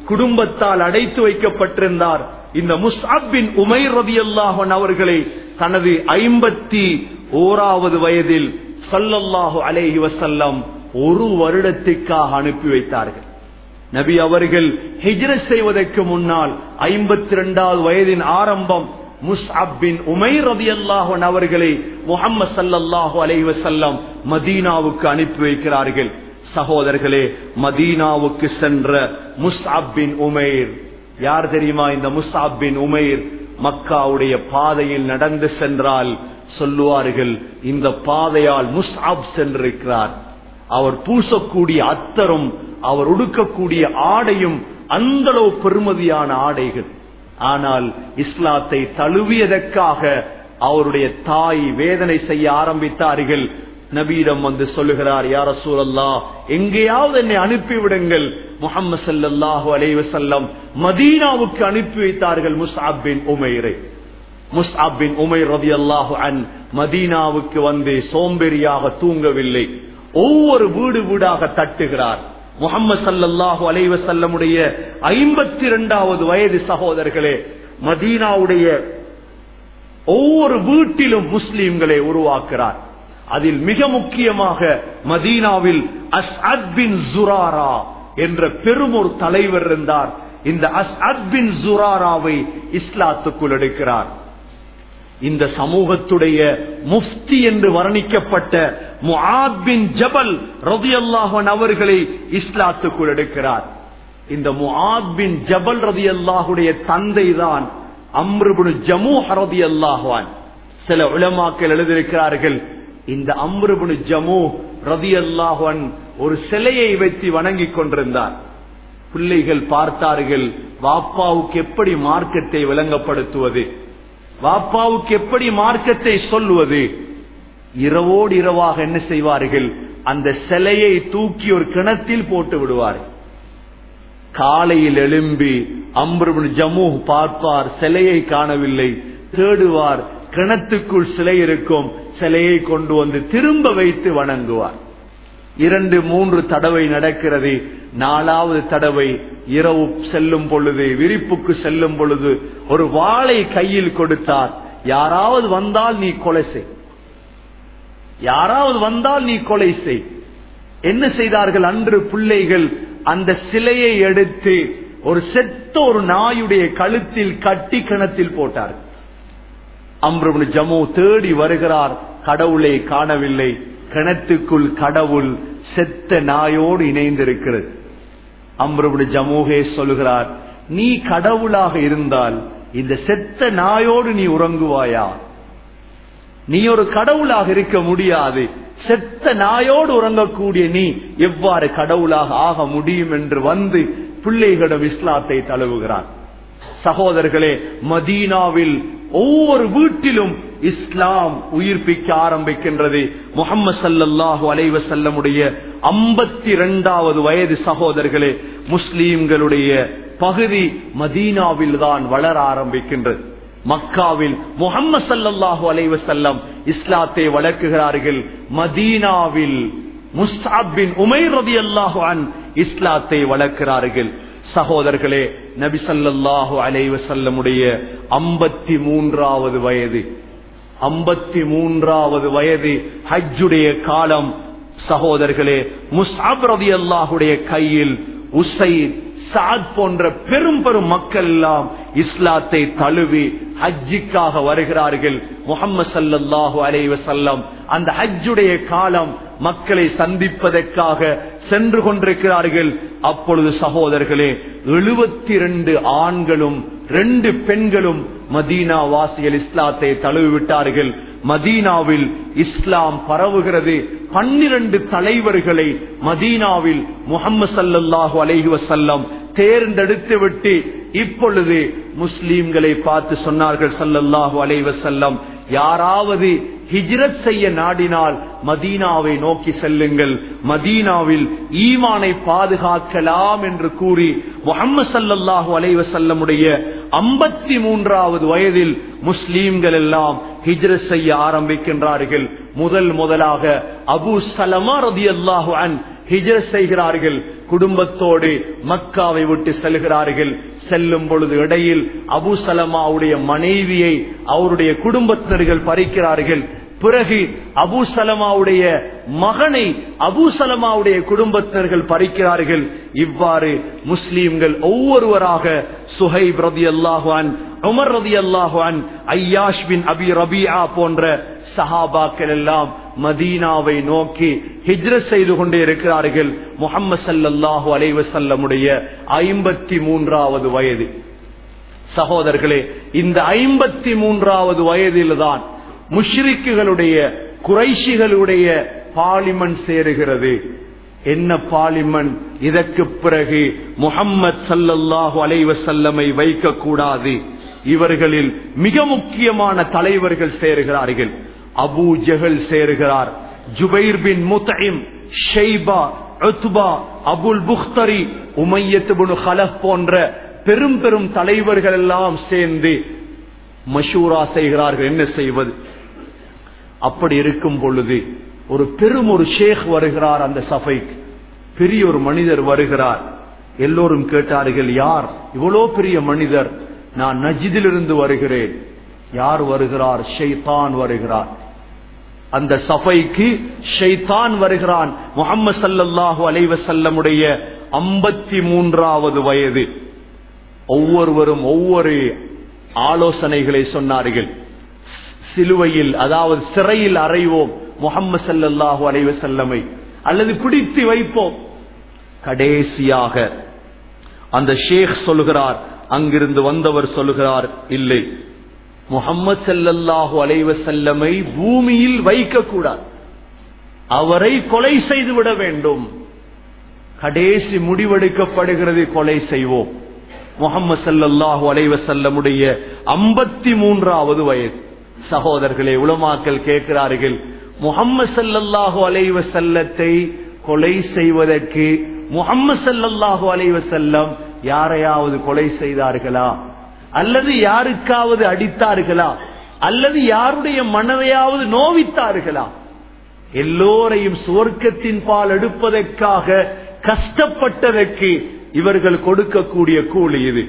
குடும்பத்தால் அடைத்து வைக்கப்பட்டிருந்தார். இந்த முஸ்அப் பின் உமைர் ரலியல்லாஹு அன்ஹு அவர்களை தனது ஐம்பத்தி ஓராவது வயதில் ஸல்லல்லாஹு அலைஹி வஸல்லம் ஒரு வருடத்திற்காக அனுப்பி வைத்தார்கள். நபி அவர்கள் ஹிஜ்ரத் செய்வதற்கு முன்னால் ஐம்பத்தி இரண்டாவது வயதின் ஆரம்பம் முஸ்அப் பின் உமைர் ரலியல்லாஹு அன்ஹு அவர்களை முஹம்மது ஸல்லல்லாஹு அலைஹி வஸல்லம் மதீனாவுக்கு அனுப்பி வைக்கிறார்கள். சகோதரர்களே, மதீனாவுக்கு சென்ற முஸ்அப் பின் உமைர் யார் தெரியுமா? இந்த முஸ்அப் பின் உமைர் மக்காவுடைய பாதையில் நடந்து சென்றால் சொல்லுவார்கள், இந்த பாதையால் முஸ்அப் சென்றிருக்கிறார். அவர் பூசக்கூடிய அத்தரும் அவர் உடுக்கக்கூடிய ஆடையும் அந்த அளவு பெருமதியான ஆடைகள். ஆனால் இஸ்லாத்தை தழுவியதற்காக அவருடைய தாய் வேதனை செய்ய ஆரம்பித்தார்கள். நபியிடம் வந்து சொல்லுகிறார், யா ரசூலல்லாஹ், எங்கேயாவது என்னை அனுப்பிவிடுங்கள். முஹம்மது ஸல்லல்லாஹு அலைஹி வஸல்லம் மதீனாவுக்கு அனுப்பி வைத்தார்கள் முஸ்அப் பின் உமைரை. முஸ்அப் பின் உமைர் ரலியல்லாஹு அன்ஹு மதீனாவுக்கு வந்து சோம்பேறியாக தூங்கவில்லை. ஒவ்வொரு வீடு வீடாக தட்டுகிறார். முஹம்மது ஸல்லல்லாஹு அலைஹி வஸல்லமுடைய ஐம்பத்தி இரண்டாவது வயது சகோதரர்களே, மதீனாவுடைய ஒவ்வொரு வீட்டிலும் முஸ்லிம்களை உருவாக்குறார். அதில் மிக முக்கியமாக மதீனாவில் அஸ்அத் பின் ஜுராரா என்ற பெரும் ஒரு தலைவர் இருந்தார். இந்த அஸ்அத் பின் ஜுராராவை இஸ்லாத்துக்குள் எடுக்கிறார். இந்த சமூகத்துடைய முஃப்தி என்று வர்ணிக்கப்பட்ட முஆத் பின் ஜபல் ரலியல்லாஹு அன்ஹு அவர்களை இஸ்லாத்துக்குள் எடுக்கிறார். இந்த முஆத் பின் ஜபல் ரலியல்லாஹுடைய தந்தை தான் அம்ர் இப்னு ஜமூஹ் ரலியல்லாஹு அன்ஹு. சில உலமாக்கள் எழுதியிருக்கிறார்கள், இந்த அம்ர் இப்னு ஜமூஹ் ரலியல்லாஹு அன்ஹு ஒரு சிலையை வைத்து வணங்கிக் கொண்டிருந்தார். பிள்ளைகள் பார்த்தார்கள், வாப்பாவுக்கு எப்படி மார்க்கத்தை விளங்கப்படுத்துவது, வாப்பாவுக்கு எப்படி மார்க்கத்தை சொல்வது. இரவோடு இரவாக என்ன செய்வார்கள், அந்த சிலையை தூக்கி ஒரு கிணத்தில் போட்டு விடுவார். காலையில் எழும்பி அம்ர் இப்னு ஜமூஹ் பார்ப்பார், சிலையை காணவில்லை. தேடுவார், கிணத்துக்குள் சிலை இருக்கும். சிலையை கொண்டு வந்து திரும்ப வைத்து வணங்குவார். இரண்டு மூன்று தடவை நடக்கிறது. நாலாவது தடவை இரவு செல்லும் பொழுது, விரிப்புக்கு செல்லும் பொழுது ஒரு வாளை கையில் கொடுத்தார். யாராவது வந்தால் நீ கொலை செய், யாராவது வந்தால் நீ கொலை செய். என்ன செய்தார்கள் அன்று பிள்ளைகள்? அந்த சிலையை எடுத்து ஒரு செத்த ஒரு நாயுடைய கழுத்தில் கட்டி கிணத்தில் போட்டார்கள். அம்ர் இப்னு ஜமூ தேடி வருகிறார், கடவுளை காணவில்லை. கிணத்துக்குள் கடவுள் செத்த நாயோடு இணைந்திருக்கிறது. அம்ர் இப்னு ஜமூஹே சொல்லுகிறார், நீ கடவுளாக இருந்தால் இந்த செத்த நாயோடு நீ உறங்குவாயா? நீ ஒரு கடவுளாக இருக்க முடியாது. செத்த நாயோடு உறங்கக்கூடிய நீ எவ்வாறு கடவுளாக ஆக முடியும் என்று வந்து பிள்ளைகளிடம் இஸ்லாத்தை தழுவுகிறார். சகோதரர்களே, மதீனாவில் ஒவ்வொரு வீட்டிலும் இஸ்லாம் உயிர்ப்பிக்க ஆரம்பிக்கின்றது. முஹம்மது ஸல்லல்லாஹு அலைஹி வஸல்லமுடைய ஐம்பத்தி இரண்டாவது வயது சகோதரர்களே, முஸ்லீம்களுடைய பகுதி மதீனாவில் தான் வளர ஆரம்பிக்கின்றது. மக்காவில் முஹம்மது ஸல்லல்லாஹு அலைஹி வஸல்லம் இஸ்லாத்தை வளர்க்குகிறார்கள். மதீனாவில் முஸ்அப் பின் உமைர் ரலியல்லாஹு அன்ஹு இஸ்லாத்தை வளர்க்கிறார்கள். சகோதரர்களே, நபி ஸல்லல்லாஹு அலைஹி வஸல்லமுடைய ஐம்பத்தி மூன்றாவது வயது ஐம்பத்தி மூன்றாவது வயது ஹஜ்ஜுடைய காலம். சகோதரர்களே, முஸ்அப் ரலியல்லாஹுடைய கையில் உஸைத், சாத் போன்ற பெரும் பெரும் மக்கள் எல்லாம் இஸ்லாத்தை தழுவி ஹஜ்ஜிக்காக வருகிறார்கள். முஹம்மது ஸல்லல்லாஹு அலைஹி வஸல்லம் அந்த ஹஜ்ஜுடைய காலம் மக்களை சந்திப்பதற்காக சென்று கொண்டிருக்கிறார்கள். அப்பொழுது சகோதரர்களே, எழுபத்தி இரண்டு ஆண்களும் ரெண்டு பெண்களும் மதீனா வாசிகள் இஸ்லாத்தை தழுவிவிட்டார்கள். மதீனாவில் இஸ்லாம் பரவுகிறது. பன்னிரண்டு தலைவர்களை மதீனாவில் முஹம்மது ஸல்லல்லாஹு அலைஹி வஸல்லம் தேர்ந்தெடுத்து விட்டு இப்பொழுது முஸ்லீம்களை பார்த்து சொன்னார்கள் ஸல்லல்லாஹு அலைஹி வஸல்லம், யாராவது ஹிஜ்ரத் செய்ய நாடினால் மதீனாவை நோக்கி செல்லுங்கள், மதீனாவில் ஈமானை பாதுகாக்கலாம் என்று கூறி முஹம்மது ஸல்லல்லாஹு அலைஹி வஸல்லமுடைய ஐம்பத்தி மூன்றாவது வயதில் முஸ்லீம்கள் எல்லாம் ஹிஜ்ரத் செய்ய ஆரம்பிக்கின்றார்கள். முதல் முதலாக அபூ ஸலமா ரலியல்லாஹு அன்ஹு ஹிஜ்ரத் செய்கிறார்கள். குடும்பத்தோடு மக்காவை விட்டு செல்கிறார்கள். செல்லும் பொழுது இடையில் அபூ சலமாவுடைய மனைவியை அவருடைய குடும்பத்தினர்கள் பறிக்கிறார்கள். பிறகு அபூ சலமாவுடைய மகனை அபூ சலமாவுடைய குடும்பத்தினர்கள் பறிக்கிறார்கள். இவ்வாறு முஸ்லிம்கள் ஒவ்வொருவராக சுஹைப் ரலியல்லாஹு அன்ஹு, உமர் ரலியல்லாஹு அன்ஹு, ஐயாஷ் பின் அபி ரபீஆ போன்ற சஹாபாக்கள் எல்லாம் மதீனாவை நோக்கி ஹிஜ்ரத் செய்து கொண்டே இருக்கிறார்கள். முஹம்மது ஸல்லல்லாஹு அலைஹி வஸல்லமுடைய ஐம்பத்தி மூன்றாவது வயது. சகோதரர்களே, இந்த ஐம்பத்தி மூன்றாவது வயதில்தான் முஷ்ரிக்குகளுடைய குறைஷிகளுடைய பார்லிமெண்ட் சேருகிறது. என்ன பார்லிமெண்ட்? இதற்கு பிறகு முஹம்மது ஸல்லல்லாஹு அலைஹி வஸல்லமை வைக்க கூடாது. இவர்களில் மிக முக்கியமான தலைவர்கள் சேருகிறார்கள். அபூ ஜஹல் சேருகிறார், Jubair bin Mutim, Shaiba, Utba, Abul Bukhtari, Umayyah ibn Khalaf போன்ற பெரும் பெரும் தலைவர்கள் எல்லாம் சேர்ந்து மஷூரா செய்கிறார்கள், என்ன செய்வது. அப்படி இருக்கும் பொழுது ஒரு பெரும் ஒரு ஷேக் வருகிறார். அந்த சபைக்கு பெரிய ஒரு மனிதர் வருகிறார். எல்லோரும் கேட்டார்கள், யார் இவ்வளோ பெரிய மனிதர்? நான் நஜ்திலிருந்து வருகிறேன். யார் வருகிறார்? ஷைத்தான் வருகிறார். அந்த சபைக்கு ஷைத்தான் வருகிறான். முஹம்மது ஸல்லல்லாஹு அலைஹி வஸல்லமுடைய ஐம்பத்தி மூன்றாவது வயது. ஒவ்வொருவரும் ஒவ்வொரு ஆலோசனைகளை சொன்னார்கள். சிலுவையில், அதாவது சிறையில் அறைவோம் முஹம்மது ஸல்லல்லாஹு அலைஹி வஸல்லமை, அல்லது பிடித்து வைப்போம். கடைசியாக அந்த ஷேக் சொல்கிறார், அங்கிருந்து வந்தவர் சொல்கிறார், இல்லை, முஹம்மது ஸல்லல்லாஹு அலைஹி வஸல்லமை பூமியில் வைக்க கூடாது, அவரை கொலை செய்து விட வேண்டும். கடைசி முடிவெடுக்கப்படுகிறது, கொலை செய்வோம். முஹம்மது ஸல்லல்லாஹு அலைஹி வஸல்லமுடைய ஐம்பத்தி மூன்றாவது வயது. சகோதரர்களே, உலமாக்கள் கேட்கிறார்கள், முஹம்மது ஸல்லல்லாஹு அலைஹி வஸல்லத்தை கொலை செய்வதற்கு முஹம்மது ஸல்லல்லாஹு அலைஹி வஸல்லம் யாரையாவது கொலை செய்தார்களா, அல்லது யாருக்காவது அடித்தார்களா, அல்லது யாருடைய மனதையாவது நோவித்தார்களா? எல்லோரையும் சுவர்க்கத்தின் பால் எடுப்பதற்காக கஷ்டப்பட்டதற்கு இவர்கள் கொடுக்கக்கூடிய கூலி இது.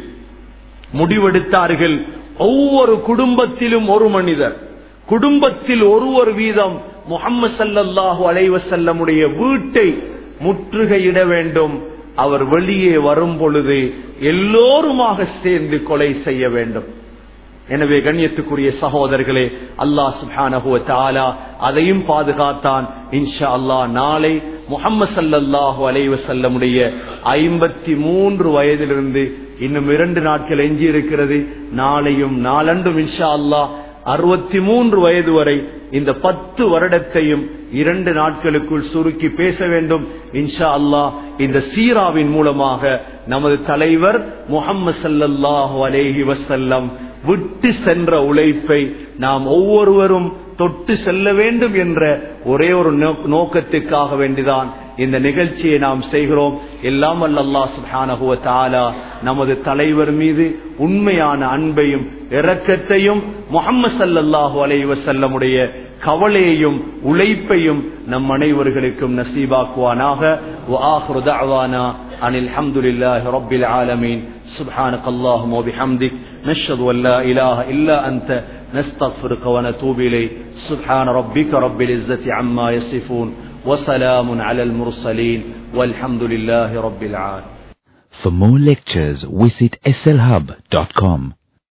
முடிவெடுத்தார்கள், ஒவ்வொரு குடும்பத்திலும் ஒரு மனிதர், குடும்பத்தில் ஒருவர் வீதம் முஹம்மது ஸல்லல்லாஹு அலைஹி வஸல்லமுடைய வீட்டை முற்றுகையிட வேண்டும். அவர் வெளியே வரும் பொழுது எல்லோருமாக சேர்ந்து கொலை செய்ய வேண்டும். எனவே கண்ணியத்துக்குரிய சகோதரர்களே, அல்லாஹ் சுப்ஹானஹு வ தஆலா அதையும் பாதுகாத்தான். இன்ஷா அல்லாஹ் நாளை முஹம்மது ஸல்லல்லாஹு அலைஹி வஸல்லமுடைய ஐம்பத்தி மூன்று வயதிலிருந்து இன்னும் இரண்டு நாட்கள் எஞ்சி இருக்கிறது. நாளையும் நாளன்றும் இன்ஷா அல்லாஹ் அறுபத்தி மூன்று வயது வரை இந்த பத்து வருடத்தையும் இரண்டு நாட்களுக்குள் சுருக்கி பேச வேண்டும். இன்ஷா அல்லாஹ் இந்த சீராவின் மூலமாக நமது தலைவர் முஹம்மது ஸல்லல்லாஹு அலைஹி வஸல்லம் விட்டு சென்ற உழைப்பை நாம் ஒவ்வொருவரும் தொட்டு செல்ல வேண்டும் என்ற ஒரே ஒரு நோக்கத்துக்காக வேண்டிதான் இந்த நிகழ்ச்சியை நாம் செய்கிறோம். எல்லாம் வல்ல அல்லாஹ் சுப்ஹானஹு வ தஆலா நமது தலைவர் மீது உண்மையான அன்பையும் இரக்கத்தையும் முஹம்மது ஸல்லல்லாஹு அலைஹி வஸல்லமுடைய கவலையையும் உழைப்பையும் நம் அனைவர்களுக்கும் நசீபாக்குவானாக. வ ஆகிரு தஅவானா அனில் ஹம்துலில்லாஹி ரப்பில் ஆலமீன். சுப்ஹானக்கல்லாஹும்ம வ பிஹம்திக் நஷ்ஹது அன் லா இலாஹ இல்லா அன்த நஸ்தக்ஃபிருக வ நதூபு இலைக். சுப்ஹான ரப்பிக ரப்பில் இஸ்ஸத்தி அம்மா யசிஃபூன் வ ஸலாமுன் அலல் முர்ஸலீன் வல்ஹம்துலில்லாஹி ரப்பில் ஆலமீன். For more lectures, visit S L hub dot com.